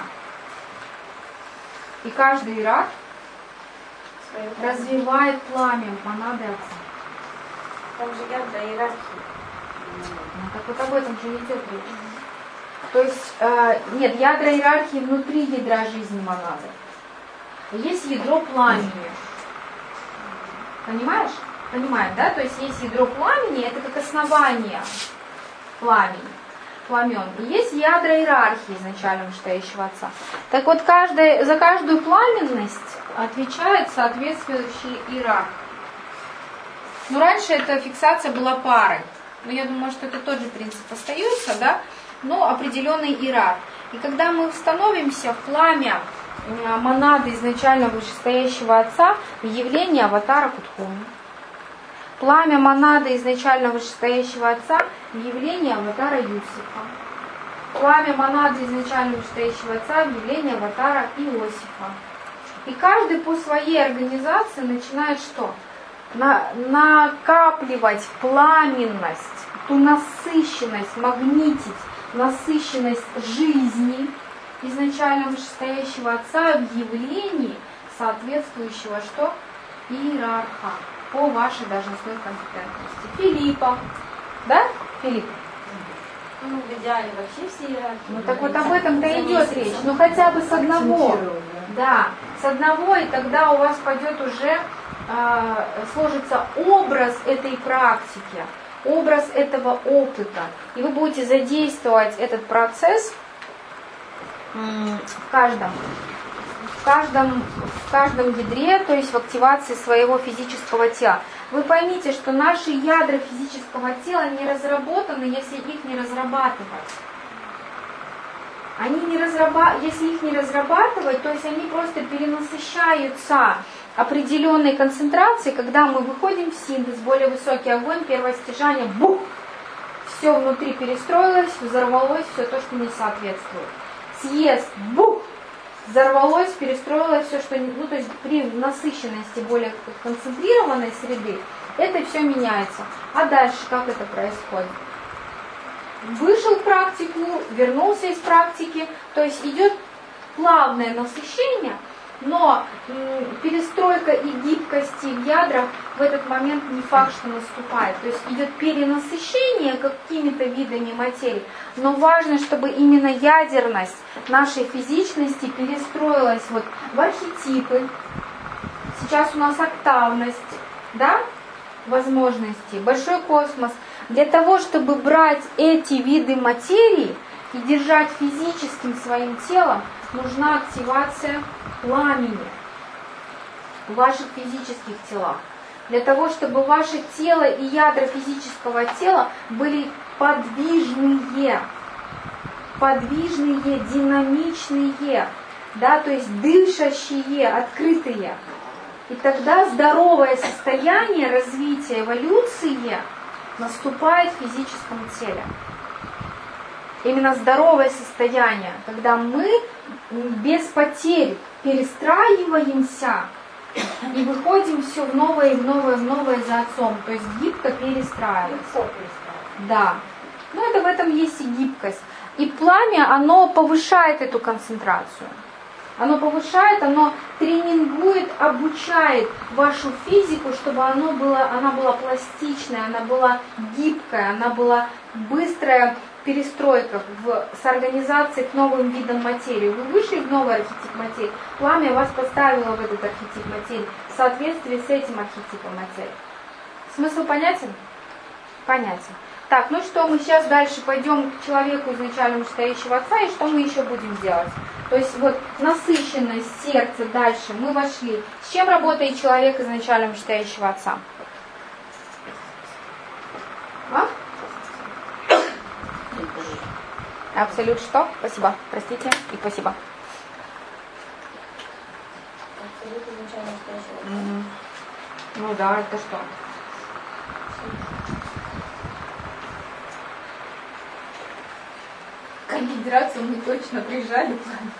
и каждый иерарх развивает пламя монады Отца. Там же ядра иерархии. Так вот об этом же идет речь. То есть, нет, ядра иерархии внутри ядра жизни монады. Есть ядро пламени. Понимаешь? Понимаем, да? То есть есть ядро пламени, это как основание пламени, пламен. И есть ядра иерархии изначально вышестоящего Отца. Так вот, за каждую пламенность отвечает соответствующий иерарх. Но раньше эта фиксация была парой. Но я думаю, что это тот же принцип остается, да? Но определенный иерарх. И когда мы становимся в пламя монады изначально вышестоящего Отца, в явление аватара Кутхуми. Пламя монады изначально вышестоящего Отца, в явление аватара Юсифа. Пламя монады изначально вышестоящего Отца, в явление аватара Иосифа. И каждый по своей организации начинает что? Накапливать пламенность, ту насыщенность, магнитить, насыщенность жизни изначально вышестоящего Отца в явлении соответствующего что? Иерарха по вашей должностной компетентности. Филиппа. Да, Филипп? Ну, в идеале вообще все иерархии. Ну так вот об этом-то идет речь. Ну хотя бы с одного. Да, с одного, и тогда у вас пойдет уже, сложится образ этой практики, образ этого опыта. И вы будете задействовать этот процесс в каждом ядре, то есть в активации своего физического тела. Вы поймите, что наши ядра физического тела не разработаны, если их не разрабатывать. Если их не разрабатывать, то есть они просто перенасыщаются определенной концентрацией, когда мы выходим в синтез, более высокий огонь, первое стяжание, бух, все внутри перестроилось, взорвалось, все то, что не соответствует. Съезд, бух, взорвалось, перестроилось все, что не... то есть при насыщенности более концентрированной среды, это все меняется. А дальше как это происходит? Вышел в практику, вернулся из практики, то есть идет плавное насыщение, но перестройка и гибкости в ядрах в этот момент не факт, что наступает. То есть идет перенасыщение какими-то видами материи, но важно, чтобы именно ядерность нашей физичности перестроилась вот в архетипы. Сейчас у нас октавность, да, возможностей, большой космос. Для того, чтобы брать эти виды материи и держать физическим своим телом, нужна активация пламени в ваших физических телах. Для того, чтобы ваше тело и ядра физического тела были подвижные, динамичные, да, то есть дышащие, открытые. И тогда здоровое состояние развития эволюции наступает в физическом теле. Именно здоровое состояние, когда мы без потерь перестраиваемся и выходим все в новое, в новое, в новое за отцом, то есть гибко перестраиваться. Да. Но это в этом есть и гибкость. И пламя, оно повышает эту концентрацию. Оно повышает, оно тренингует, обучает вашу физику, чтобы она была пластичная, она была гибкая, она была быстрая перестройка с организацией к новым видам материи. Вы вышли в новый архетип материи, пламя вас поставило в этот архетип материи в соответствии с этим архетипом материи. Смысл понятен? Понятен. Так, ну что, мы сейчас дальше пойдем к человеку изначально вышестоящего отца, и что мы еще будем делать? То есть вот насыщенность сердца, дальше мы вошли. С чем работает человек изначально вышестоящего отца? А? Абсолют что? Спасибо. Простите и спасибо. Абсолют изначально вышестоящего. Ну да, это что? Конфедерацию мы точно приезжали.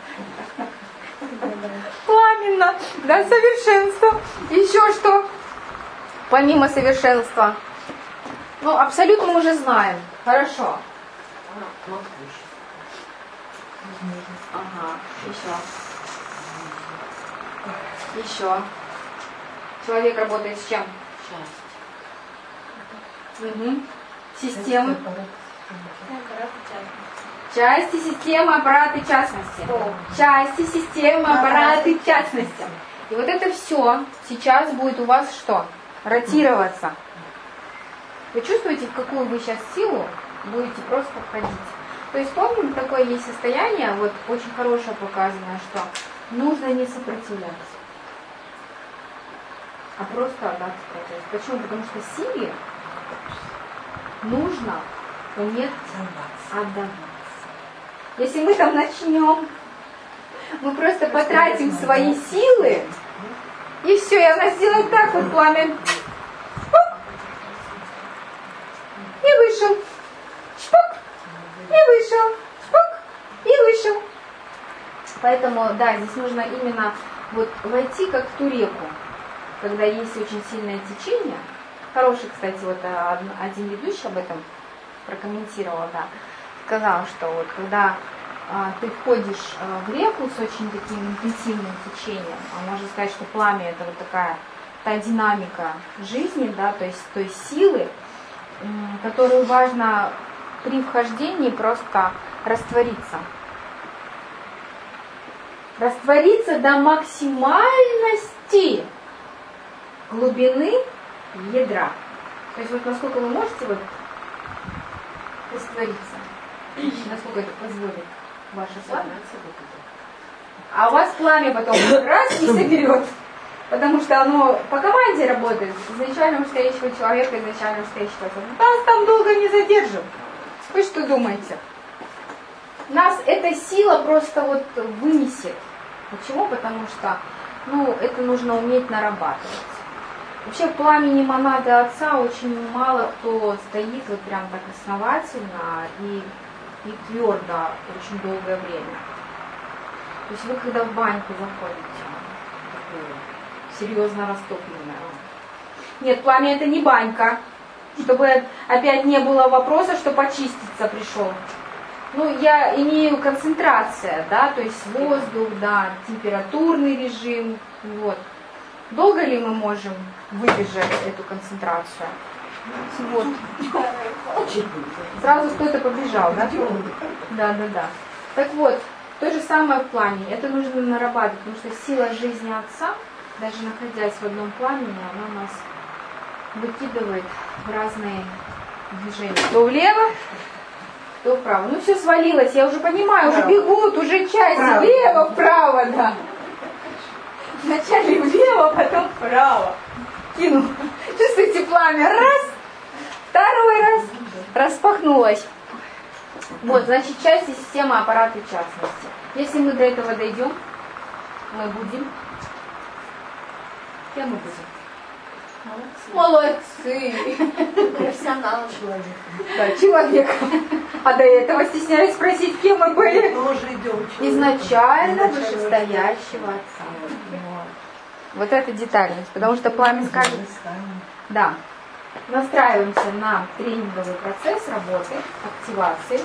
Пламенно, да, совершенство. Еще что? Помимо совершенства. Ну, абсолютно мы уже знаем. Хорошо. Ага, еще. Человек работает с чем? Угу. Системы. Части системы, аппараты, частности. Части системы, аппараты, частности. И вот это все сейчас будет у вас что? Ротироваться. Вы чувствуете, в какую вы сейчас силу будете просто входить? То есть помните, такое есть состояние, вот очень хорошее показано, что нужно не сопротивляться, а просто отдаться процессу. Почему? Потому что силе нужно уметь отдаваться. Если мы там начнем, мы просто потратим свои силы, и все, и она сделает так вот пламя. Шпук! И вышел. Шпук! И вышел. Шпук! И вышел. Поэтому, да, здесь нужно именно вот войти как в ту реку, когда есть очень сильное течение. Хороший, кстати, вот один ведущий об этом прокомментировал, да. Сказал, что вот когда ты входишь в реку с очень таким интенсивным течением, можно сказать, что пламя это вот такая та динамика жизни, да, то есть той силы, которую важно при вхождении просто раствориться. Раствориться до максимальности глубины ядра. То есть вот насколько вы можете вот раствориться. Насколько это позволит ваше пламя. А у вас пламя потом раз и соберет. Потому что оно по команде работает. Изначально вышестоящего человека, изначально вышестоящего отца. Нас там долго не задержим. Вы что думаете? Нас эта сила просто вот вынесет. Почему? Потому что это нужно уметь нарабатывать. Вообще в пламени монады отца очень мало кто стоит вот прям так основательно и твердо очень долгое время. То есть вы когда в баньку заходите, такую серьезно растопленную. Нет, пламя это не банька. Чтобы опять не было вопроса, что почиститься пришел. Я имею концентрация, да, то есть воздух, да, температурный режим, вот. Долго ли мы можем выдержать эту концентрацию? Вот. Сразу кто-то побежал, да? Да. Так вот, то же самое в пламени. Это нужно нарабатывать, потому что сила жизни отца, даже находясь в одном пламени, она нас выкидывает в разные движения. То влево, Кто вправо? Ну все свалилось, я уже понимаю, уже бегут, уже часть влево, вправо, да. Вначале влево, потом вправо. Кинул. Чувствуете пламя? Раз, второй раз. Распахнулось. Вот, значит, части системы аппарата в частности. Если мы до этого дойдем, мы будем. Кем мы будем? Молодцы! Профессионал человек. Да, человеком. А до этого стеснялись спросить, кем мы были? Мы уже идем. Изначально вышестоящего отца. Вот это детальность, потому что пламя скажет. Да. Настраиваемся на тренинговый процесс работы, активации.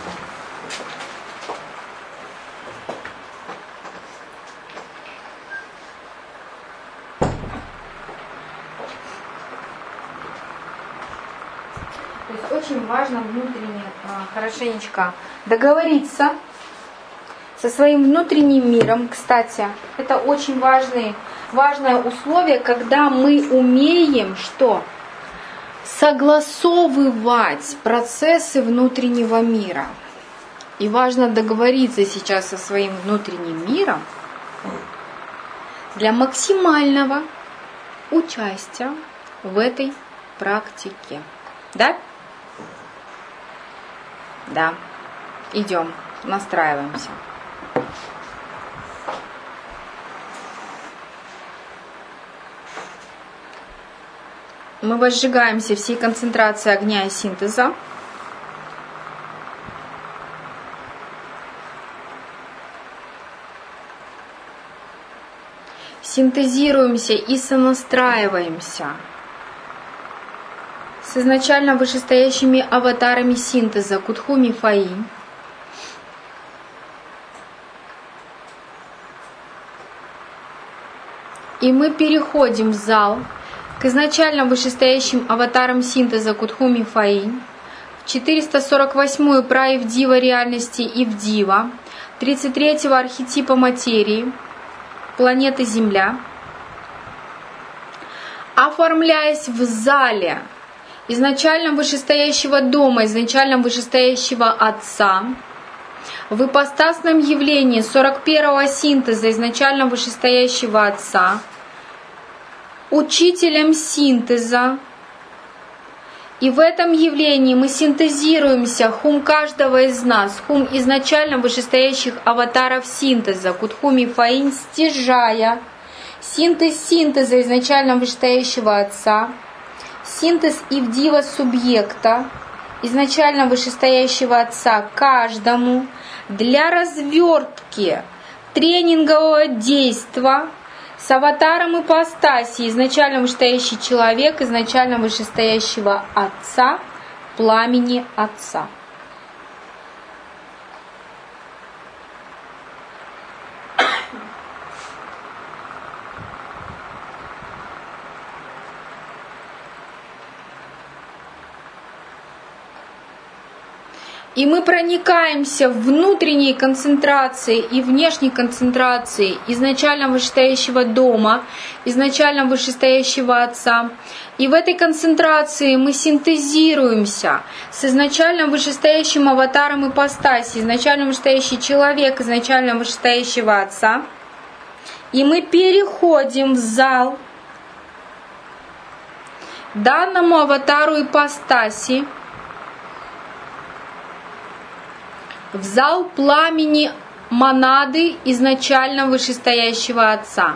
То есть очень важно внутренне хорошенечко договориться со своим внутренним миром. Кстати, это очень важное условие, когда мы умеем что? Согласовывать процессы внутреннего мира. И важно договориться сейчас со своим внутренним миром для максимального участия в этой практике. Да? Да. Идем, настраиваемся. Мы возжигаемся всей концентрацией огня и синтеза. Синтезируемся и сонастраиваемся с изначально вышестоящими аватарами синтеза Кутхуми Фаинь. И мы переходим в зал к изначально вышестоящим аватарам синтеза Кутхуми Фаинь, в 448-ю праивдива реальности Ивдива, 33-го архетипа материи, планеты Земля, оформляясь в зале изначально вышестоящего дома, изначально вышестоящего Отца, в ипостасном явлении 41-го синтеза изначально вышестоящего Отца, учителем синтеза. И в этом явлении мы синтезируемся, хум каждого из нас, хум изначально вышестоящих аватаров синтеза, Кутхуми Фаинь, стяжая синтез синтеза изначально вышестоящего Отца, синтез Ивдива субъекта, изначально вышестоящего Отца каждому для развертки тренингового действия с аватаром ипостаси, изначально вышестоящий человек, изначально вышестоящего Отца, пламени Отца. И мы проникаемся в внутренней концентрации и внешней концентрации изначально вышестоящего дома, изначально вышестоящего Отца. И в этой концентрации мы синтезируемся с изначально вышестоящим аватаром ипостаси, изначально вышестоящий человек, изначально вышестоящего Отца. И мы переходим в зал данному аватару ипостаси, в зал пламени монады изначально вышестоящего Отца.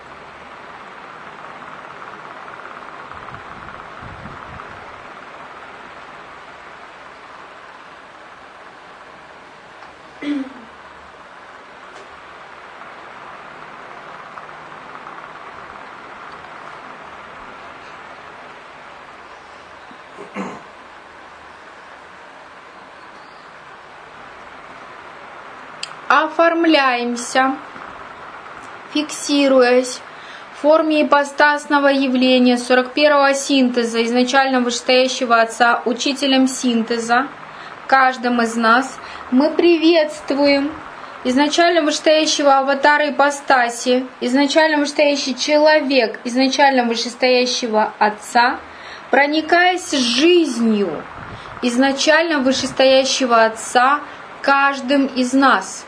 Оформляемся, фиксируясь в форме ипостасного явления 41-го синтеза, изначально вышестоящего Отца, учителем синтеза, каждым из нас. Мы приветствуем изначально вышестоящего аватара ипостаси, изначально вышестоящий человек, изначально вышестоящего Отца, проникаясь жизнью изначально вышестоящего Отца каждым из нас.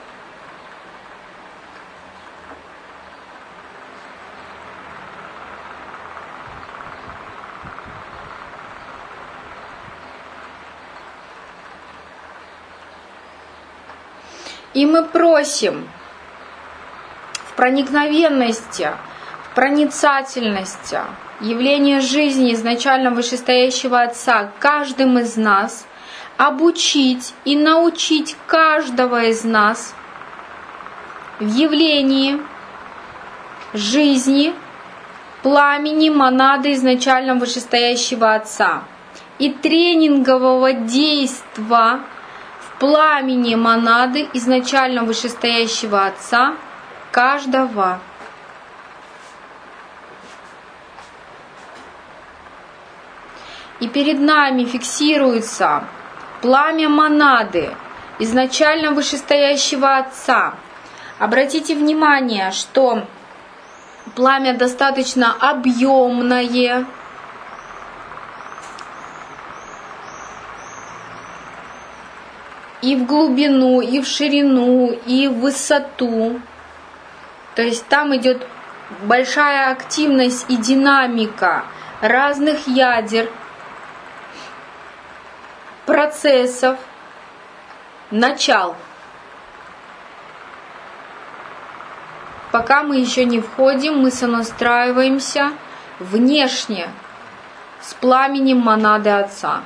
И мы просим в проникновенности, в проницательности явления жизни изначально вышестоящего Отца каждым из нас, обучить и научить каждого из нас в явлении жизни пламени монады изначально вышестоящего Отца и тренингового действия в пламени монады изначально вышестоящего Отца каждого. И перед нами фиксируется пламя монады изначально вышестоящего Отца. Обратите внимание, что пламя достаточно объемное, и в глубину, и в ширину, и в высоту. То есть там идет большая активность и динамика разных ядер, процессов, начал. Пока мы еще не входим, мы сонастраиваемся внешне с пламенем монады Отца.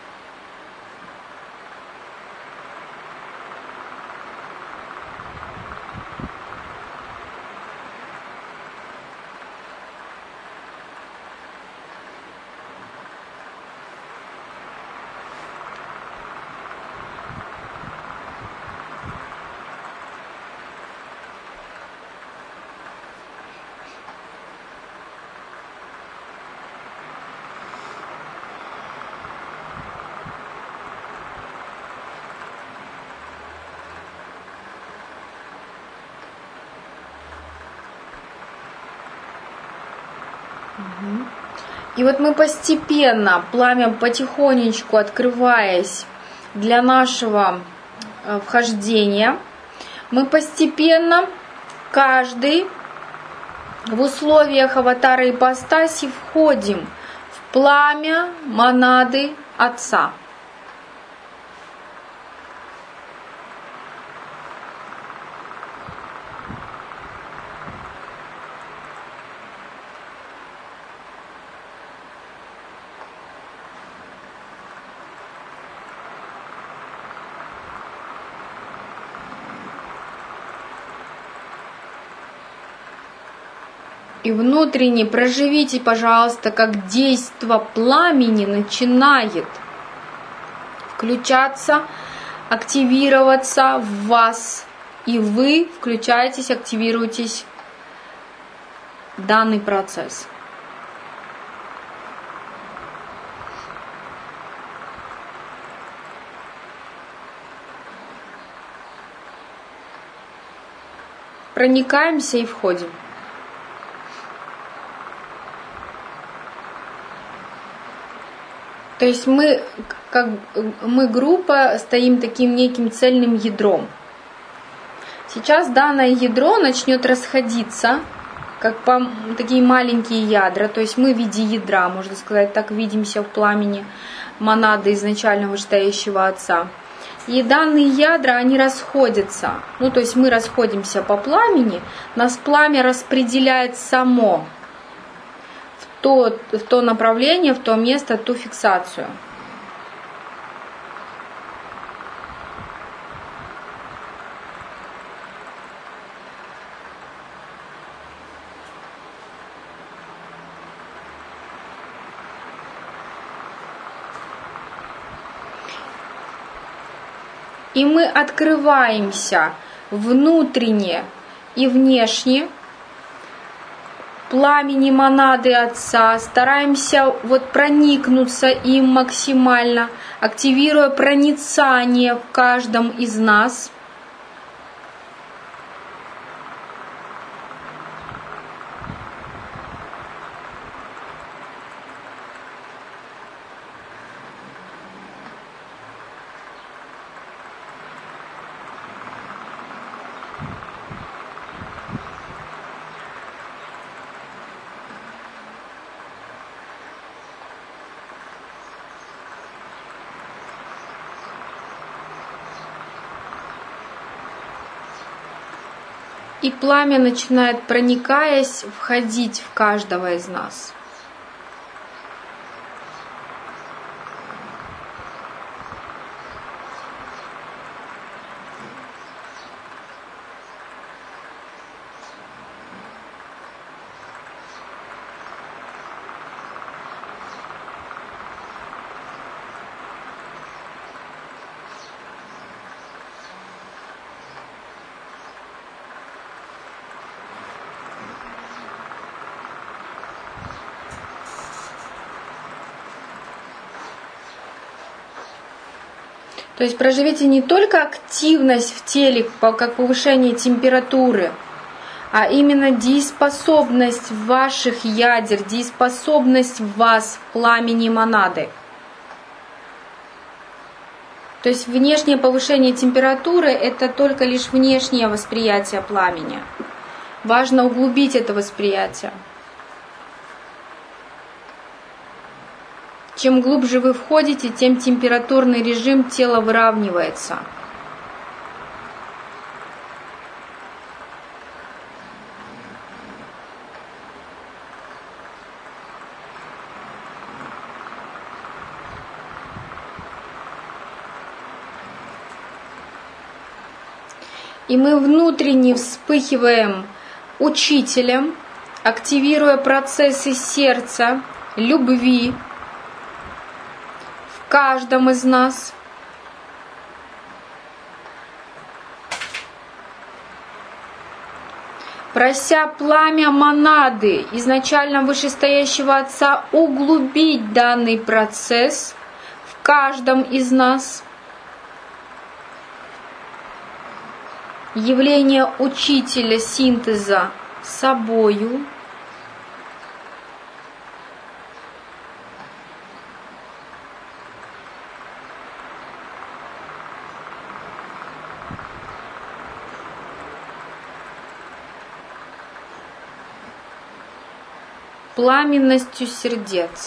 И вот мы постепенно, пламя потихонечку открываясь для нашего вхождения, мы постепенно, каждый в условиях аватара ипостаси входим в пламя монады Отца. И внутренне проживите, пожалуйста, как действо пламени начинает включаться, активироваться в вас. И вы включаетесь, активируетесь в данный процесс. Проникаемся и входим. То есть мы группа стоим таким неким цельным ядром. Сейчас данное ядро начнет расходиться, как такие маленькие ядра. То есть мы в виде ядра, можно сказать, так видимся в пламени монады изначально вышестоящего Отца. И данные ядра, они расходятся. Ну, то есть мы расходимся по пламени, нас пламя распределяет само в то направление, в то место, ту фиксацию. И мы открываемся внутренне и внешне пламени монады Отца, стараемся проникнуться им максимально, активируя проницание в каждом из нас. И пламя начинает, проникаясь, входить в каждого из нас. То есть проживите не только активность в теле, как повышение температуры, а именно дееспособность ваших ядер, дееспособность в вас, в пламени монады. То есть внешнее повышение температуры – это только лишь внешнее восприятие пламени. Важно углубить это восприятие. Чем глубже вы входите, тем температурный режим тела выравнивается. И мы внутренне вспыхиваем учителем, активируя процессы сердца, любви в каждом из нас. Прося пламя монады, изначально вышестоящего Отца, углубить данный процесс в каждом из нас. Явление учителя синтеза собою. Пламенностью сердец.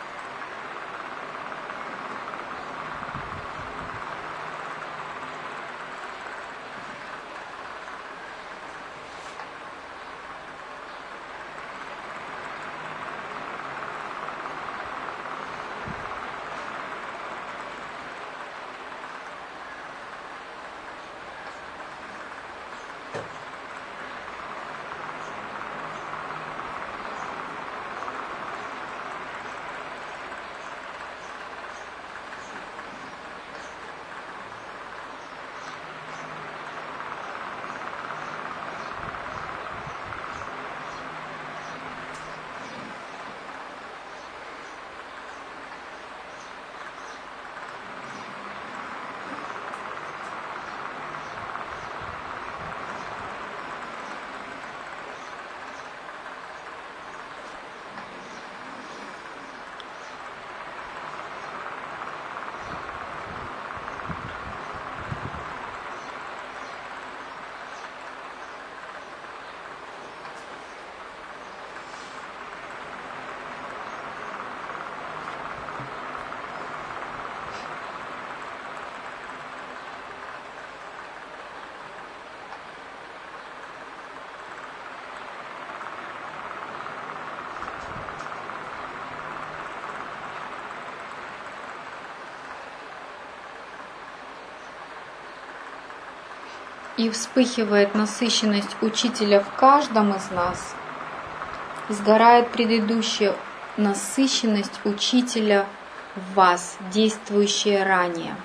И вспыхивает насыщенность учителя в каждом из нас, сгорает предыдущая насыщенность учителя в вас, действующая ранее.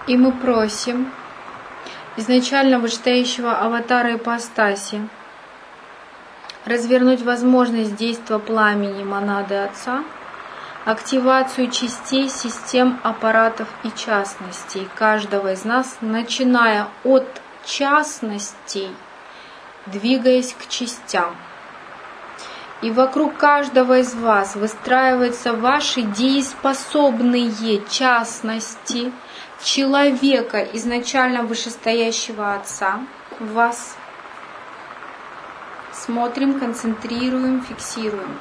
И мы просим изначально вышестоящего аватара ипостаси развернуть возможность действия пламени монады Отца, активацию частей, систем, аппаратов и частностей каждого из нас, начиная от частностей, двигаясь к частям. И вокруг каждого из вас выстраиваются ваши дееспособные частности человека, изначально вышестоящего Отца, в вас. Смотрим, концентрируем, фиксируем.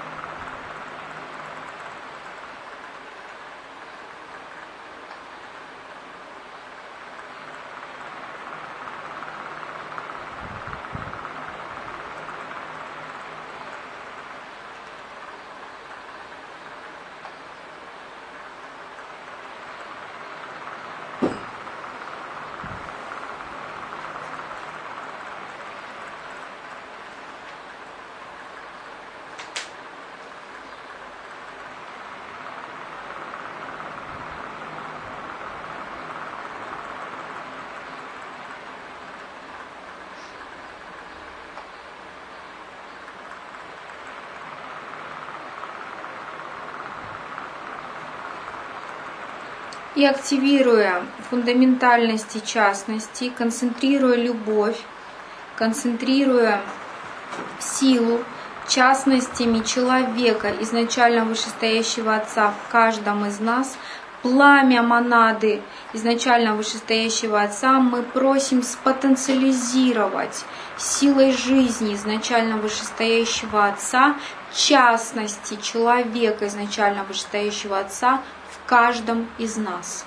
И активируя фундаментальность и частности, концентрируя любовь, концентрируя силу частностями человека, изначально вышестоящего Отца в каждом из нас, пламя монады изначально вышестоящего Отца мы просим спотенциализировать силой жизни изначально вышестоящего Отца частности человека, изначально вышестоящего Отца в каждом из нас.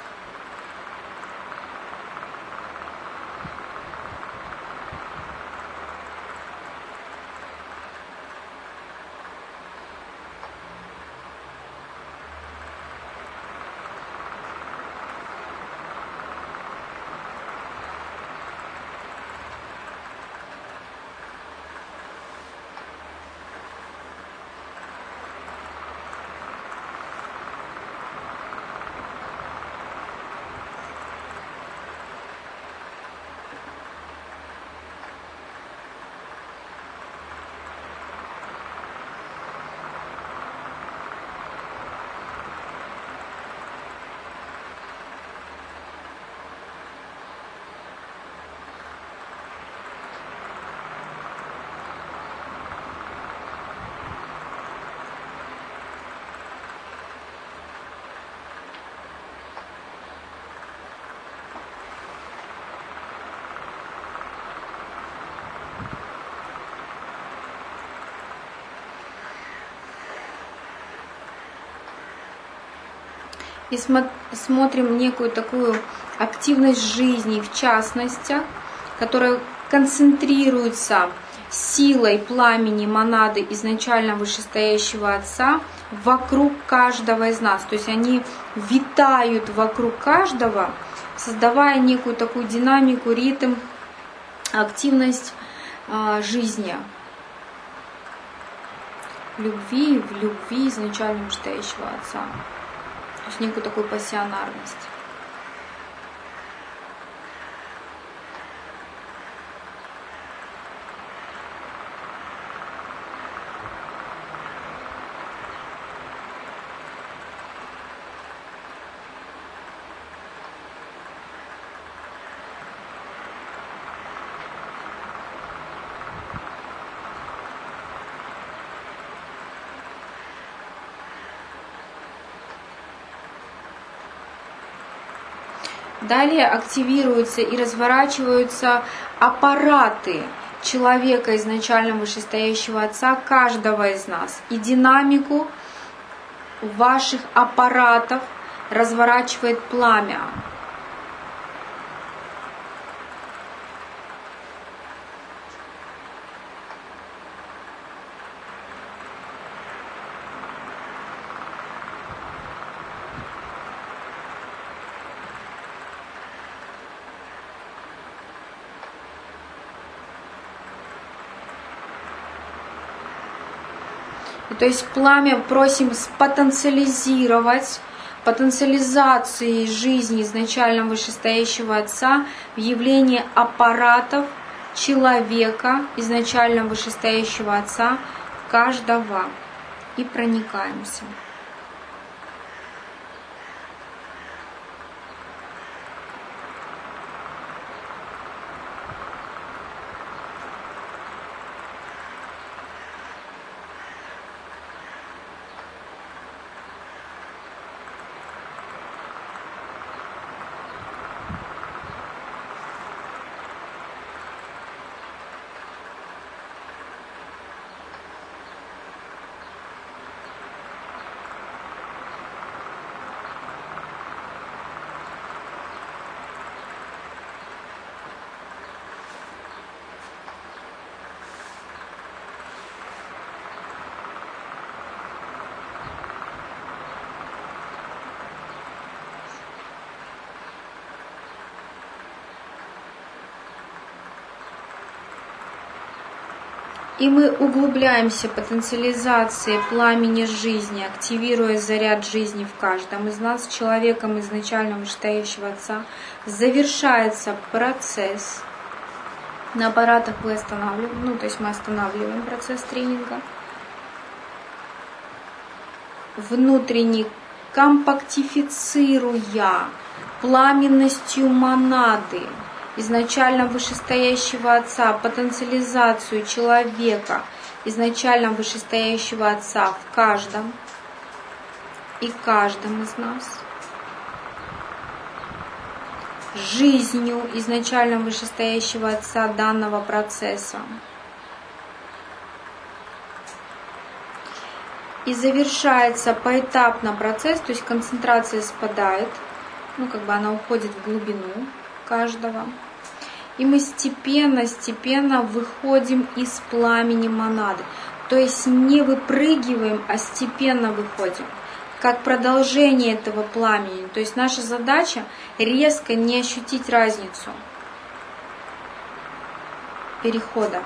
И смотрим некую такую активность жизни в частностях, которая концентрируется силой пламени монады изначально вышестоящего Отца вокруг каждого из нас. То есть они витают вокруг каждого, создавая некую такую динамику, ритм, активность жизни. В любви изначально вышестоящего Отца. То есть некую такую пассионарность. Далее активируются и разворачиваются аппараты человека, изначально вышестоящего Отца, каждого из нас. И динамику ваших аппаратов разворачивает пламя. То есть пламя просим спотенциализировать потенциализации жизни изначально вышестоящего Отца в явлении аппаратов человека, изначально вышестоящего Отца, каждого. И проникаемся. И мы углубляемся потенциализацией пламени жизни, активируя заряд жизни в каждом из нас, человеком изначально вышестоящего Отца. Завершается процесс. На аппаратах вы останавливаем, то есть мы останавливаем процесс тренинга. Внутренне компактифицируя пламенностью монады, изначально вышестоящего Отца, потенциализацию человека, изначально вышестоящего Отца в каждом и каждом из нас, жизнью изначально вышестоящего Отца данного процесса. И завершается поэтапно процесс, то есть концентрация спадает, она уходит в глубину каждого. И мы степенно выходим из пламени монады. То есть не выпрыгиваем, а степенно выходим. Как продолжение этого пламени. То есть наша задача резко не ощутить разницу перехода.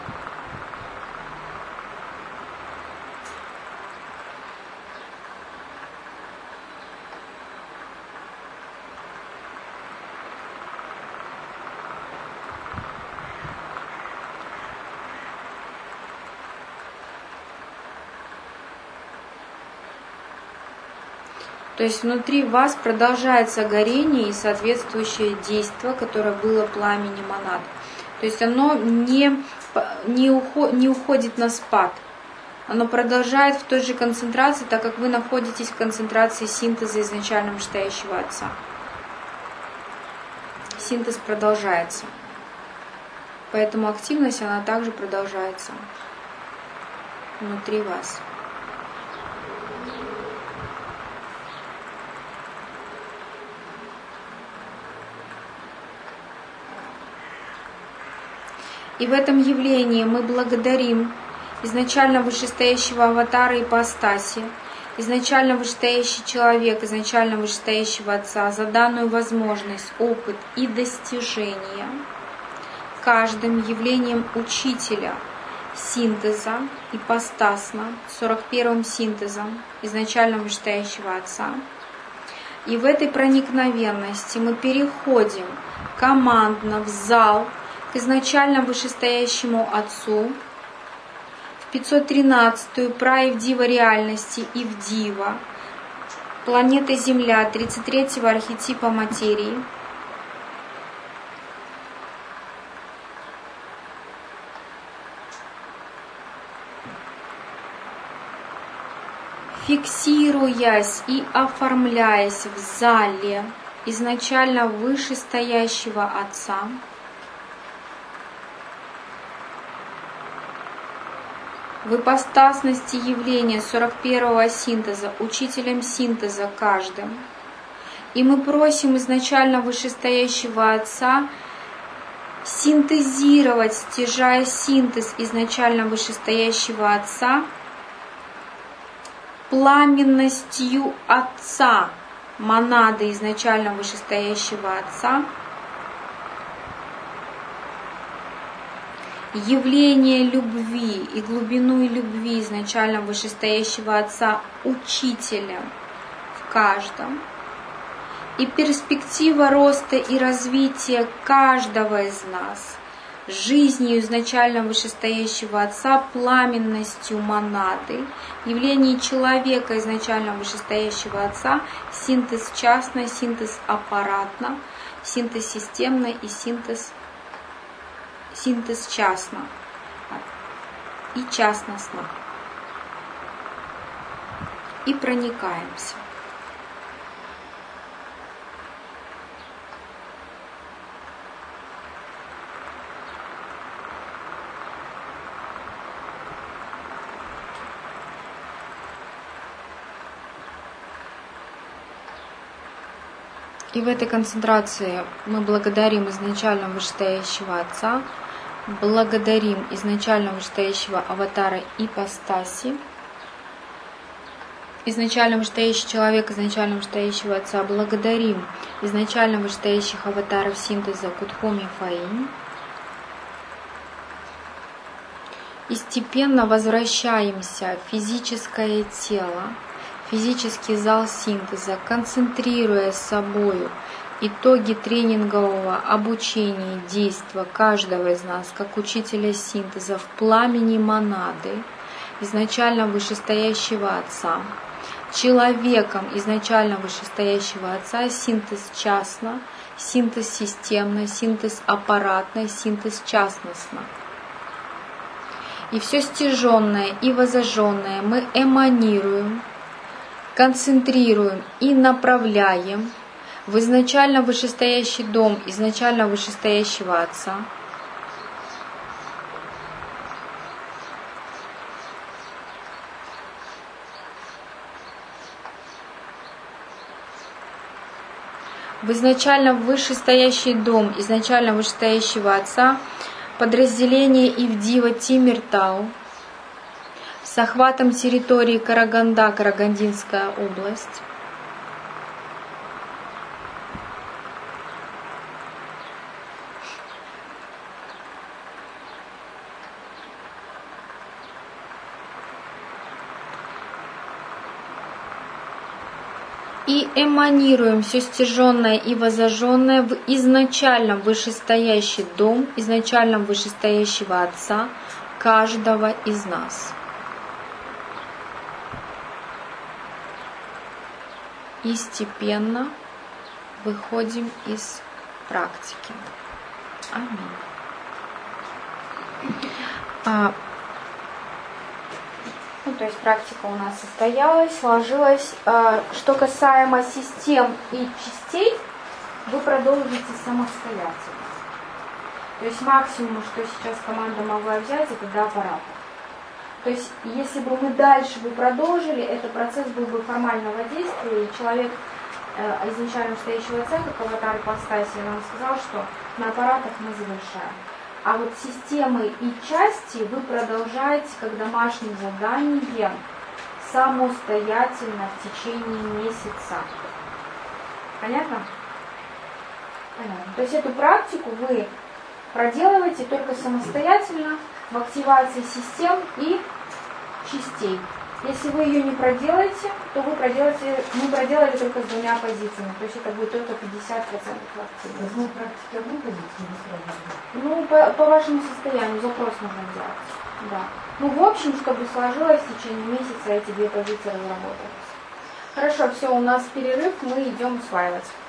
То есть внутри вас продолжается горение и соответствующее действие, которое было пламени монад. То есть оно не уходит на спад. Оно продолжает в той же концентрации, так как вы находитесь в концентрации синтеза изначально вышестоящего Отца. Синтез продолжается. Поэтому активность, она также продолжается внутри вас. И в этом явлении мы благодарим изначально вышестоящего аватара ипостаси, изначально вышестоящий человек, изначально вышестоящего Отца за данную возможность, опыт и достижение каждым явлением учителя синтеза, ипостасно, 41-м синтезом изначально вышестоящего Отца. И в этой проникновенности мы переходим командно в зал к изначально вышестоящему Отцу, в 513-ю праевдива реальности Ивдива, планета Земля, 33-го архетипа материи. Фиксируясь и оформляясь в зале изначально вышестоящего Отца, в ипостасности явления 41-го синтеза, учителем синтеза каждым. И мы просим изначально вышестоящего Отца синтезировать, стяжая синтез изначально вышестоящего Отца, пламенностью Отца, монады изначально вышестоящего Отца, явление любви и глубину любви изначально вышестоящего Отца учителем в каждом, и перспектива роста и развития каждого из нас, жизнью изначально вышестоящего Отца, пламенностью монады, явление человека изначально вышестоящего Отца, синтез частно, синтез аппаратно, синтез системно и синтез частно и частностно. И проникаемся. И в этой концентрации мы благодарим изначально вышестоящего Отца, благодарим изначально вышестоящего аватара ипостаси, изначально вышестоящий человек, изначально вышестоящего Отца, благодарим изначально вышестоящих аватаров синтеза Кудхоми Фаинь. И степенно возвращаемся в физическое тело, физический зал синтеза, концентрируя собою итоги тренингового обучения и действия каждого из нас, как учителя синтеза, в пламени монады, изначально вышестоящего Отца, человеком изначально вышестоящего Отца, синтез частно, синтез системно, синтез аппаратно, синтез частностно. И все стяженное и возожженное мы эманируем, концентрируем и направляем в изначально вышестоящий дом изначально вышестоящего Отца, в изначально вышестоящий дом изначально вышестоящего Отца, подразделение Ивдива Тимиртау, с охватом территории Караганда, Карагандинская область. И эманируем все стяженное и возожженное в изначально вышестоящий дом, изначально вышестоящего Отца каждого из нас. И степенно выходим из практики. Аминь. То есть практика у нас состоялась, сложилась. Что касаемо систем и частей, вы продолжите самостоятельно. То есть максимум, что сейчас команда могла взять, это до аппарата. То есть если бы мы дальше бы продолжили, этот процесс был бы формального действия, и человек изначально стоящего Отца, как аватар ипостаси, нам сказал, что на аппаратах мы завершаем. А вот системы и части вы продолжаете как домашнее задание самостоятельно в течение месяца. Понятно? Понятно. То есть эту практику вы проделываете только самостоятельно в активации систем и частей. Если вы ее не проделаете, то мы проделали только с двумя позициями. То есть это будет только 50% активности. Одной практики одну позицию не сразу? Ну, по вашему состоянию запрос нужно делать. Да. Ну, в общем, чтобы сложилось в течение месяца эти две позиции разработались. Хорошо, все, у нас перерыв, мы идем усваивать.